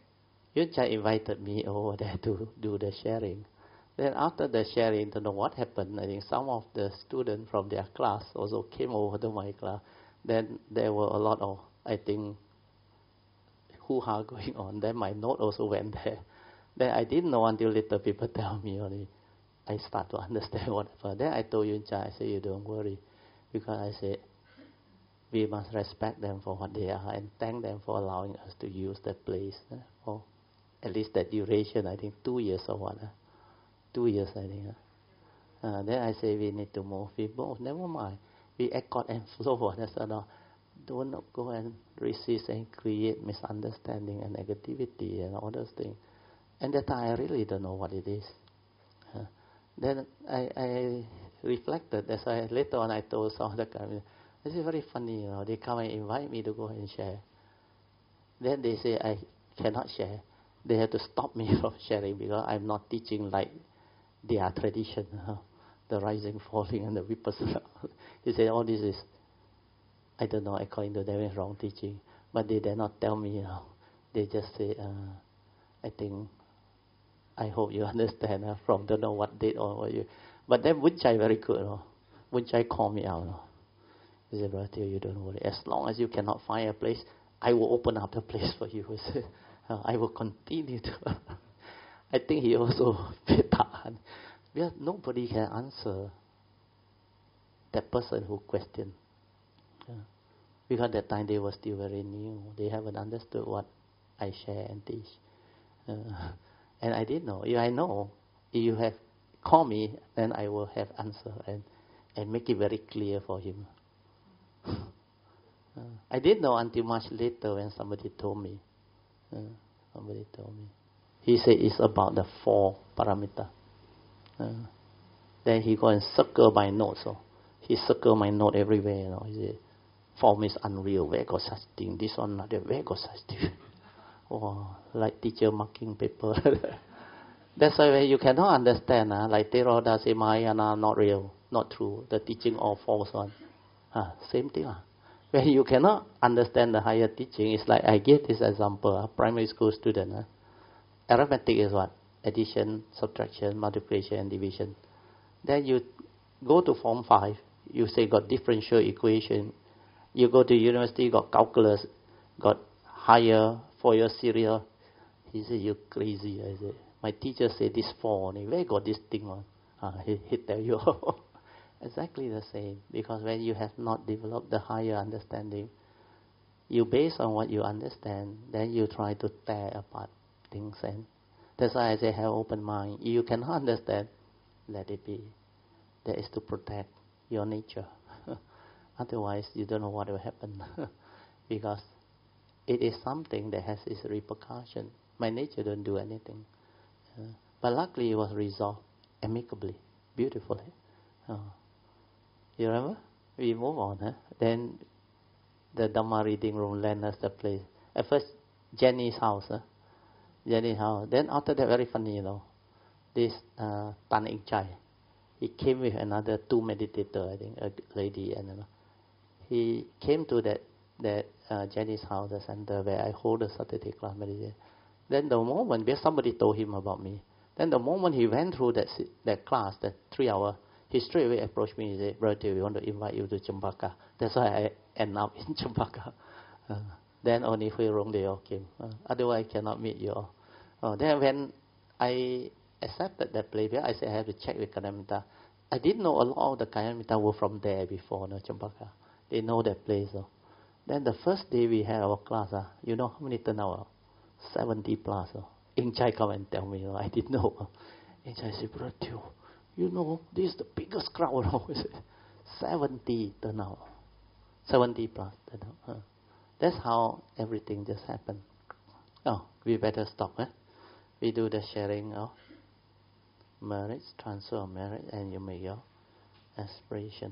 Yunchai invited me over there to do the sharing. Then after the sharing, don't know what happened. I think some of the students from their class also came over to my class. Then there were a lot of, I think, hoo-ha going on. Then my note also went there. Then I didn't know until later people tell me only. I start to understand whatever. Then I told Yunchai, I said, you don't worry. Because I said, we must respect them for what they are and thank them for allowing us to use that place for at least that duration, I think 2 years or what. 2 years, I think. Then I say we need to move. We move, never mind. We accord and flow. That's all. Don't go and resist and create misunderstanding and negativity and all those things. And that time I really don't know what it is. Then I reflected. That's why later on I told some of the guys, this is very funny, you know. They come and invite me to go and share. Then they say I cannot share. They have to stop me from sharing because I'm not teaching like their tradition, the rising, falling, and the vipassana. He said all this is, I don't know, according to them, is wrong teaching. But they dare not tell me, you know. They just say, I think, I hope you understand from don't know what date or what you. But then Wunchai very good, you know. Wunchai called me out, you know. He said, brother, you don't worry. As long as you cannot find a place, I will open up the place for you. He said, I will continue to. I think he also bit tahan. Because nobody can answer that person who questioned. Because that time they were still very new. They haven't understood what I share and teach. And I didn't know. If I know, if you have called me, then I will have answer and make it very clear for him. I didn't know until much later when somebody told me. He said it's about the 4 paramita. Then he go and circle my notes. So he circle my note everywhere. You know. He said, form is unreal. Where got such thing? This one not there. Where got such thing? Oh, like teacher marking paper. That's why you cannot understand. Like Theravada say Mahayana not real, not true. The teaching all false one. Same thing. When you cannot understand the higher teaching, it's like I give this example. Primary school student. Arithmetic is what? Addition, subtraction, multiplication, and division. Then you go to Form 5. You say got differential equation. You go to university, got calculus, got higher Fourier serial. He said, you crazy. I said, my teacher said this 4 only. Where got this thing on? He tell you. Exactly the same. Because when you have not developed the higher understanding, you base on what you understand, then you try to tear apart things. And that's why I say have open mind. If you cannot understand, let it be. That is to protect your nature. Otherwise, you don't know what will happen. Because it is something that has its repercussion. My nature don't do anything. But luckily it was resolved amicably, beautifully. You remember? We move on. Then the Dhamma reading room lent us the place. At first, Jenny's house. Jenny's house. Then after that, very funny, you know. This Tan Ik Chai, he came with another 2 meditators, I think, a lady and he came to that Jenny's house, the center where I hold the Saturday class meditation. Then the moment, because somebody told him about me, then the moment he went through that class, that 3 hour, he straight away approached me and said, brother, we want to invite you to Chempaka. That's why I end up in Chempaka. Then only Hui Rong they all came. Otherwise I cannot meet you all. Then when I accepted that place, I said I have to check with Kalyana. I didn't know a lot of the Kalyana were from there before, Chempaka. They know that place. Then the first day we had our class, you know how many turnout? 70 plus. Ing Chai come and tell me, I didn't know. Ing Chai said, brother, you know, this is the biggest crowd. 70 turnout. 70 plus turnout. That's how everything just happened. We better stop. We do the sharing of merits, transfer of merit, and you make your aspiration.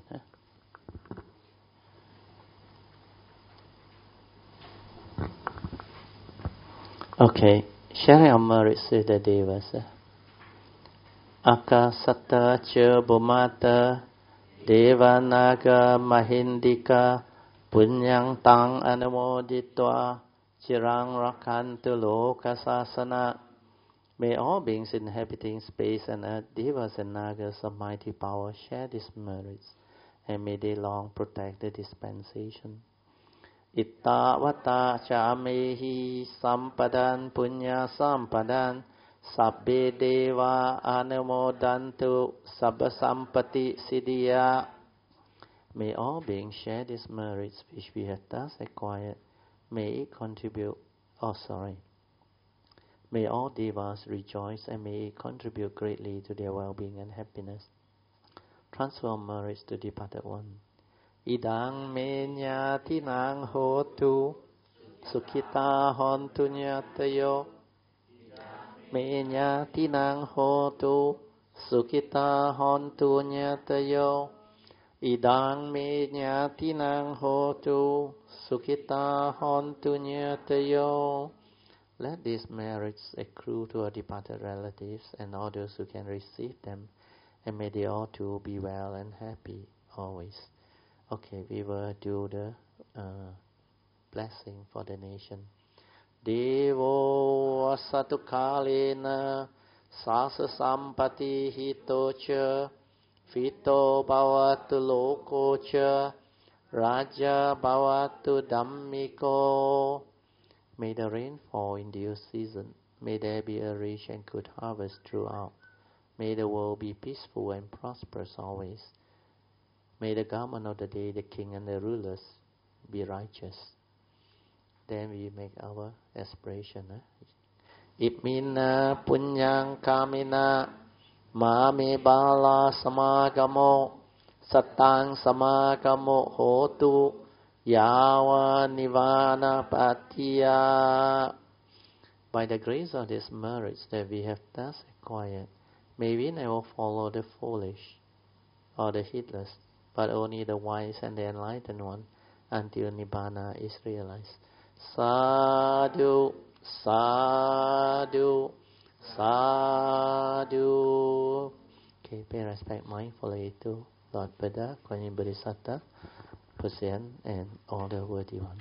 Okay, sharing of merits is the devas. Akasata cha bhumata devanaga mahindika punyang tang anamoditva Chirang Rakantu Lokasasana. May all beings inhabiting space and earth, devas and nagas of mighty power, share these merits, and may they long protect the dispensation. Itta vata chamehi sampadan punya sampadan sabbe deva anumodantu sabba sampati siddhya. May all beings share these merits which we have thus acquired. May it contribute, may all devas rejoice and may it contribute greatly to their well-being and happiness. Transfer merits to departed one. Idang menya tinang hotu sukhita hontu nyatayo. Menya tinang hotu sukhita hontu nyatayo. Idang menya tinang hotu sukhita hontu nyatayo. Let these merits accrue to our departed relatives and all those who can receive them, and may they all too be well and happy always. Okay, we will do the blessing for the nation. Devo asatukalena sasa sampati hitocha fito bhavatu lokocha raja bhavatu dhammiko. May the rain fall in due season. May there be a rich and good harvest throughout. May the world be peaceful and prosperous always. May the government of the day, the king and the rulers, be righteous. Then we make our aspiration. Imina punyang kamina mame bala samagamo satang samagamo hotu yawa nivana patiya. By the grace of these merits that we have thus acquired, may we never follow the foolish or the heedless, but only the wise and the enlightened one, until Nibbana is realized. Sadhu, sadhu, sadhu. Okay, pay respect mindfully to Lord Buddha, Kuan Yin Bodhisattva, Pusen, and all the worthy ones.